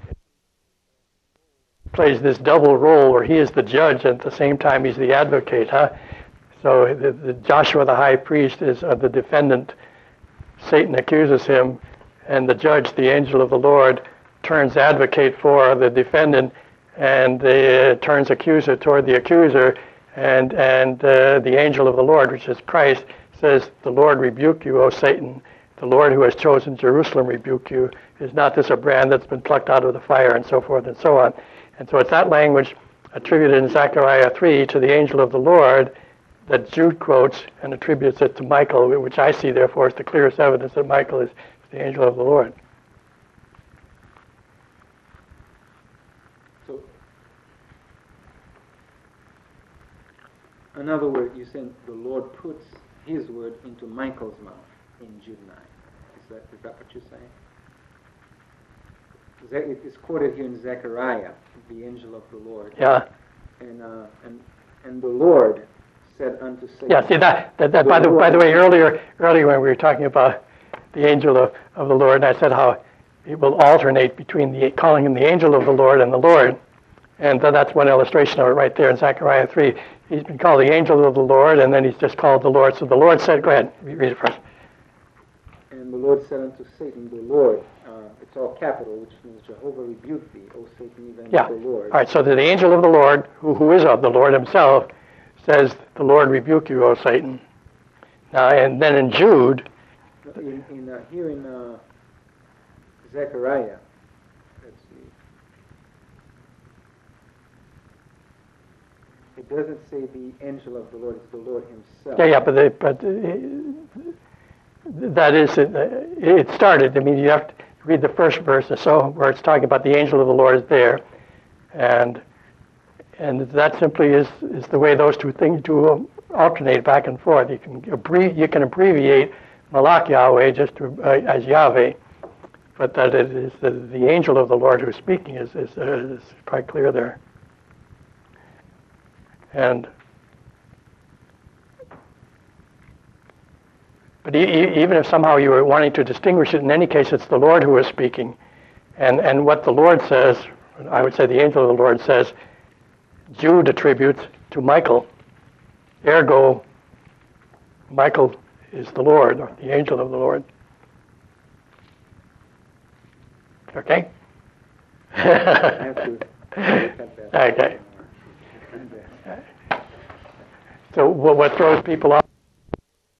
Speaker 1: plays this double role where he is the judge and at the same time he's the advocate. Huh? So the, the Joshua the high priest is uh, the defendant. Satan accuses him, and the judge, the angel of the Lord, turns advocate for the defendant, and uh, turns accuser toward the accuser, and and uh, the angel of the Lord, which is Christ, says, "The Lord rebuke you, O Satan. The Lord who has chosen Jerusalem rebuke you. Is not this a brand that's been plucked out of the fire?" and so forth and so on. And so it's that language attributed in Zechariah three to the angel of the Lord that Jude quotes and attributes it to Michael, which I see, therefore, as the clearest evidence that Michael is the angel of the Lord.
Speaker 2: In other words, you're saying the Lord puts his word into Michael's mouth in Jude nine. Is that, is that what you're saying? It is quoted here in Zechariah, the angel of the Lord.
Speaker 1: Yeah.
Speaker 2: And uh, and and the Lord said unto Satan.
Speaker 1: Yeah, see that, that, that by the by the way, earlier earlier when we were talking about the angel of, of the Lord, and I said how it will alternate between the calling him the angel of the Lord and the Lord. And that's one illustration of it right there in Zechariah three. He's been called the angel of the Lord, and then he's just called the Lord. So the Lord said, go ahead, read it first.
Speaker 2: And the Lord said unto Satan, the Lord, uh, it's all capital, which means Jehovah rebuke thee, O Satan, even
Speaker 1: yeah.
Speaker 2: the Lord.
Speaker 1: All right, so the angel of the Lord, who, who is of the Lord himself, says, the Lord rebuke you, O Satan. Now, and then in Jude,
Speaker 2: in, in uh, here in uh, Zechariah, let's see. It doesn't say the angel of the Lord; it's the Lord Himself.
Speaker 1: yeah, yeah, but they, but uh, that is it. It started. I mean, you have to read the first verse, or so where it's talking about the angel of the Lord is there, and and that simply is is the way those two things do alternate back and forth. You can abbreviate, you can abbreviate Malach Yahweh just to, uh, as Yahweh, but that it is the, the angel of the Lord who's speaking is is, uh, is quite clear there. And but e- e- even if somehow you were wanting to distinguish it, in any case, it's the Lord who is speaking, and and what the Lord says, I would say the angel of the Lord says, Jude attributes to Michael. Ergo, Michael is the Lord, or the angel of the Lord. Okay? Okay. So what throws people off